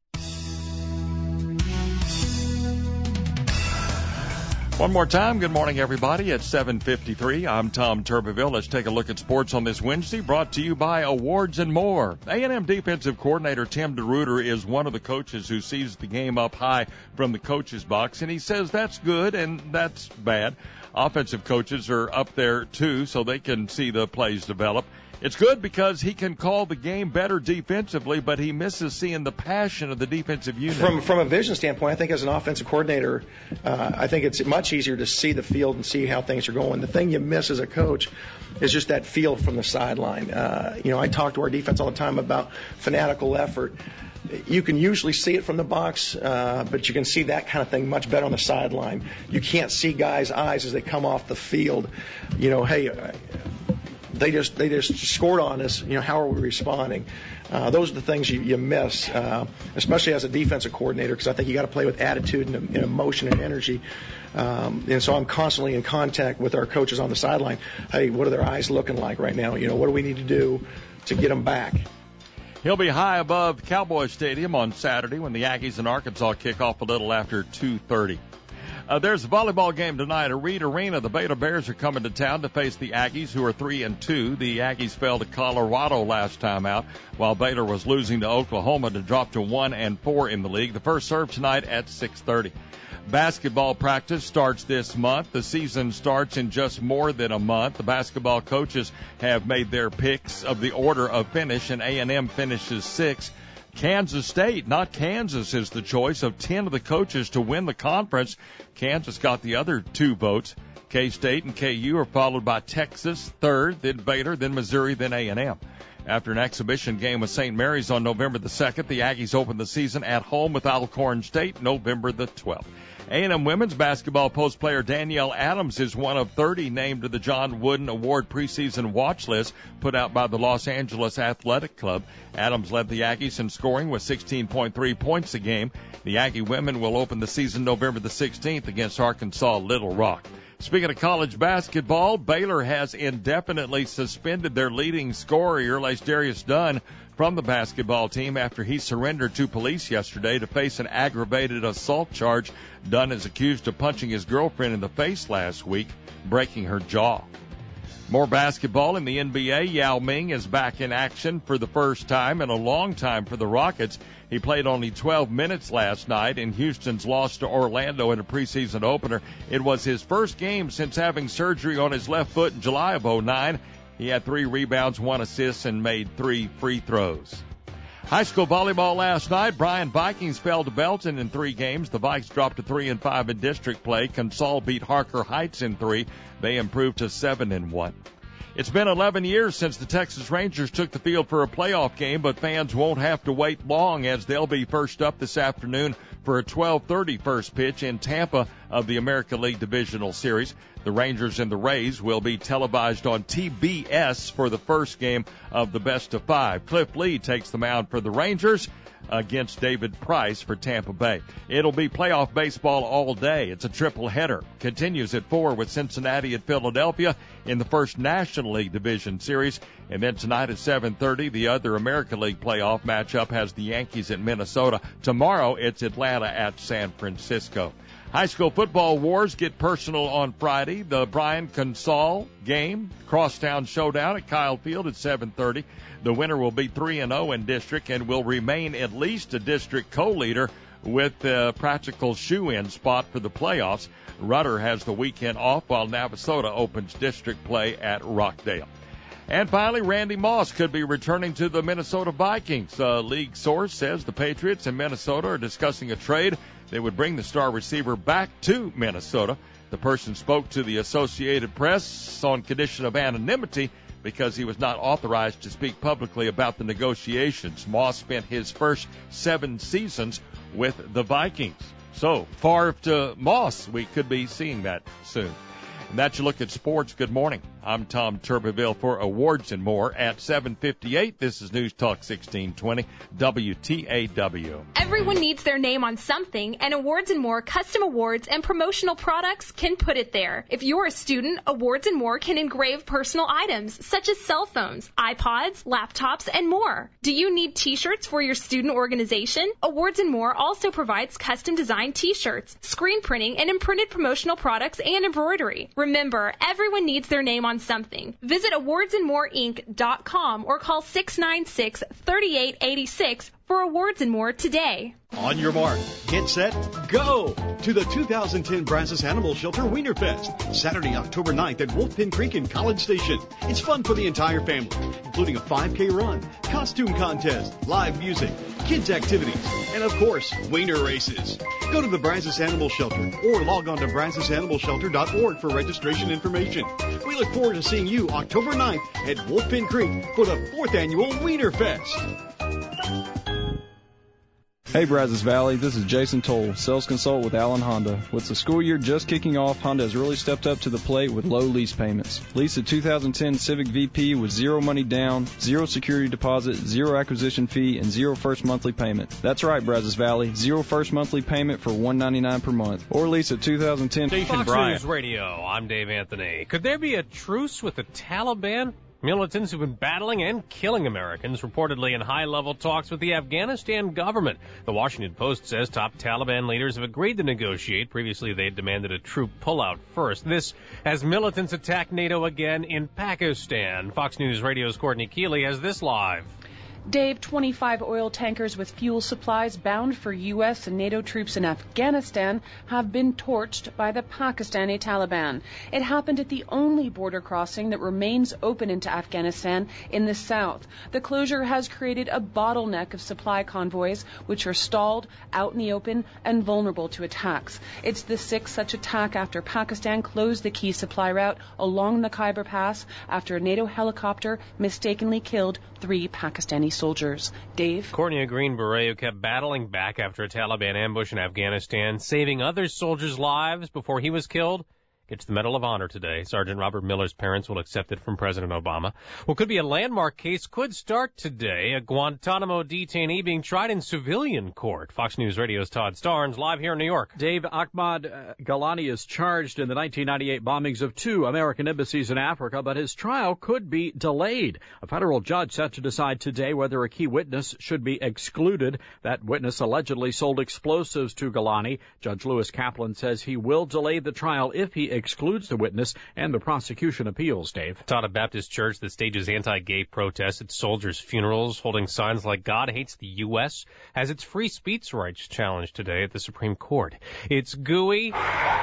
One more time, good morning, everybody. At 7:53, I'm Tom Turbeville. Let's take a look at sports on this Wednesday, brought to you by Awards and More. A&M defensive coordinator Tim DeRuyter is one of the coaches who sees the game up high from the coach's box, and he says that's good and that's bad. Offensive coaches are up there, too, so they can see the plays develop. It's good because he can call the game better defensively, but he misses seeing the passion of the defensive unit. From a vision standpoint, I think as an offensive coordinator, I think it's much easier to see the field and see how things are going. The thing you miss as a coach is just that feel from the sideline. I talk to our defense all the time about fanatical effort. You can usually see it from the box, but you can see that kind of thing much better on the sideline. You can't see guys' eyes as they come off the field. They just scored on us. How are we responding? Those are the things you miss, especially as a defensive coordinator, because I think you got to play with attitude and emotion and energy. And so I'm constantly in contact with our coaches on the sideline. Hey, what are their eyes looking like right now? What do we need to do to get them back? He'll be high above Cowboy Stadium on Saturday when the Aggies and Arkansas kick off a little after 2:30. There's a volleyball game tonight at Reed Arena. The Baylor Bears are coming to town to face the Aggies, who are 3-2. The Aggies fell to Colorado last time out, while Baylor was losing to Oklahoma to drop to 1-4 in the league. The first serve tonight at 6:30. Basketball practice starts this month. The season starts in just more than a month. The basketball coaches have made their picks of the order of finish, and A&M finishes 6th. Kansas State, not Kansas, is the choice of 10 of the coaches to win the conference. Kansas got the other 2 votes. K-State and KU are followed by Texas, 3rd, then Baylor, then Missouri, then A&M. After an exhibition game with St. Mary's on November the 2nd, the Aggies open the season at home with Alcorn State November the 12th. A&M women's basketball post player Danielle Adams is one of 30 named to the John Wooden Award preseason watch list put out by the Los Angeles Athletic Club. Adams led the Aggies in scoring with 16.3 points a game. The Aggie women will open the season November the 16th against Arkansas Little Rock. Speaking of college basketball, Baylor has indefinitely suspended their leading scorer, Darius Dunn, from the basketball team after he surrendered to police yesterday to face an aggravated assault charge. Dunn is accused of punching his girlfriend in the face last week, breaking her jaw. More basketball in the NBA. Yao Ming is back in action for the first time in a long time for the Rockets. He played only 12 minutes last night in Houston's loss to Orlando in a preseason opener. It was his first game since having surgery on his left foot in July of 2009. He had 3 rebounds, 1 assist, and made 3 free throws. High school volleyball last night. Bryan Vikings fell to Belton in 3 games. The Vikes dropped to 3-5 in district play. Consol beat Harker Heights in 3. They improved to 7-1. It's been 11 years since the Texas Rangers took the field for a playoff game, but fans won't have to wait long as they'll be first up this afternoon for a 12:30 first pitch in Tampa of the American League Divisional Series. The Rangers and the Rays will be televised on TBS for the first game of the best-of-5. Cliff Lee takes the mound for the Rangers against David Price for Tampa Bay. It'll be playoff baseball all day. It's a triple header. Continues at 4 with Cincinnati at Philadelphia in the first National League Division Series. And then tonight at 7:30, the other American League playoff matchup has the Yankees at Minnesota. Tomorrow, it's Atlanta at San Francisco. High school football wars get personal on Friday. The Brian Consall game, Crosstown Showdown at Kyle Field at 7:30. The winner will be 3-0 in district and will remain at least a district co-leader with a practical shoe-in spot for the playoffs. Rudder has the weekend off while Navasota opens district play at Rockdale. And finally, Randy Moss could be returning to the Minnesota Vikings. A league source says the Patriots and Minnesota are discussing a trade that would bring the star receiver back to Minnesota. The person spoke to the Associated Press on condition of anonymity because he was not authorized to speak publicly about the negotiations. Moss spent his first 7 seasons with the Vikings. So, Favre to Moss, we could be seeing that soon. And that's your look at sports. Good morning. I'm Tom Turbeville for Awards and More at 7:58. This is News Talk 1620 WTAW. Everyone needs their name on something, and Awards and More custom awards and promotional products can put it there. If you're a student, Awards and More can engrave personal items such as cell phones, iPods, laptops, and more. Do you need t-shirts for your student organization? Awards and More also provides custom designed t-shirts, screen printing, and imprinted promotional products and embroidery. Remember, everyone needs their name on something. Visit awardsandmoreinc.com or call 696-3886 for Awards and More today. On your mark, get set, go to the 2010 Brazos Animal Shelter Wienerfest, Saturday, October 9th at Wolfpin Creek in College Station. It's fun for the entire family, including a 5K run, costume contest, live music, kids activities, and of course, wiener races. Go to the Brazos Animal Shelter or log on to brazosanimalshelter.org for registration information. We look forward to seeing you October 9th at Wolfpin Creek for the 4th annual Wienerfest. Hey Brazos Valley, this is Jason Toll, sales consultant with Allen Honda. With the school year just kicking off, Honda has really stepped up to the plate with low lease payments. Lease a 2010 Civic VP with 0 money down, 0 security deposit, 0 acquisition fee, and 0 first monthly payment. That's right, Brazos Valley, 0 first monthly payment for $199 per month. Or lease a 2010 Fox News Radio, I'm Dave Anthony. Could there be a truce with the Taliban? Militants who've been battling and killing Americans, reportedly in high-level talks with the Afghanistan government. The Washington Post says top Taliban leaders have agreed to negotiate. Previously, they had demanded a troop pullout first. This as militants attack NATO again in Pakistan. Fox News Radio's Courtney Keeley has this live. Dave, 25 oil tankers with fuel supplies bound for U.S. and NATO troops in Afghanistan have been torched by the Pakistani Taliban. It happened at the only border crossing that remains open into Afghanistan in the south. The closure has created a bottleneck of supply convoys, which are stalled, out in the open, and vulnerable to attacks. It's the 6th such attack after Pakistan closed the key supply route along the Khyber Pass after a NATO helicopter mistakenly killed 3 Pakistani soldiers. Dave? Courtney, a Green Beret who kept battling back after a Taliban ambush in Afghanistan, saving other soldiers' lives before he was killed, gets the Medal of Honor today. Sergeant Robert Miller's parents will accept it from President Obama. What could be a landmark case could start today. A Guantanamo detainee being tried in civilian court. Fox News Radio's Todd Starnes, live here in New York. Dave, Ahmad Ghalani is charged in the 1998 bombings of 2 American embassies in Africa, but his trial could be delayed. A federal judge set to decide today whether a key witness should be excluded. That witness allegedly sold explosives to Ghalani. Judge Lewis Kaplan says he will delay the trial if he excludes the witness and the prosecution appeals, Dave. Taught a Baptist church that stages anti-gay protests at soldiers' funerals, holding signs like God hates the U.S., has its free speech rights challenged today at the Supreme Court. It's gooey,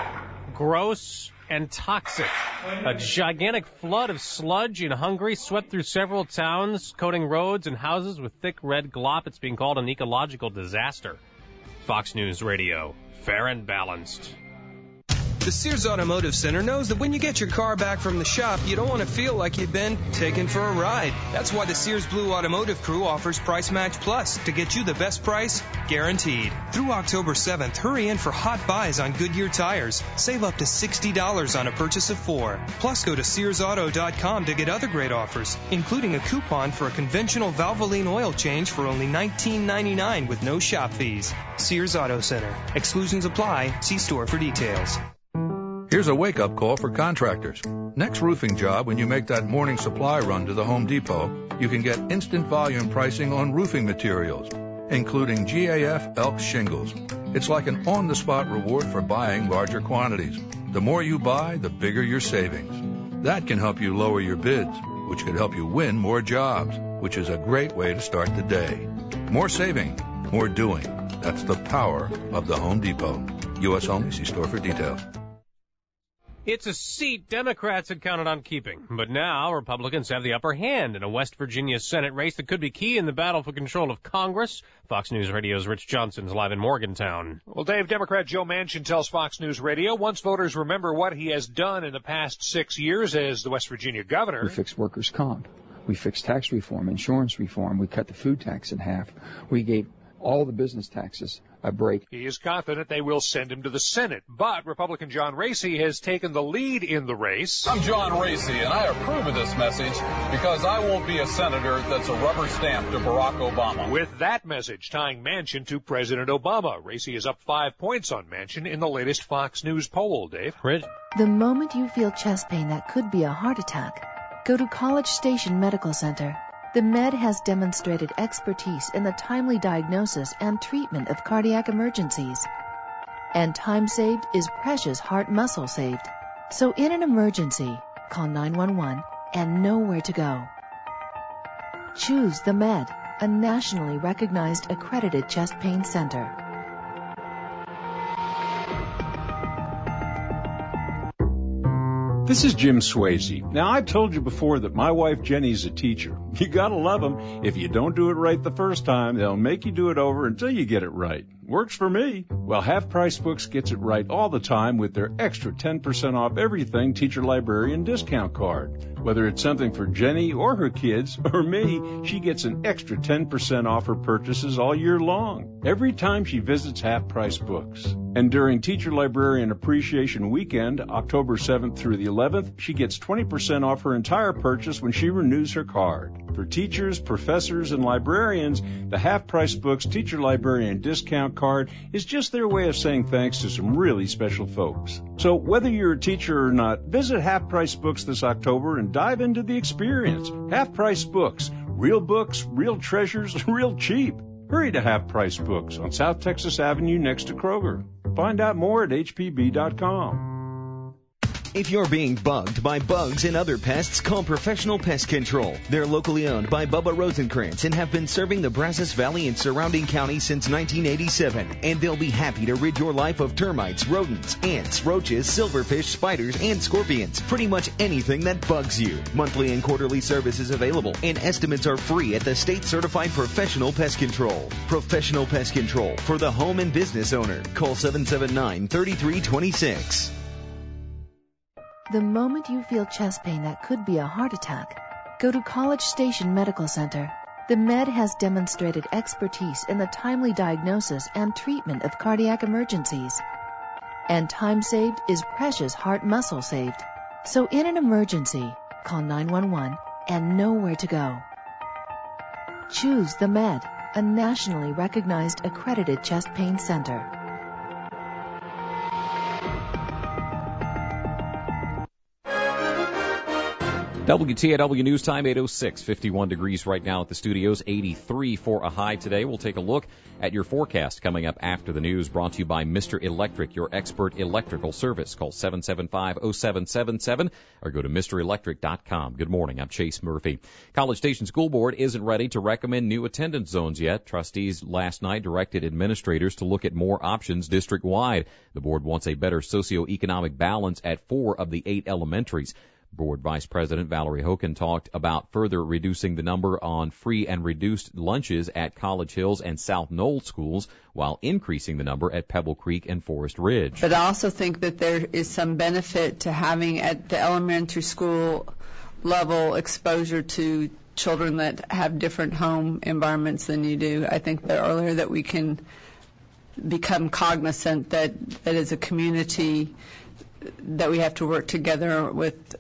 gross, and toxic. A gigantic flood of sludge in Hungary swept through several towns, coating roads and houses with thick red glop. It's being called an ecological disaster. Fox News Radio, fair and balanced. The Sears Automotive Center knows that when you get your car back from the shop, you don't want to feel like you've been taken for a ride. That's why the Sears Blue Automotive Crew offers Price Match Plus to get you the best price, guaranteed. Through October 7th, hurry in for hot buys on Goodyear tires. Save up to $60 on a purchase of 4. Plus, go to SearsAuto.com to get other great offers, including a coupon for a conventional Valvoline oil change for only $19.99 with no shop fees. Sears Auto Center. Exclusions apply. See store for details. Here's a wake-up call for contractors. Next roofing job, when you make that morning supply run to the Home Depot, you can get instant volume pricing on roofing materials, including GAF Elk shingles. It's like an on-the-spot reward for buying larger quantities. The more you buy, the bigger your savings. That can help you lower your bids, which could help you win more jobs, which is a great way to start the day. More saving, more doing. That's the power of the Home Depot. U.S. only. See store for details. It's a seat Democrats had counted on keeping, but now Republicans have the upper hand in a West Virginia Senate race that could be key in the battle for control of Congress. Fox News Radio's Rich Johnson's live in Morgantown. Well, Dave, Democrat Joe Manchin tells Fox News Radio once voters remember what he has done in the past 6 years as the West Virginia governor. We fixed workers' comp. We fixed tax reform, insurance reform. We cut the food tax in half. We gave all the business taxes a break. He is confident they will send him to the Senate, but Republican John Racy has taken the lead in the race. I'm John Racy, and I approve of this message because I won't be a senator that's a rubber stamp to Barack Obama. With that message tying Manchin to President Obama, Racy is up 5 points on Manchin in the latest Fox News poll, Dave. Rich? The moment you feel chest pain that could be a heart attack, go to College Station Medical Center. The Med has demonstrated expertise in the timely diagnosis and treatment of cardiac emergencies. And time saved is precious heart muscle saved. So in an emergency, call 911 and know where to go. Choose the Med, a nationally recognized accredited chest pain center. This is Jim Swayze. Now, I've told you before that my wife Jenny's a teacher. You gotta love them. If you don't do it right the first time, they'll make you do it over until you get it right. Works for me. Well, Half Price Books gets it right all the time with their extra 10% off everything Teacher Librarian discount card. Whether it's something for Jenny or her kids or me, she gets an extra 10% off her purchases all year long, every time she visits Half Price Books. And during Teacher Librarian Appreciation Weekend, October 7th through the 11th, she gets 20% off her entire purchase when she renews her card. For teachers, professors, and librarians, the Half Price Books Teacher Librarian Discount Card is just their way of saying thanks to some really special folks. So whether you're a teacher or not, visit Half Price Books this October and dive into the experience. Half Price Books, real treasures, real cheap. Hurry to Half Price Books on South Texas Avenue next to Kroger. Find out more at hpb.com. If you're being bugged by bugs and other pests, call Professional Pest Control. They're locally owned by Bubba Rosenkrantz and have been serving the Brazos Valley and surrounding counties since 1987. And they'll be happy to rid your life of termites, rodents, ants, roaches, silverfish, spiders, and scorpions. Pretty much anything that bugs you. Monthly and quarterly service is available, and estimates are free at the state-certified Professional Pest Control. Professional Pest Control for the home and business owner. Call 779-3326. The moment you feel chest pain that could be a heart attack, go to College Station Medical Center. The Med has demonstrated expertise in the timely diagnosis and treatment of cardiac emergencies. And time saved is precious heart muscle saved. So in an emergency, call 911 and know where to go. Choose the Med, a nationally recognized accredited chest pain center. WTAW News Time, 8:06, 51 degrees right now at the studios, 83 for a high today. We'll take a look at your forecast coming up after the news, brought to you by Mr. Electric, your expert electrical service. Call 775-0777 or go to MrElectric.com. Good morning, I'm Chase Murphy. College Station School Board isn't ready to recommend new attendance zones yet. Trustees last night directed administrators to look at more options district-wide. The board wants a better socioeconomic balance at 4 of the 8 elementaries. Board Vice President Valerie Hoken talked about further reducing the number on free and reduced lunches at College Hills and South Knoll schools while increasing the number at Pebble Creek and Forest Ridge. But I also think that there is some benefit to having at the elementary school level exposure to children that have different home environments than you do. I think the earlier that we can become cognizant that as a community that we have to work together with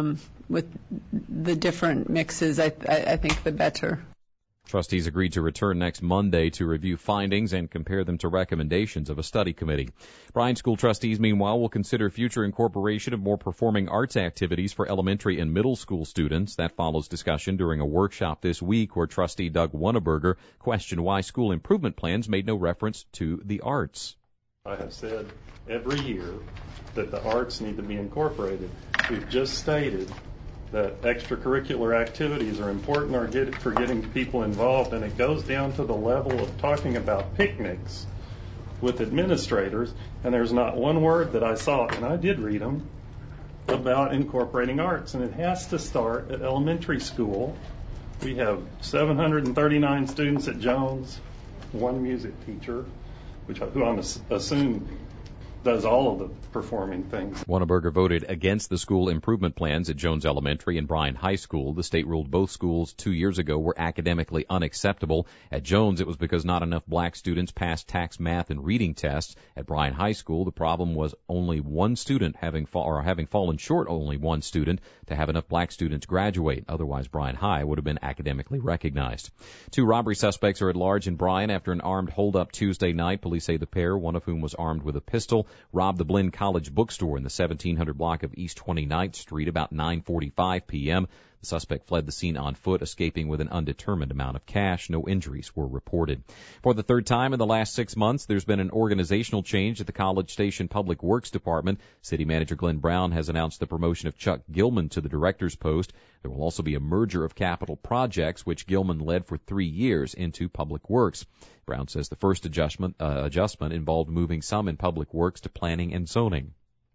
the different mixes, I think the better. Trustees agreed to return next Monday to review findings and compare them to recommendations of a study committee. Bryan School trustees, meanwhile, will consider future incorporation of more performing arts activities for elementary and middle school students. That follows discussion during a workshop this week where trustee Doug Wonneberger questioned why school improvement plans made no reference to the arts. I have said every year that the arts need to be incorporated. We've just stated that extracurricular activities are important for getting people involved, and it goes down to the level of talking about picnics with administrators, and there's not one word that I saw, and I did read them, about incorporating arts, and it has to start at elementary school. We have 739 students at Jones, one music teacher, who I'm assuming does all of the performing things. Wonneberger voted against the school improvement plans at Jones Elementary and Bryan High School. The state ruled both schools 2 years ago were academically unacceptable. At Jones, it was because not enough black students passed tax, math, and reading tests. At Bryan High School, the problem was only one student having fallen short only one student to have enough black students graduate. Otherwise, Bryan High would have been academically recognized. 2 robbery suspects are at large in Bryan after an armed holdup Tuesday night. Police say the pair, one of whom was armed with a pistol, robbed the Blinn College bookstore in the 1700 block of East 29th Street about 9:45 p.m. The suspect fled the scene on foot, escaping with an undetermined amount of cash. No injuries were reported. For the third time in the last 6 months, there's been an organizational change at the College Station Public Works Department. City Manager Glenn Brown has announced the promotion of Chuck Gilman to the director's post. There will also be a merger of capital projects, which Gilman led for 3 years, into Public Works. Brown says the first adjustment involved moving some in Public Works to planning and zoning.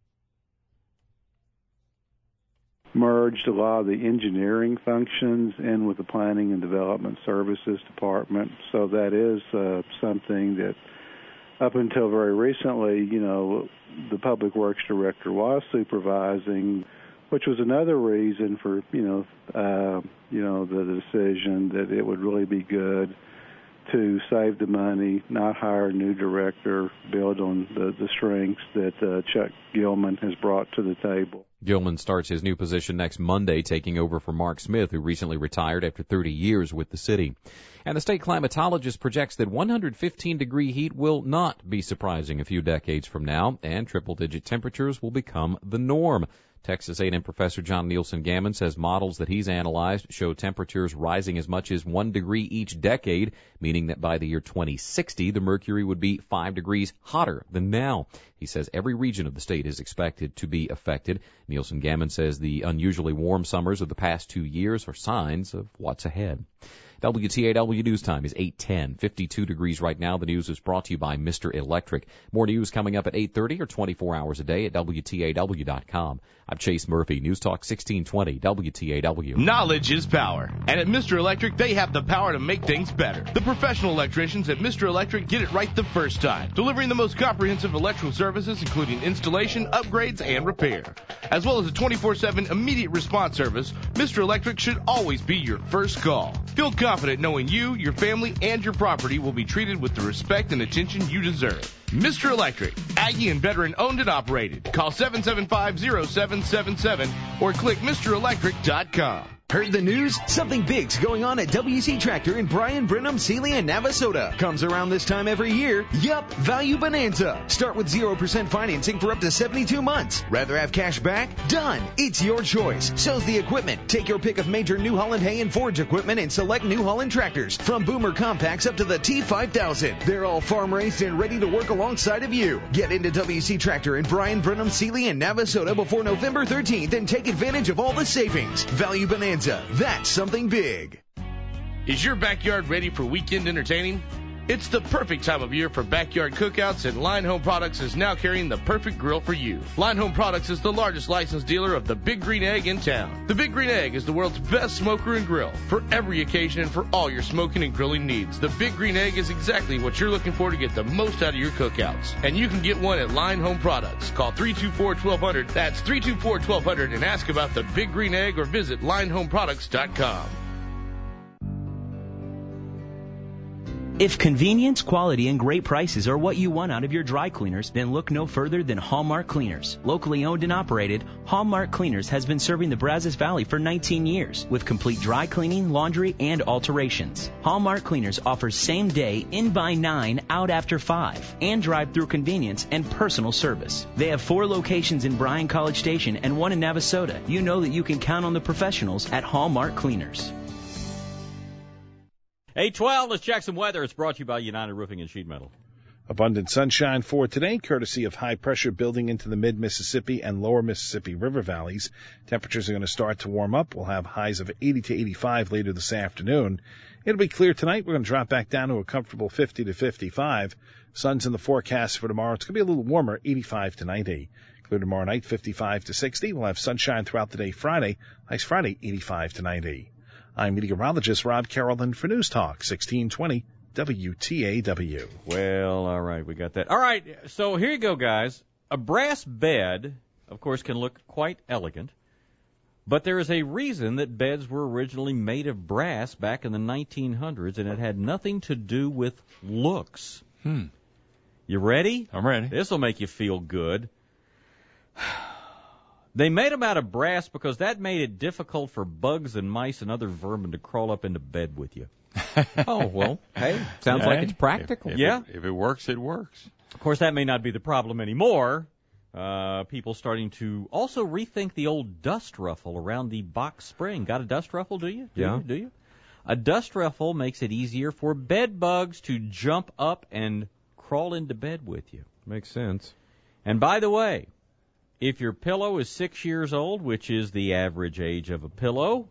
Merged a lot of the engineering functions in with the Planning and Development Services Department. So that is something that up until very recently, the Public Works Director was supervising, which was another reason for, the decision that it would really be good to save the money, not hire a new director, build on the strengths that Chuck Gilman has brought to the table. Gilman starts his new position next Monday, taking over for Mark Smith, who recently retired after 30 years with the city. And the state climatologist projects that 115-degree heat will not be surprising a few decades from now, and triple-digit temperatures will become the norm. Texas A&M professor John Nielsen Gammon says models that he's analyzed show temperatures rising as much as 1 degree each decade, meaning that by the year 2060, the mercury would be 5 degrees hotter than now. He says every region of the state is expected to be affected. Nielsen Gammon says the unusually warm summers of the past 2 years are signs of what's ahead. WTAW News Time is 8:10, 52 degrees right now. The news is brought to you by Mr. Electric. More news coming up at 8:30 or 24 hours a day at WTAW.com. I'm Chase Murphy, News Talk 1620, WTAW. Knowledge is power. And at Mr. Electric, they have the power to make things better. The professional electricians at Mr. Electric get it right the first time, delivering the most comprehensive electrical services, including installation, upgrades, and repair. As well as a 24/7 immediate response service, Mr. Electric should always be your first call. Feel confident knowing you, your family, and your property will be treated with the respect and attention you deserve. Mr. Electric, Aggie and veteran owned and operated. Call 775-0777 or click MrElectric.com. Heard the news? Something big's going on at WC Tractor in Bryan, Brenham, Sealy, and Navasota. Comes around this time every year. Yup, Value Bonanza. Start with 0% financing for up to 72 months. Rather have cash back? Done. It's your choice. So's the equipment. Take your pick of major New Holland hay and forage equipment and select New Holland tractors. From Boomer Compacts up to the T5000. They're all farm raised and ready to work alongside of you. Get into WC Tractor in Bryan, Brenham, Sealy, and Navasota before November 13th and take advantage of all the savings. Value Bonanza. That's something big. Is your backyard ready for weekend entertaining? It's the perfect time of year for backyard cookouts, and Line Home Products is now carrying the perfect grill for you. Line Home Products is the largest licensed dealer of the Big Green Egg in town. The Big Green Egg is the world's best smoker and grill for every occasion and for all your smoking and grilling needs. The Big Green Egg is exactly what you're looking for to get the most out of your cookouts. And you can get one at Line Home Products. Call 324-1200. That's 324-1200 and ask about the Big Green Egg or visit linehomeproducts.com. If convenience, quality, and great prices are what you want out of your dry cleaners, then look no further than Hallmark Cleaners. Locally owned and operated, Hallmark Cleaners has been serving the Brazos Valley for 19 years with complete dry cleaning, laundry, and alterations. Hallmark Cleaners offers same-day, in by 9, out after 5, and drive-through convenience and personal service. They have 4 locations in Bryan College Station and 1 in Navasota. You know that you can count on the professionals at Hallmark Cleaners. 8:12, let's check some weather. It's brought to you by United Roofing and Sheet Metal. Abundant sunshine for today, courtesy of high pressure building into the mid-Mississippi and lower Mississippi River valleys. Temperatures are going to start to warm up. We'll have highs of 80 to 85 later this afternoon. It'll be clear tonight. We're going to drop back down to a comfortable 50 to 55. Sun's in the forecast for tomorrow. It's going to be a little warmer, 85 to 90. Clear tomorrow night, 55 to 60. We'll have sunshine throughout the day Friday. Nice Friday, 85 to 90. I'm meteorologist Rob Carrollton for News Talk 1620 WTAW. Well, all right, we got that. All right, so here you go, guys. A brass bed, of course, can look quite elegant, but there is a reason that beds were originally made of brass back in the 1900s, and it had nothing to do with looks. You ready? I'm ready. This will make you feel good. They made them out of brass because that made it difficult for bugs and mice and other vermin to crawl up into bed with you. Oh, well, hey, sounds like it's practical. If it works, it works. Of course, that may not be the problem anymore. People starting to also rethink the old dust ruffle around the box spring. Got a dust ruffle, do you? Do you? A dust ruffle makes it easier for bed bugs to jump up and crawl into bed with you. Makes sense. And by the way, if your pillow is 6 years old, which is the average age of a pillow,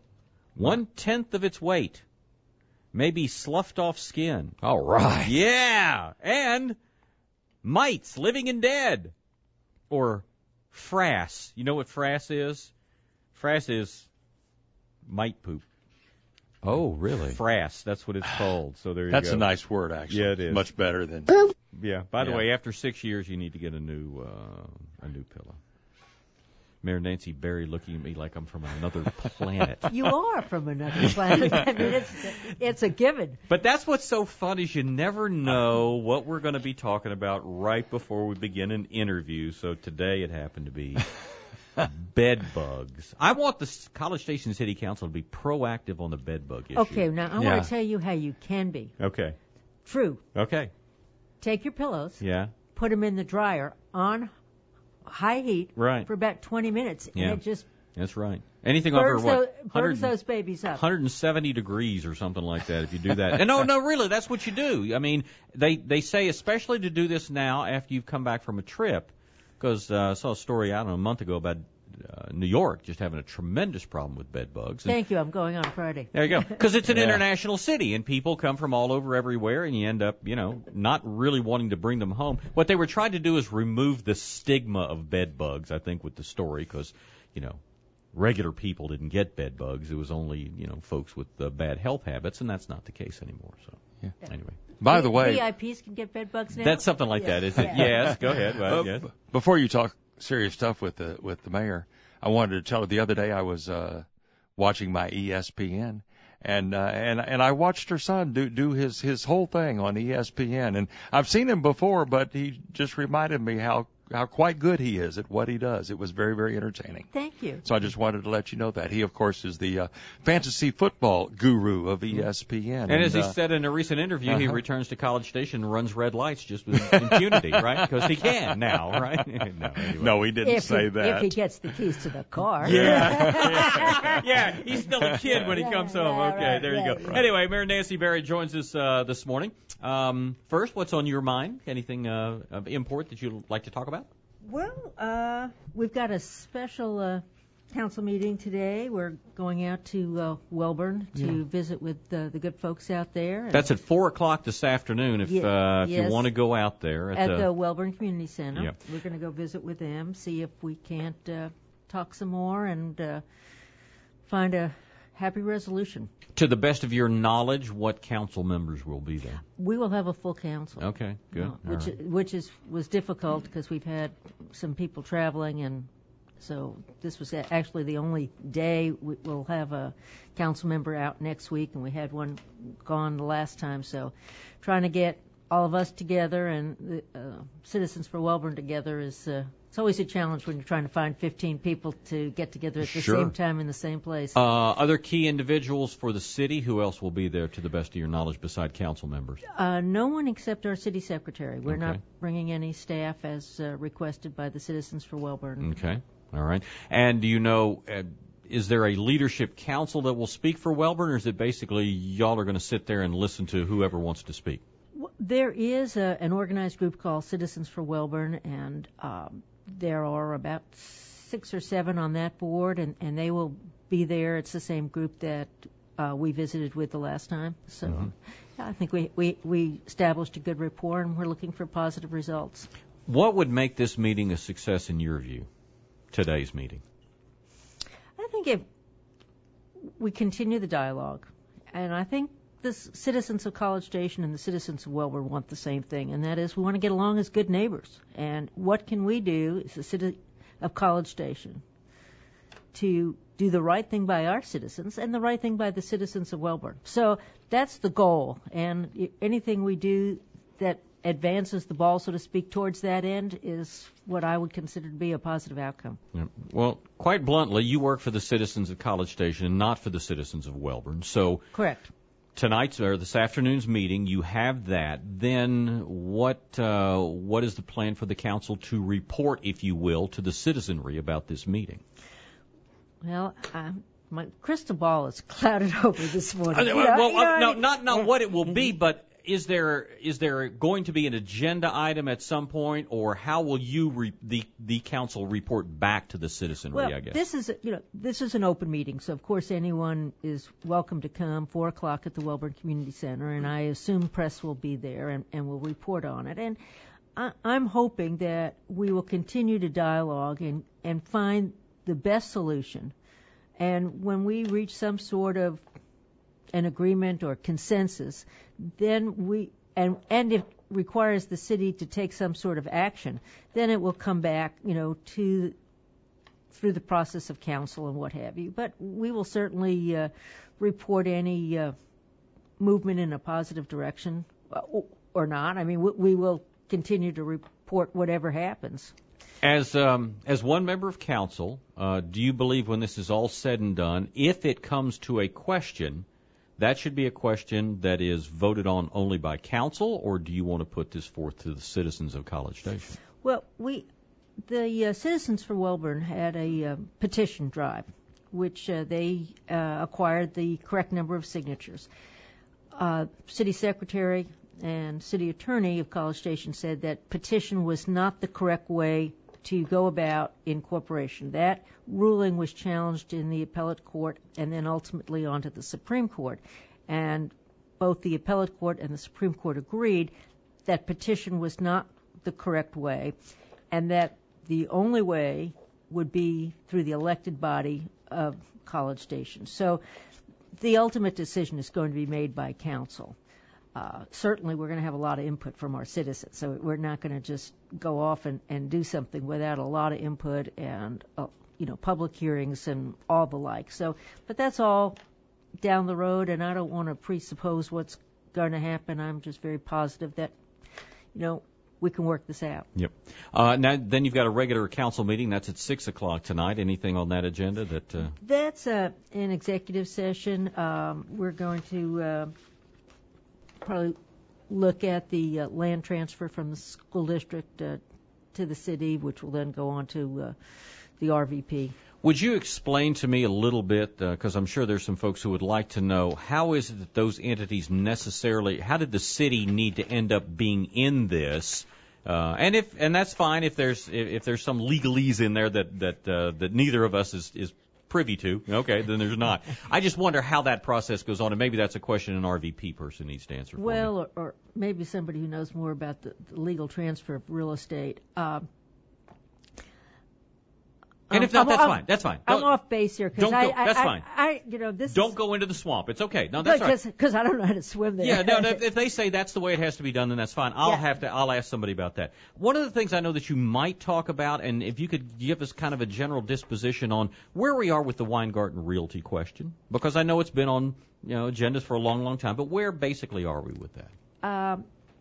1/10 of its weight may be sloughed off skin. All right. Yeah. And mites living and dead. Or frass. You know what frass is? Frass is mite poop. Oh, really? Frass. That's what it's called. So there you go. That's a nice word, actually. Yeah, it is. Much better than. Yeah. By the way, after 6 years, you need to get a new pillow. Mayor Nancy Berry looking at me like I'm from another planet. You are from another planet. I mean, it's a given. But that's what's so fun is you never know what we're going to be talking about right before we begin an interview. So today it happened to be bed bugs. I want the College Station City Council to be proactive on the bed bug issue. Okay, now I want to tell you how you can be. Okay. True. Okay. Take your pillows. Yeah. Put them in the dryer on high heat for about 20 minutes. Yeah. And it just That's right. Anything over what? Burns those babies up. 170 degrees or something like that if you do that. And no, really, that's what you do. I mean, they say especially to do this now after you've come back from a trip, because I saw a story, a month ago about New York just having a tremendous problem with bed bugs. Thank you. I'm going on Friday. There you go. Because it's an international city, and people come from all over everywhere, and you end up, not really wanting to bring them home. What they were trying to do is remove the stigma of bed bugs, I think, with the story, because, regular people didn't get bed bugs. It was only, folks with bad health habits, and that's not the case anymore. So, anyway. By the way, VIPs can get bed bugs now? That's something like that, isn't it? Yes, go ahead. Well, yes. Before you talk serious stuff with the mayor, I wanted to tell her the other day I was watching my ESPN, and I watched her son do his whole thing on ESPN, and I've seen him before, but he just reminded me how quite good he is at what he does. It was very, very entertaining. Thank you. So I just wanted to let you know that. He, of course, is the fantasy football guru of ESPN. And as he said in a recent interview, he returns to College Station and runs red lights just with impunity, right? Because he can now, right? No, he didn't say that. If he gets the keys to the car. Yeah, he's still a kid when he comes home. Okay, there you go. Right. Anyway, Mayor Nancy Berry joins us this morning. First, what's on your mind? Anything of import that you'd like to talk about? Well, we've got a special council meeting today. We're going out to Welborn to visit with the good folks out there. That's at 4 o'clock this afternoon. If you want to go out there at the Welborn Community Center, Yep. We're going to go visit with them, see if we can't talk some more and find a happy resolution. To the best of your knowledge, what council members will be there? We will have a full council. Okay, good. Which was difficult because we've had some people traveling, and so this was actually the only day we'll have a council member out next week, and we had one gone the last time. So trying to get all of us together and the Citizens for Welborn together is it's always a challenge when you're trying to find 15 people to get together at the same time in the same place. Other key individuals for the city, who else will be there to the best of your knowledge beside council members? No one except our city secretary. We're not bringing any staff as requested by the Citizens for Welborn. Okay. All right. And do you know, is there a leadership council that will speak for Welborn, or is it basically y'all are going to sit there and listen to whoever wants to speak? There is an organized group called Citizens for Welborn, and there are about 6 or 7 on that board, and they will be there. It's the same group that we visited with the last time. So I think we established a good rapport, and we're looking for positive results. What would make this meeting a success in your view, today's meeting? I think if we continue the dialogue, and I think the citizens of College Station and the citizens of Welborn want the same thing, and that is we want to get along as good neighbors. And what can we do as the city of College Station to do the right thing by our citizens and the right thing by the citizens of Welborn? So that's the goal, and anything we do that advances the ball, so to speak, towards that end is what I would consider to be a positive outcome. Yeah. Well, quite bluntly, you work for the citizens of College Station and not for the citizens of Welborn. So correct. Tonight's or this afternoon's meeting, you have that. Then what is the plan for the council to report, if you will, to the citizenry about this meeting? Well, my crystal ball is clouded over this morning. Not what it will be, but is there going to be an agenda item at some point, or how will you the council report back to the citizenry? Well, I guess this is an open meeting, so of course anyone is welcome to come 4 o'clock at the Welborn Community Center, and I assume press will be there and will report on it. And I'm hoping that we will continue to dialogue and find the best solution. And when we reach some sort of an agreement or consensus, then and it requires the city to take some sort of action, then it will come back, through the process of council and what have you. But we will certainly report any movement in a positive direction or not. I mean, we will continue to report whatever happens. As one member of council, do you believe when this is all said and done, if it comes to a question, that should be a question that is voted on only by council, or do you want to put this forth to the citizens of College Station? Well, the Citizens for Welborn had a petition drive, which they acquired the correct number of signatures. City Secretary and City Attorney of College Station said that petition was not the correct way to go about incorporation. That ruling was challenged in the appellate court and then ultimately onto the Supreme Court. And both the appellate court and the Supreme Court agreed that petition was not the correct way, and that the only way would be through the elected body of College Station. So the ultimate decision is going to be made by council. Certainly we're going to have a lot of input from our citizens, so we're not going to just go off and do something without a lot of input and public hearings and all the like. So, but that's all down the road, and I don't want to presuppose what's going to happen. I'm just very positive that we can work this out. Yep. Now then you've got a regular council meeting. That's at 6 o'clock tonight. Anything on that agenda that? That's an executive session. We're going to probably look at the land transfer from the school district to the city, which will then go on to the RVP. Would you explain to me a little bit, because I'm sure there's some folks who would like to know, how is it that those entities how did the city need to end up being in this? And that's fine if there's some legalese in there that neither of us is privy to. Okay, then there's not. I just wonder how that process goes on, and maybe that's a question an RVP person needs to answer for me. Well, or maybe somebody who knows more about the legal transfer of real estate. And if not, that's fine. That's fine. I'm off base here because that's fine. This don't go into the swamp. It's okay. No, that's right. Because I don't know how to swim there. Yeah, no. If they say that's the way it has to be done, then that's fine. I'll ask somebody about that. One of the things I know that you might talk about, and if you could give us kind of a general disposition on where we are with the Weingarten Realty question, because I know it's been on agendas for a long, long time. But where basically are we with that? I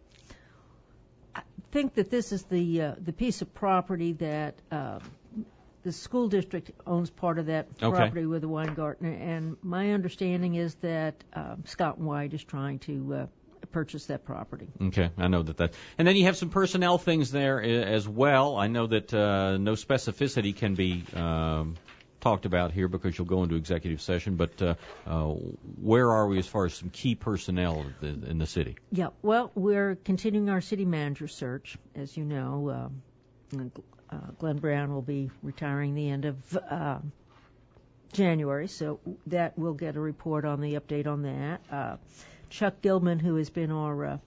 think that this is the piece of property that. The school district owns part of that property with the Weingarten, and my understanding is that Scott White is trying to purchase that property. Okay, I know that. And then you have some personnel things there as well. I know that no specificity can be talked about here because you'll go into executive session, but where are we as far as some key personnel in the city? Yeah, well, we're continuing our city manager search, as you know. Glenn Brown will be retiring the end of January, so that we'll get a report on the update on that. Chuck Gilman, who has been our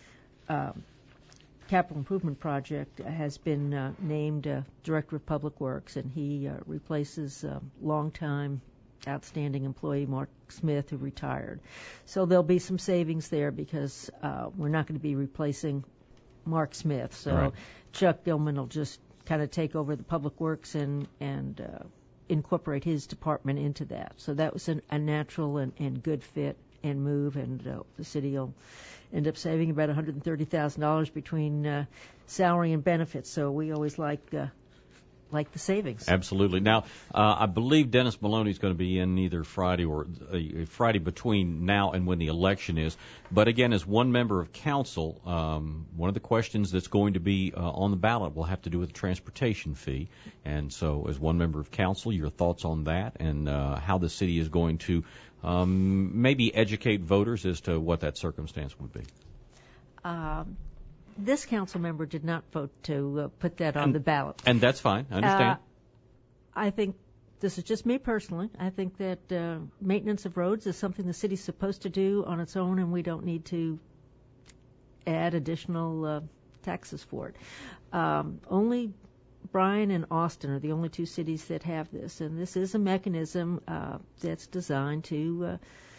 capital improvement project, has been named Director of Public Works, and he replaces longtime outstanding employee Mark Smith, who retired. So there'll be some savings there because we're not going to be replacing Mark Smith. So right. Chuck Gilman will just kind of take over the public works and incorporate his department into that. So that was a natural and good fit and move, and the city will end up saving about $130,000 between salary and benefits. So we always like the savings. Absolutely. Now, I believe Dennis Maloney is going to be in either Friday or Friday between now and when the election is. But again, as one member of council, one of the questions that's going to be on the ballot will have to do with the transportation fee. And so as one member of council, your thoughts on that and how the city is going to maybe educate voters as to what that circumstance would be. This council member did not vote to put that on the ballot. And that's fine. I understand. I think, this is just me personally, I think that maintenance of roads is something the city's supposed to do on its own, and we don't need to add additional taxes for it. Only Bryan and Austin are the only two cities that have this, and this is a mechanism that's designed to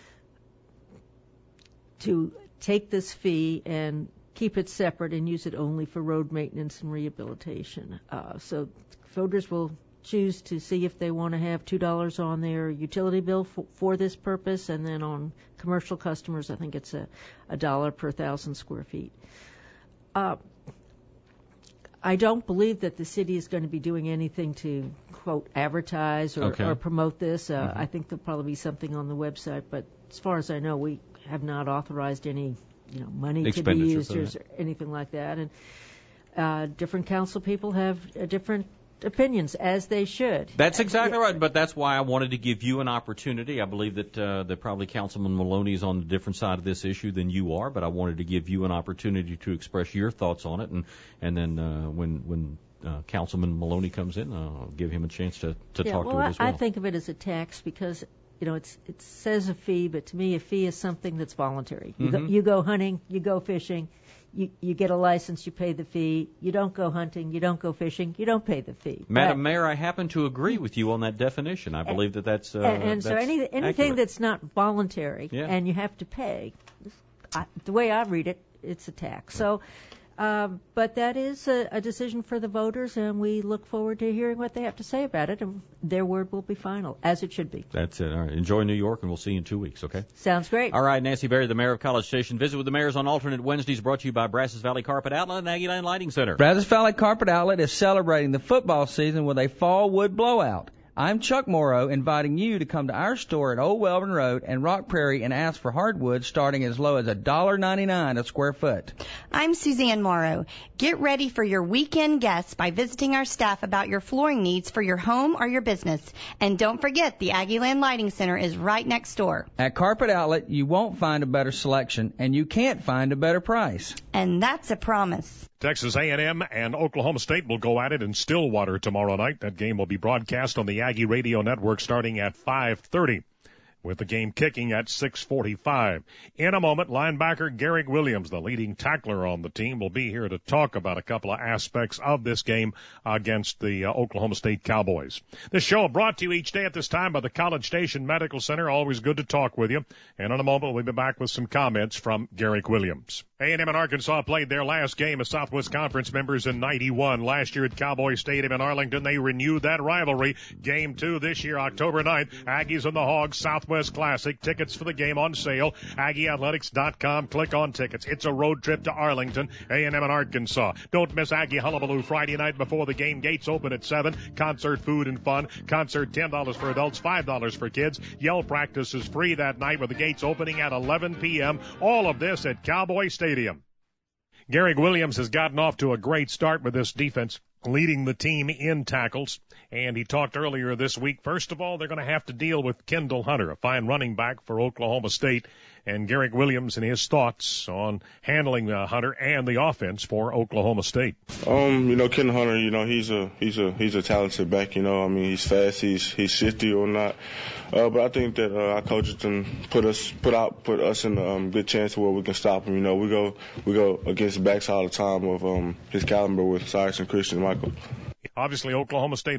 take this fee and keep it separate and use it only for road maintenance and rehabilitation. So voters will choose to see if they want to have $2 on their utility bill for this purpose, and then on commercial customers, I think it's $1 per 1,000 square feet. I don't believe that the city is going to be doing anything to, quote, advertise or promote this. I think there'll probably be something on the website, but as far as I know, we have not authorized any money to be used or anything like that. And different council people have different opinions, as they should. That's exactly right, but that's why I wanted to give you an opportunity. I believe that probably Councilman Maloney is on a different side of this issue than you are, but I wanted to give you an opportunity to express your thoughts on it, and then when Councilman Maloney comes in, I'll give him a chance to talk to it as well. I think of it as a tax because it says a fee, but to me a fee is something that's voluntary. You go hunting, you go fishing, you get a license, you pay the fee. You don't go hunting, you don't go fishing, you don't pay the fee. Madam Mayor, I happen to agree with you on that definition. I believe that's so anything accurate. That's not voluntary and you have to pay, the way I read it, it's a tax. So. But that is a decision for the voters, and we look forward to hearing what they have to say about it, and their word will be final, as it should be. That's it. All right. Enjoy New York, and we'll see you in 2 weeks, okay? Sounds great. All right, Nancy Berry, the mayor of College Station. Visit with the mayors on alternate Wednesdays, brought to you by Brazos Valley Carpet Outlet and Aggieland Lighting Center. Brazos Valley Carpet Outlet is celebrating the football season with a fall wood blowout. I'm Chuck Morrow, inviting you to come to our store at Old Welborn Road and Rock Prairie and ask for hardwood starting as low as $1.99 a square foot. I'm Suzanne Morrow. Get ready for your weekend guests by visiting our staff about your flooring needs for your home or your business. And don't forget, the Aggieland Lighting Center is right next door. At Carpet Outlet, you won't find a better selection, and you can't find a better price. And that's a promise. Texas A&M and Oklahoma State will go at it in Stillwater tomorrow night. That game will be broadcast on the Aggie Radio Network starting at 5:30. with the game kicking at 6:45. In a moment, linebacker Garrick Williams, the leading tackler on the team, will be here to talk about a couple of aspects of this game against the Oklahoma State Cowboys. This show brought to you each day at this time by the College Station Medical Center. Always good to talk with you. And in a moment, we'll be back with some comments from Garrick Williams. A&M and Arkansas played their last game as Southwest Conference members in 91. Last year at Cowboy Stadium in Arlington, they renewed that rivalry. Game 2 this year, October 9th. Aggies and the Hogs, Southwest Classic. Tickets for the game on sale. AggieAthletics.com. Click on tickets. It's a road trip to Arlington, A&M and Arkansas. Don't miss Aggie Hullabaloo Friday night before the game. Gates open at 7. Concert, food, and fun. Concert, $10 for adults, $5 for kids. Yell practice is free that night with the gates opening at 11 p.m. All of this at Cowboy Stadium. Garrick Williams has gotten off to a great start with this defense, leading the team in tackles. And he talked earlier this week, first of all, they're going to have to deal with Kendall Hunter, a fine running back for Oklahoma State. And Garrick Williams and his thoughts on handling Hunter and the offense for Oklahoma State. Kendall Hunter, he's a talented back. He's fast, he's shifty or not. But I think that our coaches can put us in a good chance where we can stop him. We go against backs all the time of his caliber with Cyrus and Christian Michael. Obviously, Oklahoma State.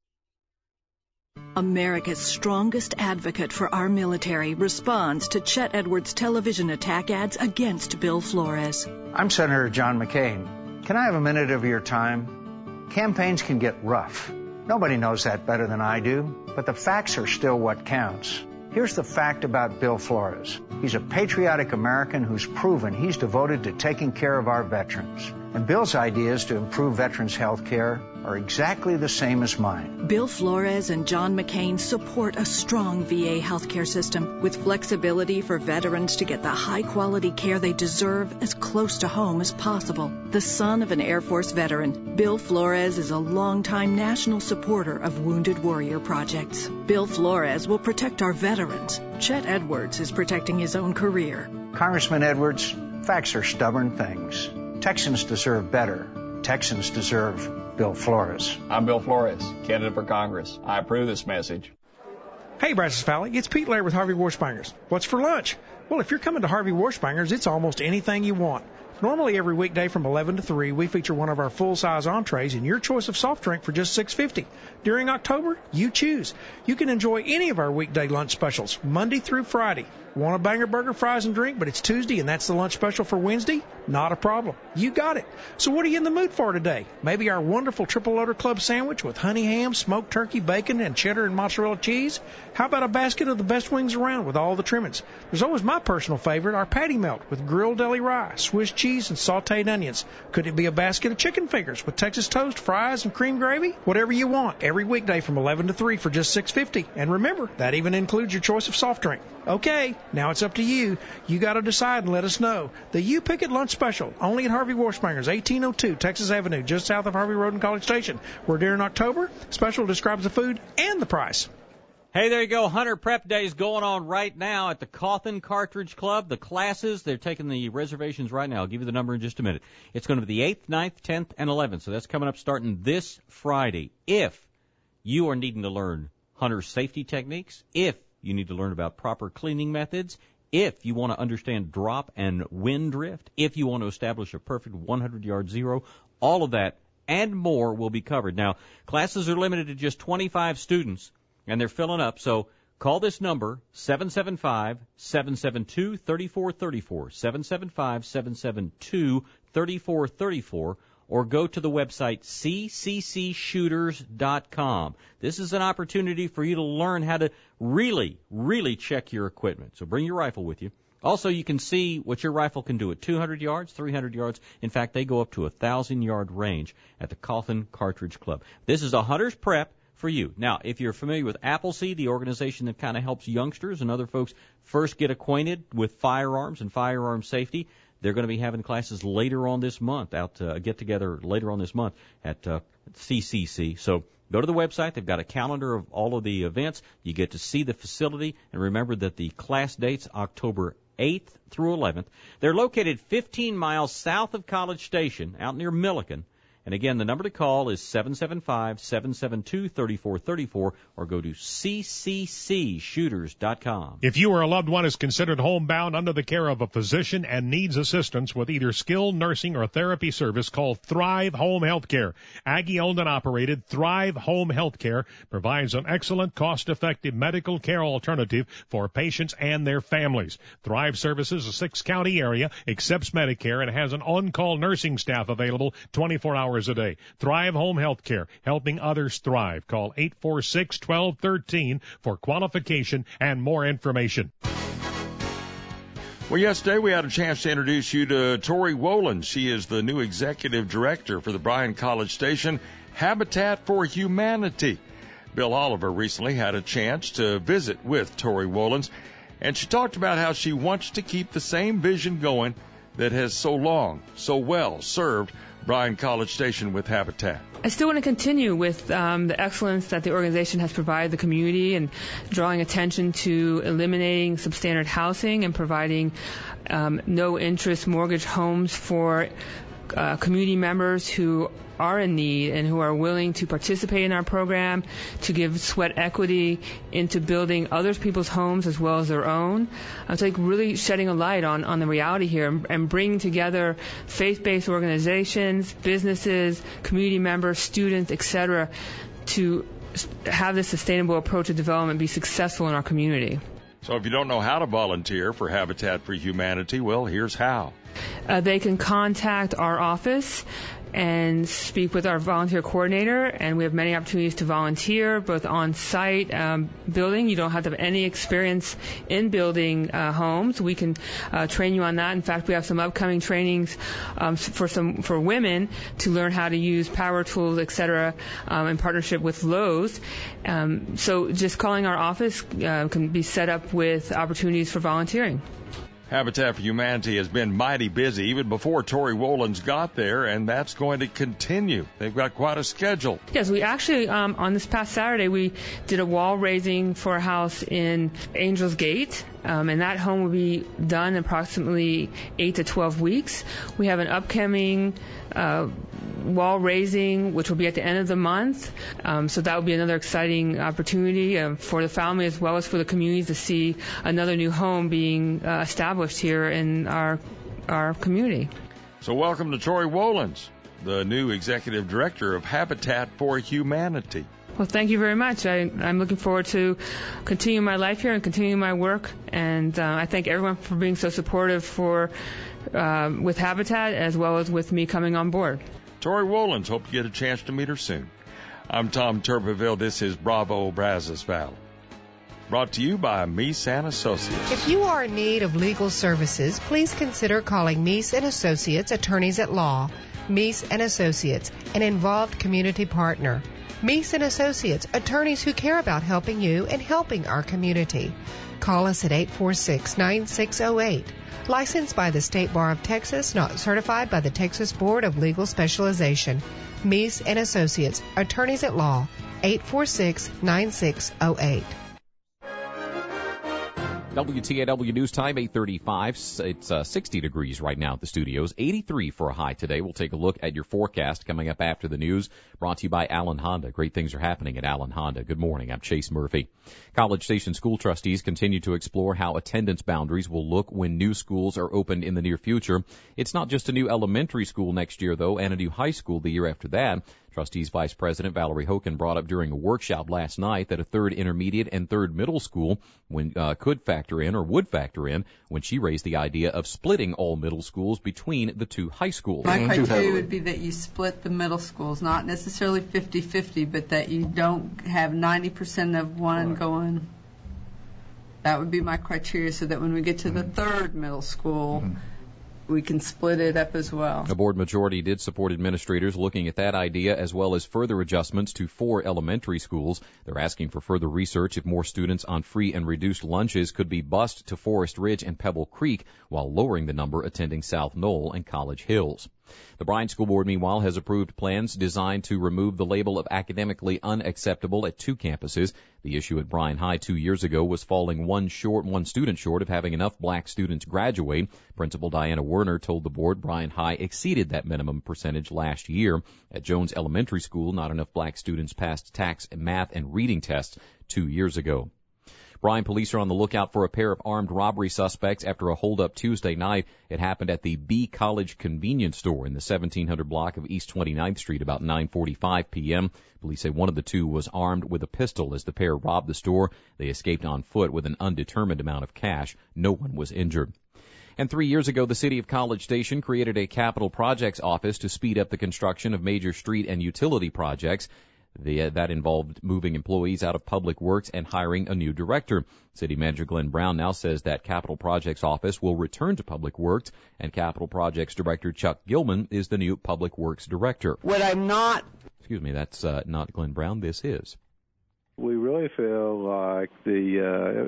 America's strongest advocate for our military responds to Chet Edwards' television attack ads against Bill Flores. I'm Senator John McCain. Can I have a minute of your time? Campaigns can get rough. Nobody knows that better than I do, but the facts are still what counts. Here's the fact about Bill Flores. He's a patriotic American who's proven he's devoted to taking care of our veterans. And Bill's ideas to improve veterans' health care are exactly the same as mine. Bill Flores and John McCain support a strong VA healthcare system with flexibility for veterans to get the high-quality care they deserve as close to home as possible. The son of an Air Force veteran, Bill Flores is a longtime national supporter of Wounded Warrior projects. Bill Flores will protect our veterans. Chet Edwards is protecting his own career. Congressman Edwards, facts are stubborn things. Texans deserve better. Texans deserve Bill Flores. I'm Bill Flores, candidate for Congress. I approve this message. Hey, Brazos Valley, it's Pete Laird with Harvey Warspangers. What's for lunch? Well, if you're coming to Harvey Warspangers, it's almost anything you want. Normally, every weekday from 11 to 3, we feature one of our full-size entrees and your choice of soft drink for just $6.50. During October, you choose. You can enjoy any of our weekday lunch specials, Monday through Friday. Want a banger burger, fries, and drink, but it's Tuesday and that's the lunch special for Wednesday? Not a problem. You got it. So what are you in the mood for today? Maybe our wonderful Triple Loader Club sandwich with honey ham, smoked turkey, bacon, and cheddar and mozzarella cheese? How about a basket of the best wings around with all the trimmings? There's always my personal favorite, our patty melt with grilled deli rye, Swiss cheese, and sauteed onions. Could it be a basket of chicken fingers with Texas toast, fries, and cream gravy? Whatever you want, every weekday from 11 to 3 for just $6.50. And remember, that even includes your choice of soft drink. Okay, now it's up to you. You got to decide and let us know. The You Pick It Lunch Special, only at Harvey Warspangers, 1802 Texas Avenue, just south of Harvey Road and College Station. We're during October. Special describes the food and the price. Hey, there you go. Hunter Prep Day is going on right now at the Cawthon Cartridge Club. The classes, they're taking the reservations right now. I'll give you the number in just a minute. It's going to be the 8th, 9th, 10th, and 11th. So that's coming up starting this Friday. If you are needing to learn hunter safety techniques, if you need to learn about proper cleaning methods, if you want to understand drop and wind drift, if you want to establish a perfect 100-yard zero, all of that and more will be covered. Now, classes are limited to just 25 students, and they're filling up. So call this number, 775-772-3434, 775-772-3434, or go to the website cccshooters.com. This is an opportunity for you to learn how to really, really check your equipment. So bring your rifle with you. Also, you can see what your rifle can do at 200 yards, 300 yards. In fact, they go up to a 1,000-yard range at the Cawthon Cartridge Club. This is a hunter's prep for you. Now, if you're familiar with Appleseed, the organization that kind of helps youngsters and other folks first get acquainted with firearms and firearm safety, they're going to be having classes later on this month, get together later on this month at CCC. So go to the website. They've got a calendar of all of the events. You get to see the facility. And remember that the class date's October 8th through 11th. They're located 15 miles south of College Station, out near Milliken. And again, the number to call is 775-772-3434 or go to cccshooters.com. If you or a loved one is considered homebound under the care of a physician and needs assistance with either skilled nursing or therapy service, call Thrive Home Healthcare. Aggie-owned and operated, Thrive Home Healthcare provides an excellent, cost-effective medical care alternative for patients and their families. Thrive services a 6-county area, accepts Medicare, and has an on-call nursing staff available 24 hours a day. Thrive Home Healthcare, helping others thrive. Call 846-1213 for qualification and more information. Well, yesterday we had a chance to introduce you to Tori Wolin. She is the new executive director for the Bryan College Station Habitat for Humanity. Bill Oliver recently had a chance to visit with Tori Wolin, and she talked about how she wants to keep the same vision going that has so long, so well served Bryan College Station with Habitat. I still want to continue with the excellence that the organization has provided the community and drawing attention to eliminating substandard housing and providing no-interest mortgage homes for community members who are in need and who are willing to participate in our program, to give sweat equity into building other people's homes as well as their own. It's like really shedding a light on the reality here and bringing together faith-based organizations, businesses, community members, students, etc., to have this sustainable approach to development be successful in our community. So if you don't know how to volunteer for Habitat for Humanity, well, here's how. They can contact our office and speak with our volunteer coordinator, and we have many opportunities to volunteer, both on-site building. You don't have to have any experience in building homes. We can train you on that. In fact, we have some upcoming trainings for women to learn how to use power tools, etc., in partnership with Lowe's. So just calling our office can be set up with opportunities for volunteering. Habitat for Humanity has been mighty busy even before Tori Wolin's got there, and that's going to continue. They've got quite a schedule. Yes, we actually, on this past Saturday, we did a wall raising for a house in Angels Gate, and that home will be done in approximately 8 to 12 weeks. We have an upcoming wall raising, which will be at the end of the month. So that will be another exciting opportunity for the family as well as for the community to see another new home being established here in our community. So welcome to Tori Wolin, the new executive director of Habitat for Humanity. Well, thank you very much. I'm looking forward to continuing my life here and continuing my work. And I thank everyone for being so supportive with Habitat as well as with me coming on board. Tori Wolin, hope you get a chance to meet her soon. I'm Tom Tuberville. This is Bravo Brazos Valley. Brought to you by Meese & Associates. If you are in need of legal services, please consider calling Meese & Associates, attorneys at law. Meese & Associates, an involved community partner. Meese & Associates, attorneys who care about helping you and helping our community. Call us at 846-9608. Licensed by the State Bar of Texas, not certified by the Texas Board of Legal Specialization. Meese & Associates, attorneys at law. 846-9608. WTAW News Time, 8:35. It's 60 degrees right now at the studios. 83 for a high today. We'll take a look at your forecast coming up after the news. Brought to you by Allen Honda. Great things are happening at Allen Honda. Good morning. I'm Chase Murphy. College Station school trustees continue to explore how attendance boundaries will look when new schools are opened in the near future. It's not just a new elementary school next year, though, and a new high school the year after that. Trustees Vice President Valerie Hoken brought up during a workshop last night that a third intermediate and third middle school would factor in when she raised the idea of splitting all middle schools between the two high schools. My criteria would be that you split the middle schools, not necessarily 50-50, but that you don't have 90% of one going. That would be my criteria, so that when we get to the third middle school, we can split it up as well. The board majority did support administrators looking at that idea as well as further adjustments to 4 elementary schools. They're asking for further research if more students on free and reduced lunches could be bused to Forest Ridge and Pebble Creek while lowering the number attending South Knoll and College Hills. The Bryan School Board, meanwhile, has approved plans designed to remove the label of academically unacceptable at 2 campuses. The issue at Bryan High 2 years ago was falling one student short of having enough black students graduate. Principal Diana Werner told the board Bryan High exceeded that minimum percentage last year. At Jones Elementary School, not enough black students passed tax, math, and reading tests 2 years ago. Bryan police are on the lookout for a pair of armed robbery suspects after a holdup Tuesday night. It happened at the B College convenience store in the 1700 block of East 29th Street about 9:45 p.m. Police say one of the two was armed with a pistol. As the pair robbed the store, they escaped on foot with an undetermined amount of cash. No one was injured. And 3 years ago, the city of College Station created a capital projects office to speed up the construction of major street and utility projects. That involved moving employees out of public works and hiring a new director. City Manager Glenn Brown now says that Capital Projects Office will return to public works, and Capital Projects Director Chuck Gilman is the new public works director. Excuse me, that's not Glenn Brown. This is. We really feel like the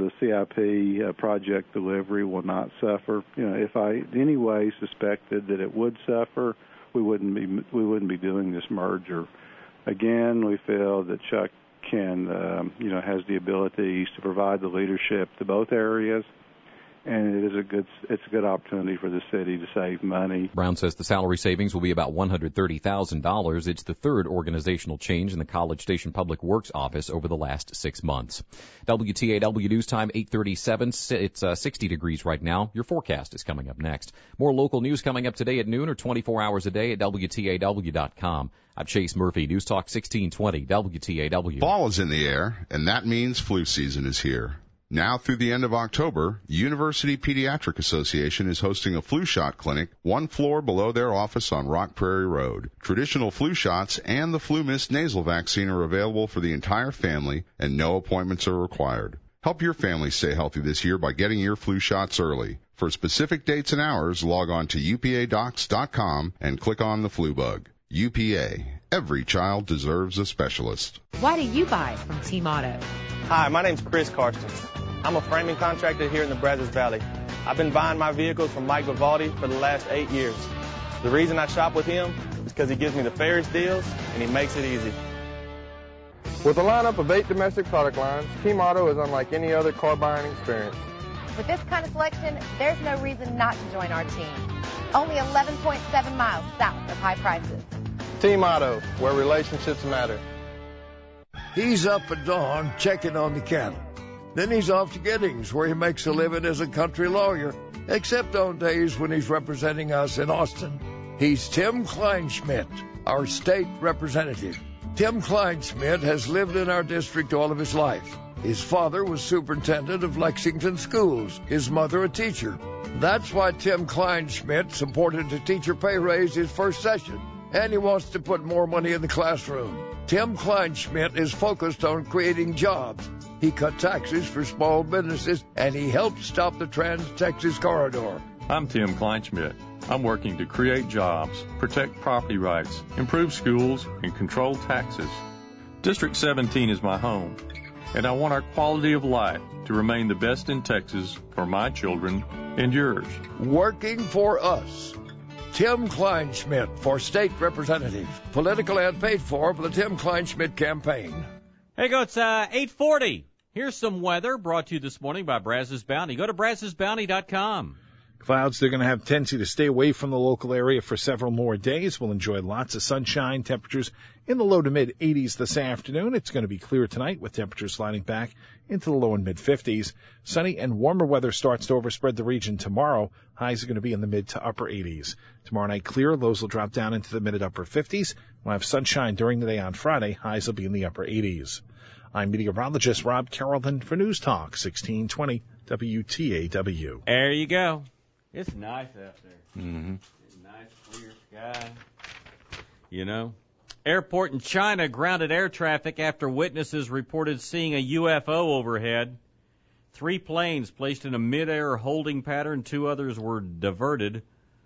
CIP project delivery will not suffer. If I in any way suspected that it would suffer, we wouldn't be doing this merger. Again, we feel that Chuck can, has the abilities to provide the leadership to both areas, and it's a good opportunity for the city to save money. Brown says the salary savings will be about $130,000. It's the third organizational change in the College Station Public Works office over the last 6 months. WTAW News Time 8:37. It's 60 degrees right now. Your forecast is coming up next. More local news coming up today at noon or 24 hours a day at WTAW.com. I'm Chase Murphy, News Talk 1620, WTAW. Fall is in the air, and that means flu season is here. Now through the end of October, University Pediatric Association is hosting a flu shot clinic 1 floor below their office on Rock Prairie Road. Traditional flu shots and the Flu Mist nasal vaccine are available for the entire family, and no appointments are required. Help your family stay healthy this year by getting your flu shots early. For specific dates and hours, log on to upadocs.com and click on the flu bug. UPA. Every child deserves a specialist. Why do you buy from Team Auto? Hi, my name's Chris Karsten. I'm a framing contractor here in the Brazos Valley. I've been buying my vehicles from Mike Vivaldi for the last 8 years. The reason I shop with him is because he gives me the fairest deals and he makes it easy. With a lineup of 8 domestic product lines, Team Auto is unlike any other car buying experience. With this kind of selection, there's no reason not to join our team. Only 11.7 miles south of high prices. Team Auto, where relationships matter. He's up at dawn checking on the cattle. Then he's off to Giddings, where he makes a living as a country lawyer, except on days when he's representing us in Austin. He's Tim Kleinschmidt, our state representative. Tim Kleinschmidt has lived in our district all of his life. His father was superintendent of Lexington schools, his mother a teacher. That's why Tim Kleinschmidt supported a teacher pay raise his first session, and he wants to put more money in the classroom. Tim Kleinschmidt is focused on creating jobs. He cut taxes for small businesses, and he helped stop the Trans-Texas Corridor. I'm Tim Kleinschmidt. I'm working to create jobs, protect property rights, improve schools, and control taxes. District 17 is my home, and I want our quality of life to remain the best in Texas for my children and yours. Working for us. Tim Kleinschmidt for state representative. Political ad paid for the Tim Kleinschmidt campaign. Hey, go, it's 8:40. Here's some weather brought to you this morning by Brazos Bounty. Go to BrazosBounty.com. Clouds, they're going to have tendency to stay away from the local area for several more days. We'll enjoy lots of sunshine, temperatures in the low to mid-80s this afternoon. It's going to be clear tonight with temperatures sliding back into the low and mid-50s. Sunny and warmer weather starts to overspread the region tomorrow. Highs are going to be in the mid to upper 80s. Tomorrow night clear, lows will drop down into the mid and upper 50s. We'll have sunshine during the day on Friday. Highs will be in the upper 80s. I'm meteorologist Rob Carrollton for News Talk 1620 WTAW. There you go. It's nice out there. Mm-hmm. It's nice, clear sky. You know, airport in China grounded air traffic after witnesses reported seeing a UFO overhead. 3 planes placed in a mid-air holding pattern. 2 others were diverted.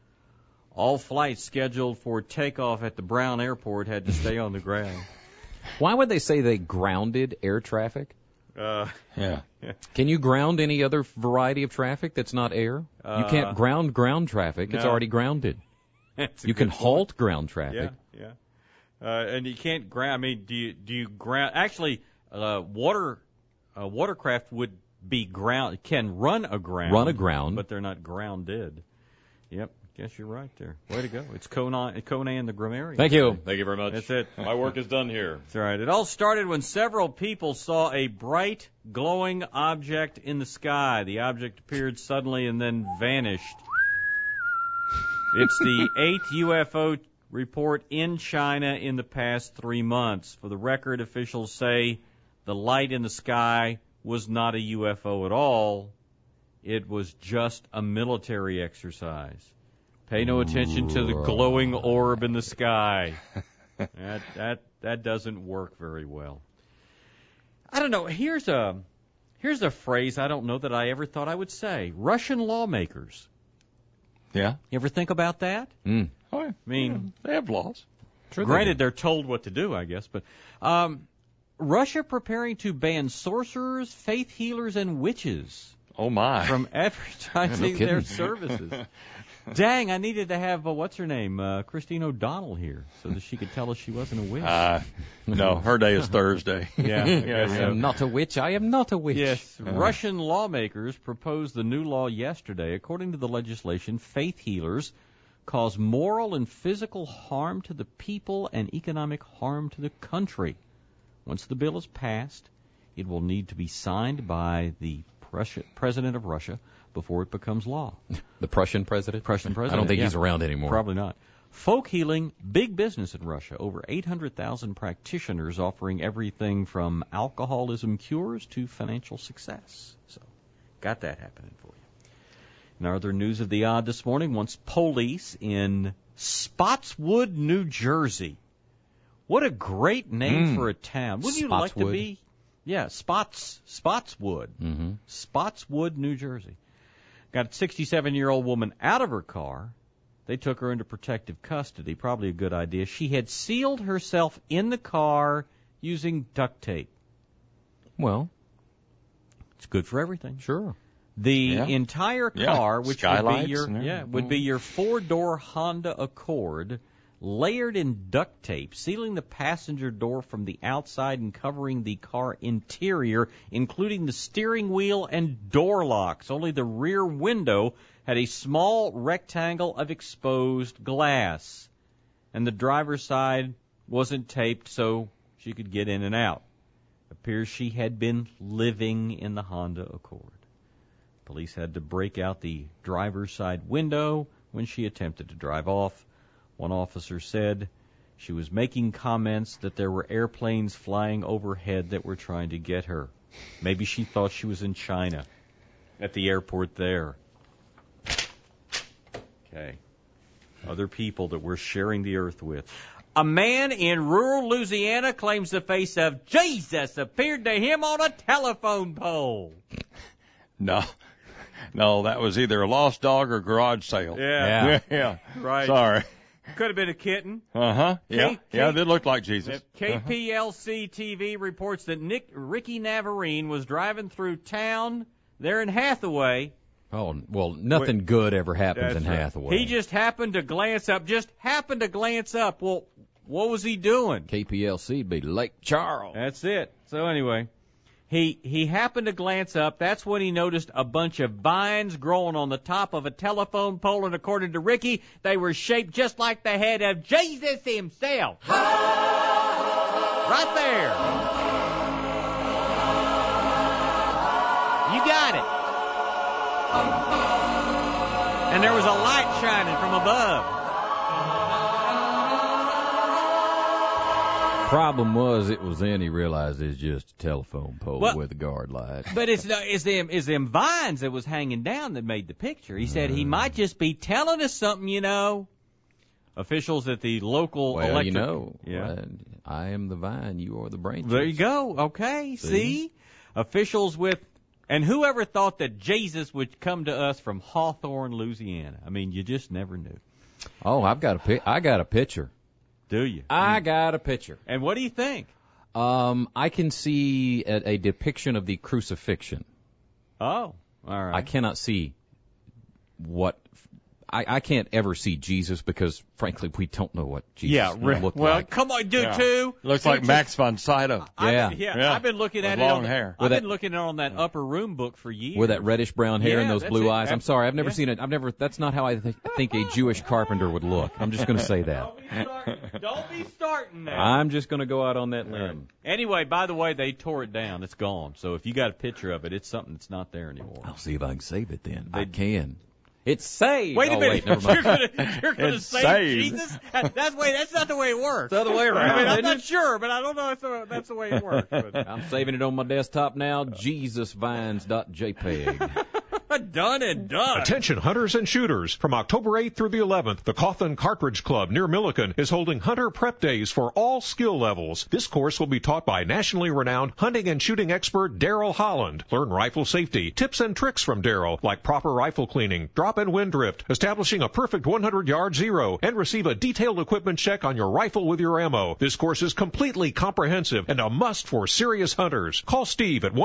All flights scheduled for takeoff at the Brown Airport had to stay on the ground. Why would they say they grounded air traffic? Yeah. Can you ground any other variety of traffic that's not air? You can't ground traffic. It's already grounded. You can halt ground traffic. Yeah. And you can't ground. I mean, do you ground? Actually, watercraft would be ground. Can run aground, but they're not grounded. Yep. Guess you're right there. Way to go. It's Conan the Grammarian. Thank you. Thank you very much. That's it. My work is done here. That's right. It all started when several people saw a bright, glowing object in the sky. The object appeared suddenly and then vanished. It's the 8th UFO report in China in the past 3 months. For the record, officials say the light in the sky was not a UFO at all. It was just a military exercise. Pay no attention to the glowing orb in the sky. That doesn't work very well. I don't know. Here's a phrase I don't know that I ever thought I would say. Russian lawmakers. Yeah. You ever think about that? Oh, yeah. I mean, they have laws. Sure granted, they're told what to do, I guess. But Russia preparing to ban sorcerers, faith healers, and witches. Oh, my. From advertising their services. Dang, I needed to have, what's her name, Christine O'Donnell here so that she could tell us she wasn't a witch. No, her day is Thursday. Yeah. I am not a witch. I am not a witch. Yes. Russian lawmakers proposed the new law yesterday. According to the legislation, faith healers cause moral and physical harm to the people and economic harm to the country. Once the bill is passed, it will need to be signed by the president of Russia before it becomes law. The Prussian president? Prussian president. I don't think he's around anymore. Probably not. Folk healing, big business in Russia. Over 800,000 practitioners offering everything from alcoholism cures to financial success. So, got that happening for you. In other news of the odd this morning, once police in Spotswood, New Jersey. What a great name for a town. Wouldn't you like to be? Yeah, Spotswood. Mm-hmm. Spotswood, New Jersey. Got a 67-year-old woman out of her car. They took her into protective custody. Probably a good idea. She had sealed herself in the car using duct tape. Well, it's good for everything. Sure. The entire car, which would be your 4-door Honda Accord, layered in duct tape, sealing the passenger door from the outside and covering the car interior, including the steering wheel and door locks. Only the rear window had a small rectangle of exposed glass, and the driver's side wasn't taped so she could get in and out. Appears she had been living in the Honda Accord. Police had to break out the driver's side window when she attempted to drive off. One officer said she was making comments that there were airplanes flying overhead that were trying to get her. Maybe she thought she was in China at the airport there. Okay. Other people that we're sharing the earth with. A man in rural Louisiana claims the face of Jesus appeared to him on a telephone pole. No, that was either a lost dog or garage sale. Yeah. Right. Sorry. Could have been a kitten. Yeah, they looked like Jesus. KPLC TV reports that Ricky Navarine was driving through town there in Hathaway. Oh, well, nothing good ever happens in Hathaway. He just happened to glance up. Well, what was he doing? KPLC'd be Lake Charles. That's it. So anyway, he happened to glance up. That's when he noticed a bunch of vines growing on the top of a telephone pole, and according to Ricky, they were shaped just like the head of Jesus himself. Right there. You got it. And there was a light shining from above. Problem was, it was then he realized it's just a telephone pole with a guard light. But it's them vines that was hanging down that made the picture. He said he might just be telling us something, you know. Officials at the local electric... I am the vine, you are the branches. There you go. Okay, see? Officials with... And whoever thought that Jesus would come to us from Hawthorne, Louisiana? I mean, you just never knew. Oh, I got a picture. Do you? I got a picture. And what do you think? I can see a depiction of the crucifixion. Oh, all right. I cannot see what... I can't ever see Jesus because, frankly, we don't know what Jesus looked well, like. Come on, too. Looks like Max von Sydow. I've been looking at with it long hair. I've been looking on that Upper Room book for years. With that reddish brown hair and those blue eyes. I'm sorry, I've never Yeah. seen it. That's not how I think a Jewish carpenter would look. I'm just going to say that. Don't be starting now. I'm just going to go out on that limb. Anyway, by the way, they tore it down. It's gone. So if you got a picture of it, it's something that's not there anymore. I'll see if I can save it then. I can. It's saved. Wait a minute. Wait, never mind. You're gonna It's save saved. Jesus? That's not the way it works. It's the other way around, I mean, I'm isn't not it? sure, but I don't know if that's the way it works. But. I'm saving it on my desktop now. JesusVines.jpg. Done and done. Attention hunters and shooters. From October 8th through the 11th, the Coughlin Cartridge Club near Milliken is holding hunter prep days for all skill levels. This course will be taught by nationally renowned hunting and shooting expert Daryl Holland. Learn rifle safety, tips and tricks from Daryl, like proper rifle cleaning, drop and wind drift, establishing a perfect 100-yard zero, and receive a detailed equipment check on your rifle with your ammo. This course is completely comprehensive and a must for serious hunters. Call Steve at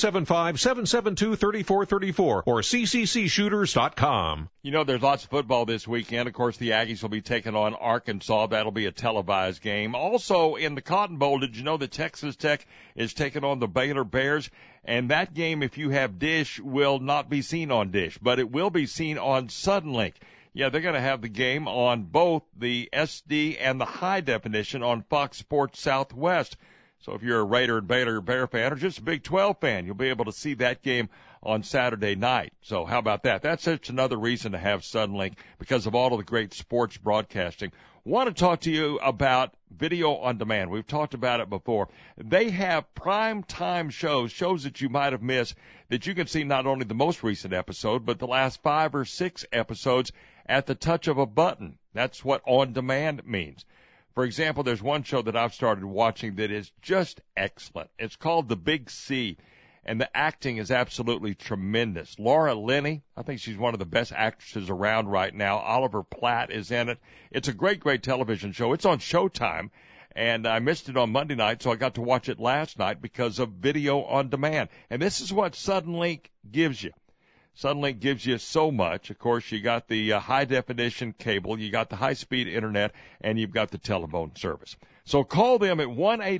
1-775-772-3434 or cccshooters.com. You know, there's lots of football this weekend. Of course, the Aggies will be taking on Arkansas. That'll be a televised game. Also, in the Cotton Bowl, did you know that Texas Tech is taking on the Baylor Bears? And that game, if you have Dish, will not be seen on Dish, but it will be seen on Suddenlink. Yeah, they're going to have the game on both the SD and the high definition on Fox Sports Southwest. So if you're a Raider and Baylor Bear fan or just a Big 12 fan, you'll be able to see that game on Saturday night. So how about that? That's just another reason to have Suddenlink because of all of the great sports broadcasting. Want to talk to you about video on demand. We've talked about it before. They have prime time shows that you might have missed that you can see not only the most recent episode, but the last 5 or 6 episodes at the touch of a button. That's what on demand means. For example, there's one show that I've started watching that is just excellent. It's called The Big C, and the acting is absolutely tremendous. Laura Linney, I think she's one of the best actresses around right now. Oliver Platt is in it. It's a great, great television show. It's on Showtime, and I missed it on Monday night, so I got to watch it last night because of video on demand. And this is what Suddenlink gives you. Suddenlink gives you so much. Of course, you got the high-definition cable, you got the high-speed internet, and you've got the telephone service. So call them at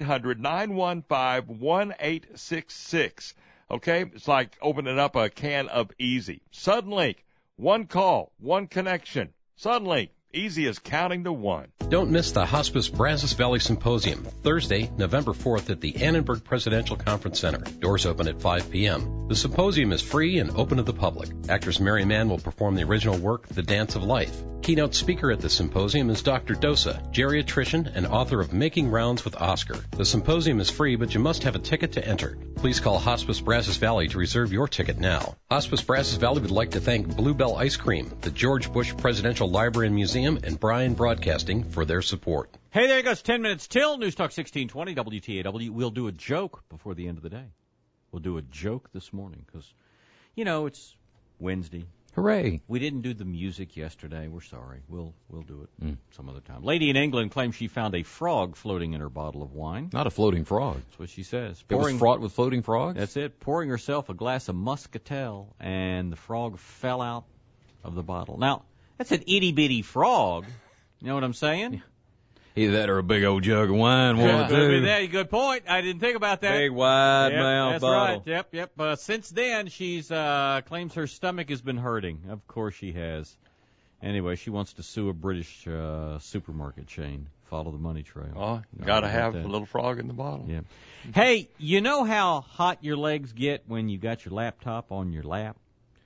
1-800-915-1866. Okay? It's like opening up a can of Easy. Suddenlink, one call, one connection. Suddenlink, easy as counting to one. Don't miss the Hospice Brazos Valley Symposium, Thursday, November 4th at the Annenberg Presidential Conference Center. Doors open at 5 p.m. The symposium is free and open to the public. Actress Mary Mann will perform the original work, The Dance of Life. Keynote speaker at the symposium is Dr. Dosa, geriatrician and author of Making Rounds with Oscar. The symposium is free, but you must have a ticket to enter. Please call Hospice Brazos Valley to reserve your ticket now. Hospice Brazos Valley would like to thank Bluebell Ice Cream, the George Bush Presidential Library and Museum, and Bryan Broadcasting for their support. Hey, there you go. It's 10 minutes till News Talk 1620 WTAW. We'll do a joke before the end of the day. We'll do a joke this morning because, you know, it's Wednesday. Hooray. We didn't do the music yesterday. We're sorry. We'll do it some other time. Lady in England claims she found a frog floating in her bottle of wine. Not a floating frog. That's what she says. It was fraught with floating frogs? That's it. Pouring herself a glass of muscatel, and the frog fell out of the bottle. Now, that's an itty-bitty frog. You know what I'm saying? Either that or a big old jug of wine. One or two. Good point. I didn't think about that. Big wide mouth that's bottle. Right. Yep. Since then, she's claims her stomach has been hurting. Of course she has. Anyway, she wants to sue a British supermarket chain. Follow the money trail. Oh, got to have a little frog in the bottle. Yeah. Hey, you know how hot your legs get when you got your laptop on your lap?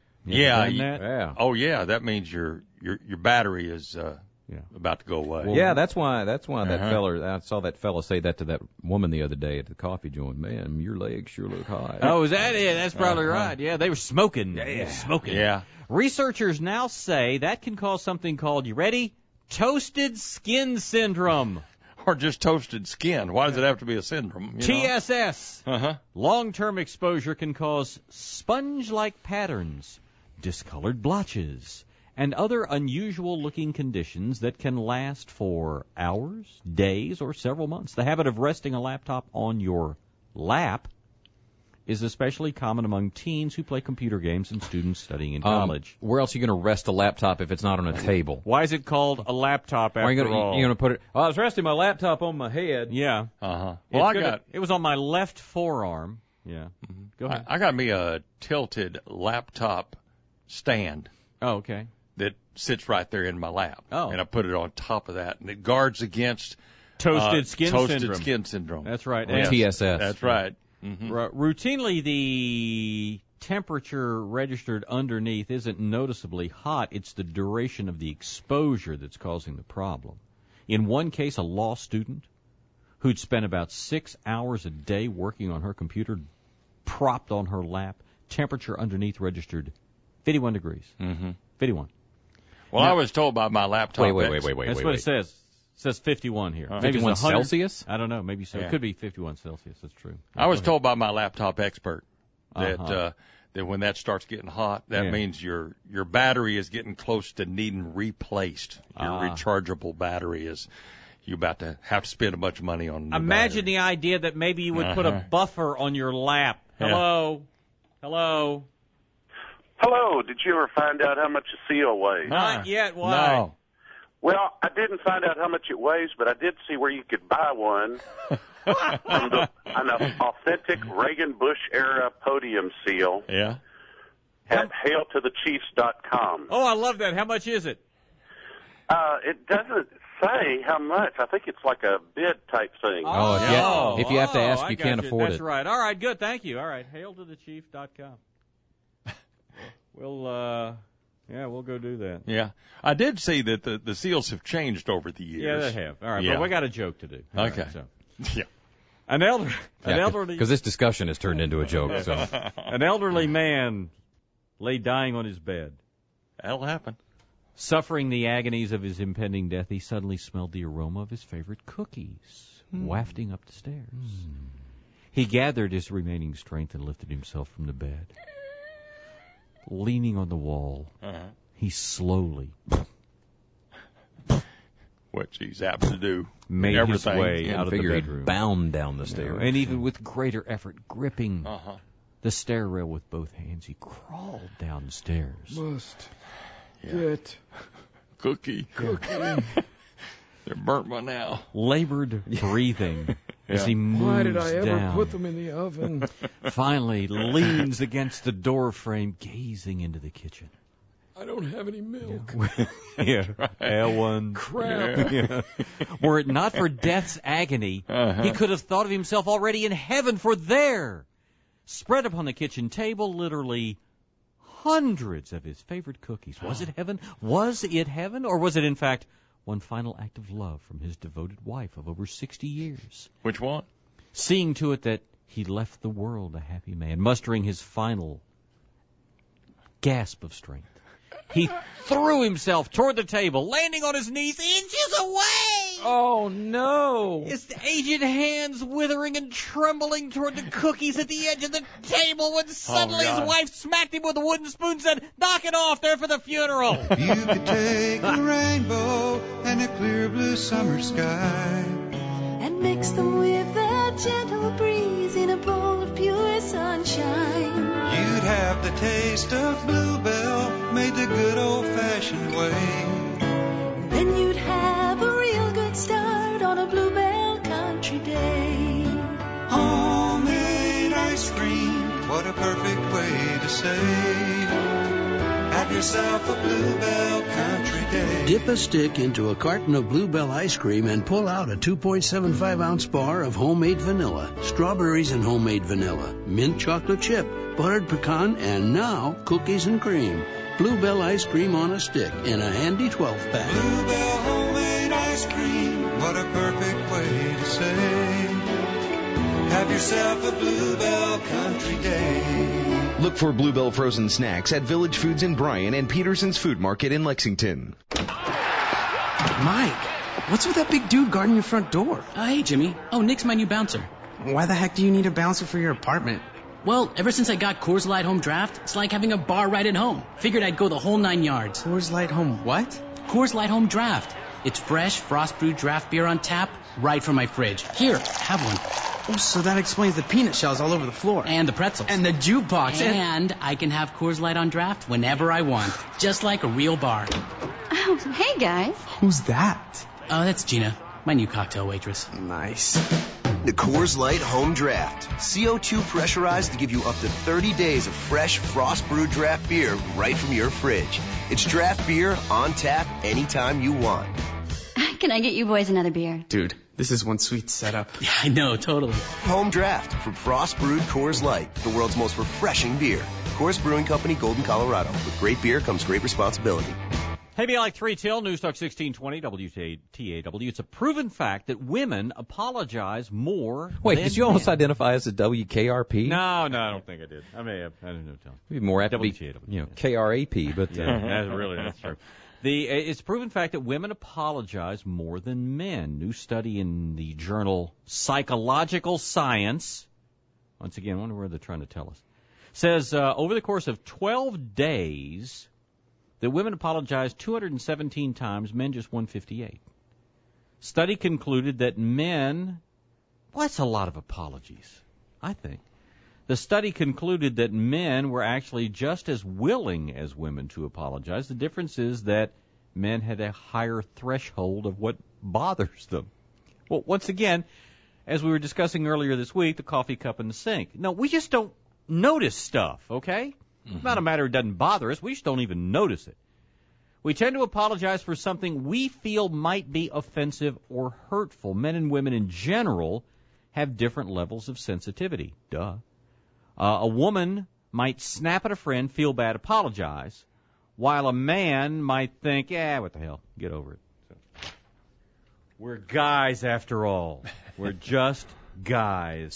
Yeah. Oh, yeah. That means your battery is about to go away. Well, yeah, that's why that fella. I saw that fella say that to that woman the other day at the coffee joint. Man, your legs sure look hot. Oh, is that it? That's probably right. Yeah, they were smoking. Yeah, smoking. Yeah. Researchers now say that can cause something called, you ready? Toasted skin syndrome. Or just toasted skin. Why does it have to be a syndrome? TSS. Long-term exposure can cause sponge-like patterns, discolored blotches, and other unusual-looking conditions that can last for hours, days, or several months. The habit of resting a laptop on your lap is especially common among teens who play computer games and students studying in college. Where else are you going to rest a laptop if it's not on a table? Why is it called a laptop after all? You're going to put it, I was resting my laptop on my head. Yeah. Uh-huh. Well, it was on my left forearm. Yeah. Mm-hmm. Go ahead. I got me a tilted laptop stand. Oh, okay. That sits right there in my lap. Oh. And I put it on top of that, and it guards against toasted skin syndrome. That's right. Or TSS. That's right. Mm-hmm. Routinely, the temperature registered underneath isn't noticeably hot. It's the duration of the exposure that's causing the problem. In one case, a law student who'd spent about 6 hours a day working on her computer, propped on her lap, temperature underneath registered 51 degrees. Mm-hmm. 51. Well, now, I was told by my laptop. Wait. That's what it says. It says 51 here. Maybe 51 Celsius? I don't know. Maybe so. Yeah. It could be 51 Celsius. That's true. I was told by my laptop expert that that when that starts getting hot, that means your battery is getting close to needing replaced. Your rechargeable battery is you're about to have to spend a bunch of money on. Imagine the idea that maybe you would put a buffer on your lap. Hello. Hello. Did you ever find out how much a seal weighs? Not yet. Why? No. Well, I didn't find out how much it weighs, but I did see where you could buy one from an authentic Reagan Bush era podium seal. Yeah. At hailtothechiefs.com. Oh, I love that. How much is it? It doesn't say how much. I think it's like a bid type thing. If you have to ask, you can't afford it. That's right. All right, good. Thank you. All right, hailtothechief.com. We'll go do that. Yeah. I did see that the seals have changed over the years. Yeah, they have. All right, but we got a joke to do. Okay. Right, so. Yeah. An elderly because this discussion has turned into a joke. So an elderly man lay dying on his bed. That'll happen. Suffering the agonies of his impending death, he suddenly smelled the aroma of his favorite cookies wafting up the stairs. He gathered his remaining strength and lifted himself from the bed. Leaning on the wall, he slowly, what he's apt to do, made everything. his way out of the bedroom, bound down the stairs, and even with greater effort, gripping the stair rail with both hands, he crawled down the stairs. Must get cookie. They're burnt by now. Labored breathing as he moves down. Why did I ever put them in the oven? Finally leans against the door frame, gazing into the kitchen. I don't have any milk. Ellen. Crap. Yeah. Were it not for death's agony, he could have thought of himself already in heaven, for there, spread upon the kitchen table, literally hundreds of his favorite cookies. Was it heaven? Was it heaven? Or was it, in fact, one final act of love from his devoted wife of over 60 years? Which one? Seeing to it that he left the world a happy man, mustering his final gasp of strength. He threw himself toward the table, landing on his knees inches away. Oh, no. His aged hands withering and trembling toward the cookies at the edge of the table when suddenly his wife smacked him with a wooden spoon and said, "Knock it off, they're for the funeral." You could take a rainbow and a clear blue summer sky and mix them with a gentle breeze in a bowl of pure sunshine. You'd have the taste of Bluebell made the good old-fashioned way. Then you'd have a real good start on a Bluebell Country day. Homemade ice cream, what a perfect way to say, have yourself a Bluebell Country day. Dip a stick into a carton of Bluebell ice cream and pull out a 2.75-ounce bar of homemade vanilla, strawberries and homemade vanilla, mint chocolate chip, buttered pecan, and now cookies and cream. Bluebell ice cream on a stick in a handy 12-pack. Bluebell homemade ice cream, what a perfect way to say, have yourself a Bluebell Country day. Look for Bluebell frozen snacks at Village Foods in Bryan and Peterson's Food Market in Lexington. Mike, what's with that big dude guarding your front door? Hey, Jimmy. Oh, Nick's my new bouncer. Why the heck do you need a bouncer for your apartment? Well, ever since I got Coors Light Home Draft, it's like having a bar right at home. Figured I'd go the whole 9 yards. Coors Light Home what? Coors Light Home Draft. It's fresh, frost-brewed draft beer on tap, right from my fridge. Here, have one. Oh, so that explains the peanut shells all over the floor. And the pretzels. And the jukebox. And I can have Coors Light on draft whenever I want. Just like a real bar. Oh, hey, guys. Who's that? Oh, that's Gina, my new cocktail waitress. Nice. The Coors Light Home Draft. CO2 pressurized to give you up to 30 days of fresh, frost-brewed draft beer right from your fridge. It's draft beer on tap anytime you want. Can I get you boys another beer? Dude, this is one sweet setup. Yeah, I know, totally. Home Draft from frost-brewed Coors Light, the world's most refreshing beer. Coors Brewing Company, Golden, Colorado. With great beer comes great responsibility. Hey, be like 3 till, News Talk 1620, WTAW. It's a proven fact that women apologize more Wait, than did you almost men. identify as a WKRP? No, I don't think I did. I may have. I don't know. Maybe more apt to be, WTAW. KRAP, but... That's true. It's a proven fact that women apologize more than men. New study in the journal Psychological Science, once again, I wonder where they're trying to tell us, says over the course of 12 days, that women apologized 217 times, men just 158. Study concluded that men, well, that's a lot of apologies, I think. The study concluded that men were actually just as willing as women to apologize. The difference is that men had a higher threshold of what bothers them. Well, once again, as we were discussing earlier this week, the coffee cup and the sink. No, we just don't notice stuff, okay? It's not a matter it doesn't bother us. We just don't even notice it. We tend to apologize for something we feel might be offensive or hurtful. Men and women in general have different levels of sensitivity. Duh. A woman might snap at a friend, feel bad, apologize, while a man might think, what the hell, get over it. So, we're guys after all. We're just guys.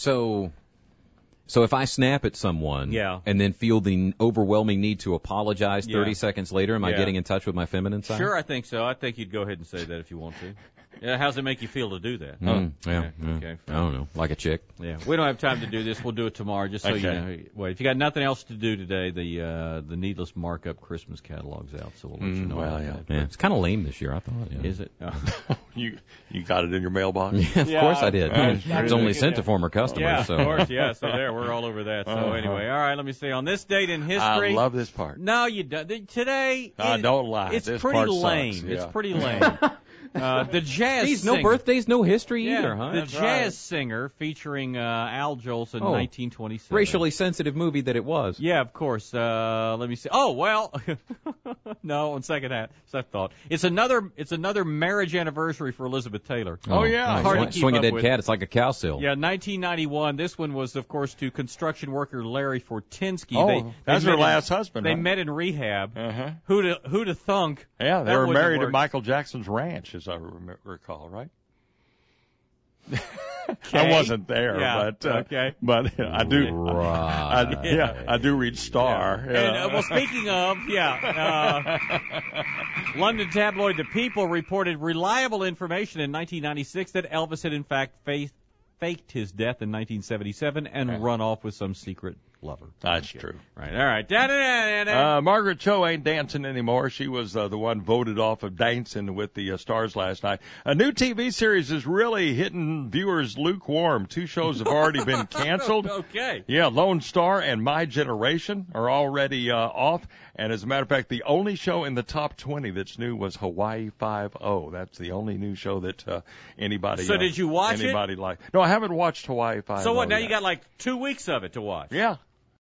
So if I snap at someone and then feel the overwhelming need to apologize 30 seconds later, am I getting in touch with my feminine side? Sure, I think so. I think you'd go ahead and say that if you want to. Yeah, how's it make you feel to do that? Okay. I don't know. Like a chick. Yeah. We don't have time to do this. We'll do it tomorrow, just so you know. Wait, if you got nothing else to do today, the Needless Markup Christmas catalog's out, so we'll let you know about that. It's kind of lame this year, I thought. Yeah. Is it? You got it in your mailbox? Of course I did. It's only sent to former customers. Yeah, so. of course, yeah. So there, we're all over that. So anyway, all right, let me see. On this date in history. I love this part. No, you don't. Today. Don't lie. It's this pretty part lame. sucks. It's pretty lame. The jazz no singer. birthdays, no history either, huh? The jazz singer featuring Al Jolson in 1927. Racially sensitive movie that it was. Yeah, of course. Let me see. Oh, well, no, on second thought. It's another marriage anniversary for Elizabeth Taylor. Oh yeah. Hard to keep Swing a up dead with. cat, it's like a cow sill. Yeah, 1991. This one was, of course, to construction worker Larry Fortinsky. Oh, that's her last husband. They met in rehab. Who'da thunk? Yeah, they were married at Michael Jackson's ranch, as I recall, right? I wasn't there, but I do. Right. I do read Star. Yeah. And speaking of, London tabloid The People reported reliable information in 1996 that Elvis had in fact faked his death in 1977 and run off with some secret lover. That's true. Right. All right. Margaret Cho ain't dancing anymore. She was the one voted off of Dancing with the Stars last night. A new TV series is really hitting viewers lukewarm. 2 shows have already been canceled. Okay. Yeah, Lone Star and My Generation are already off. And as a matter of fact, the only show in the top 20 that's new was Hawaii Five-0. That's the only new show that anybody. So did you watch anybody like? No, I haven't watched Hawaii Five-0. So what? Now yet. you got like 2 weeks of it to watch. Yeah.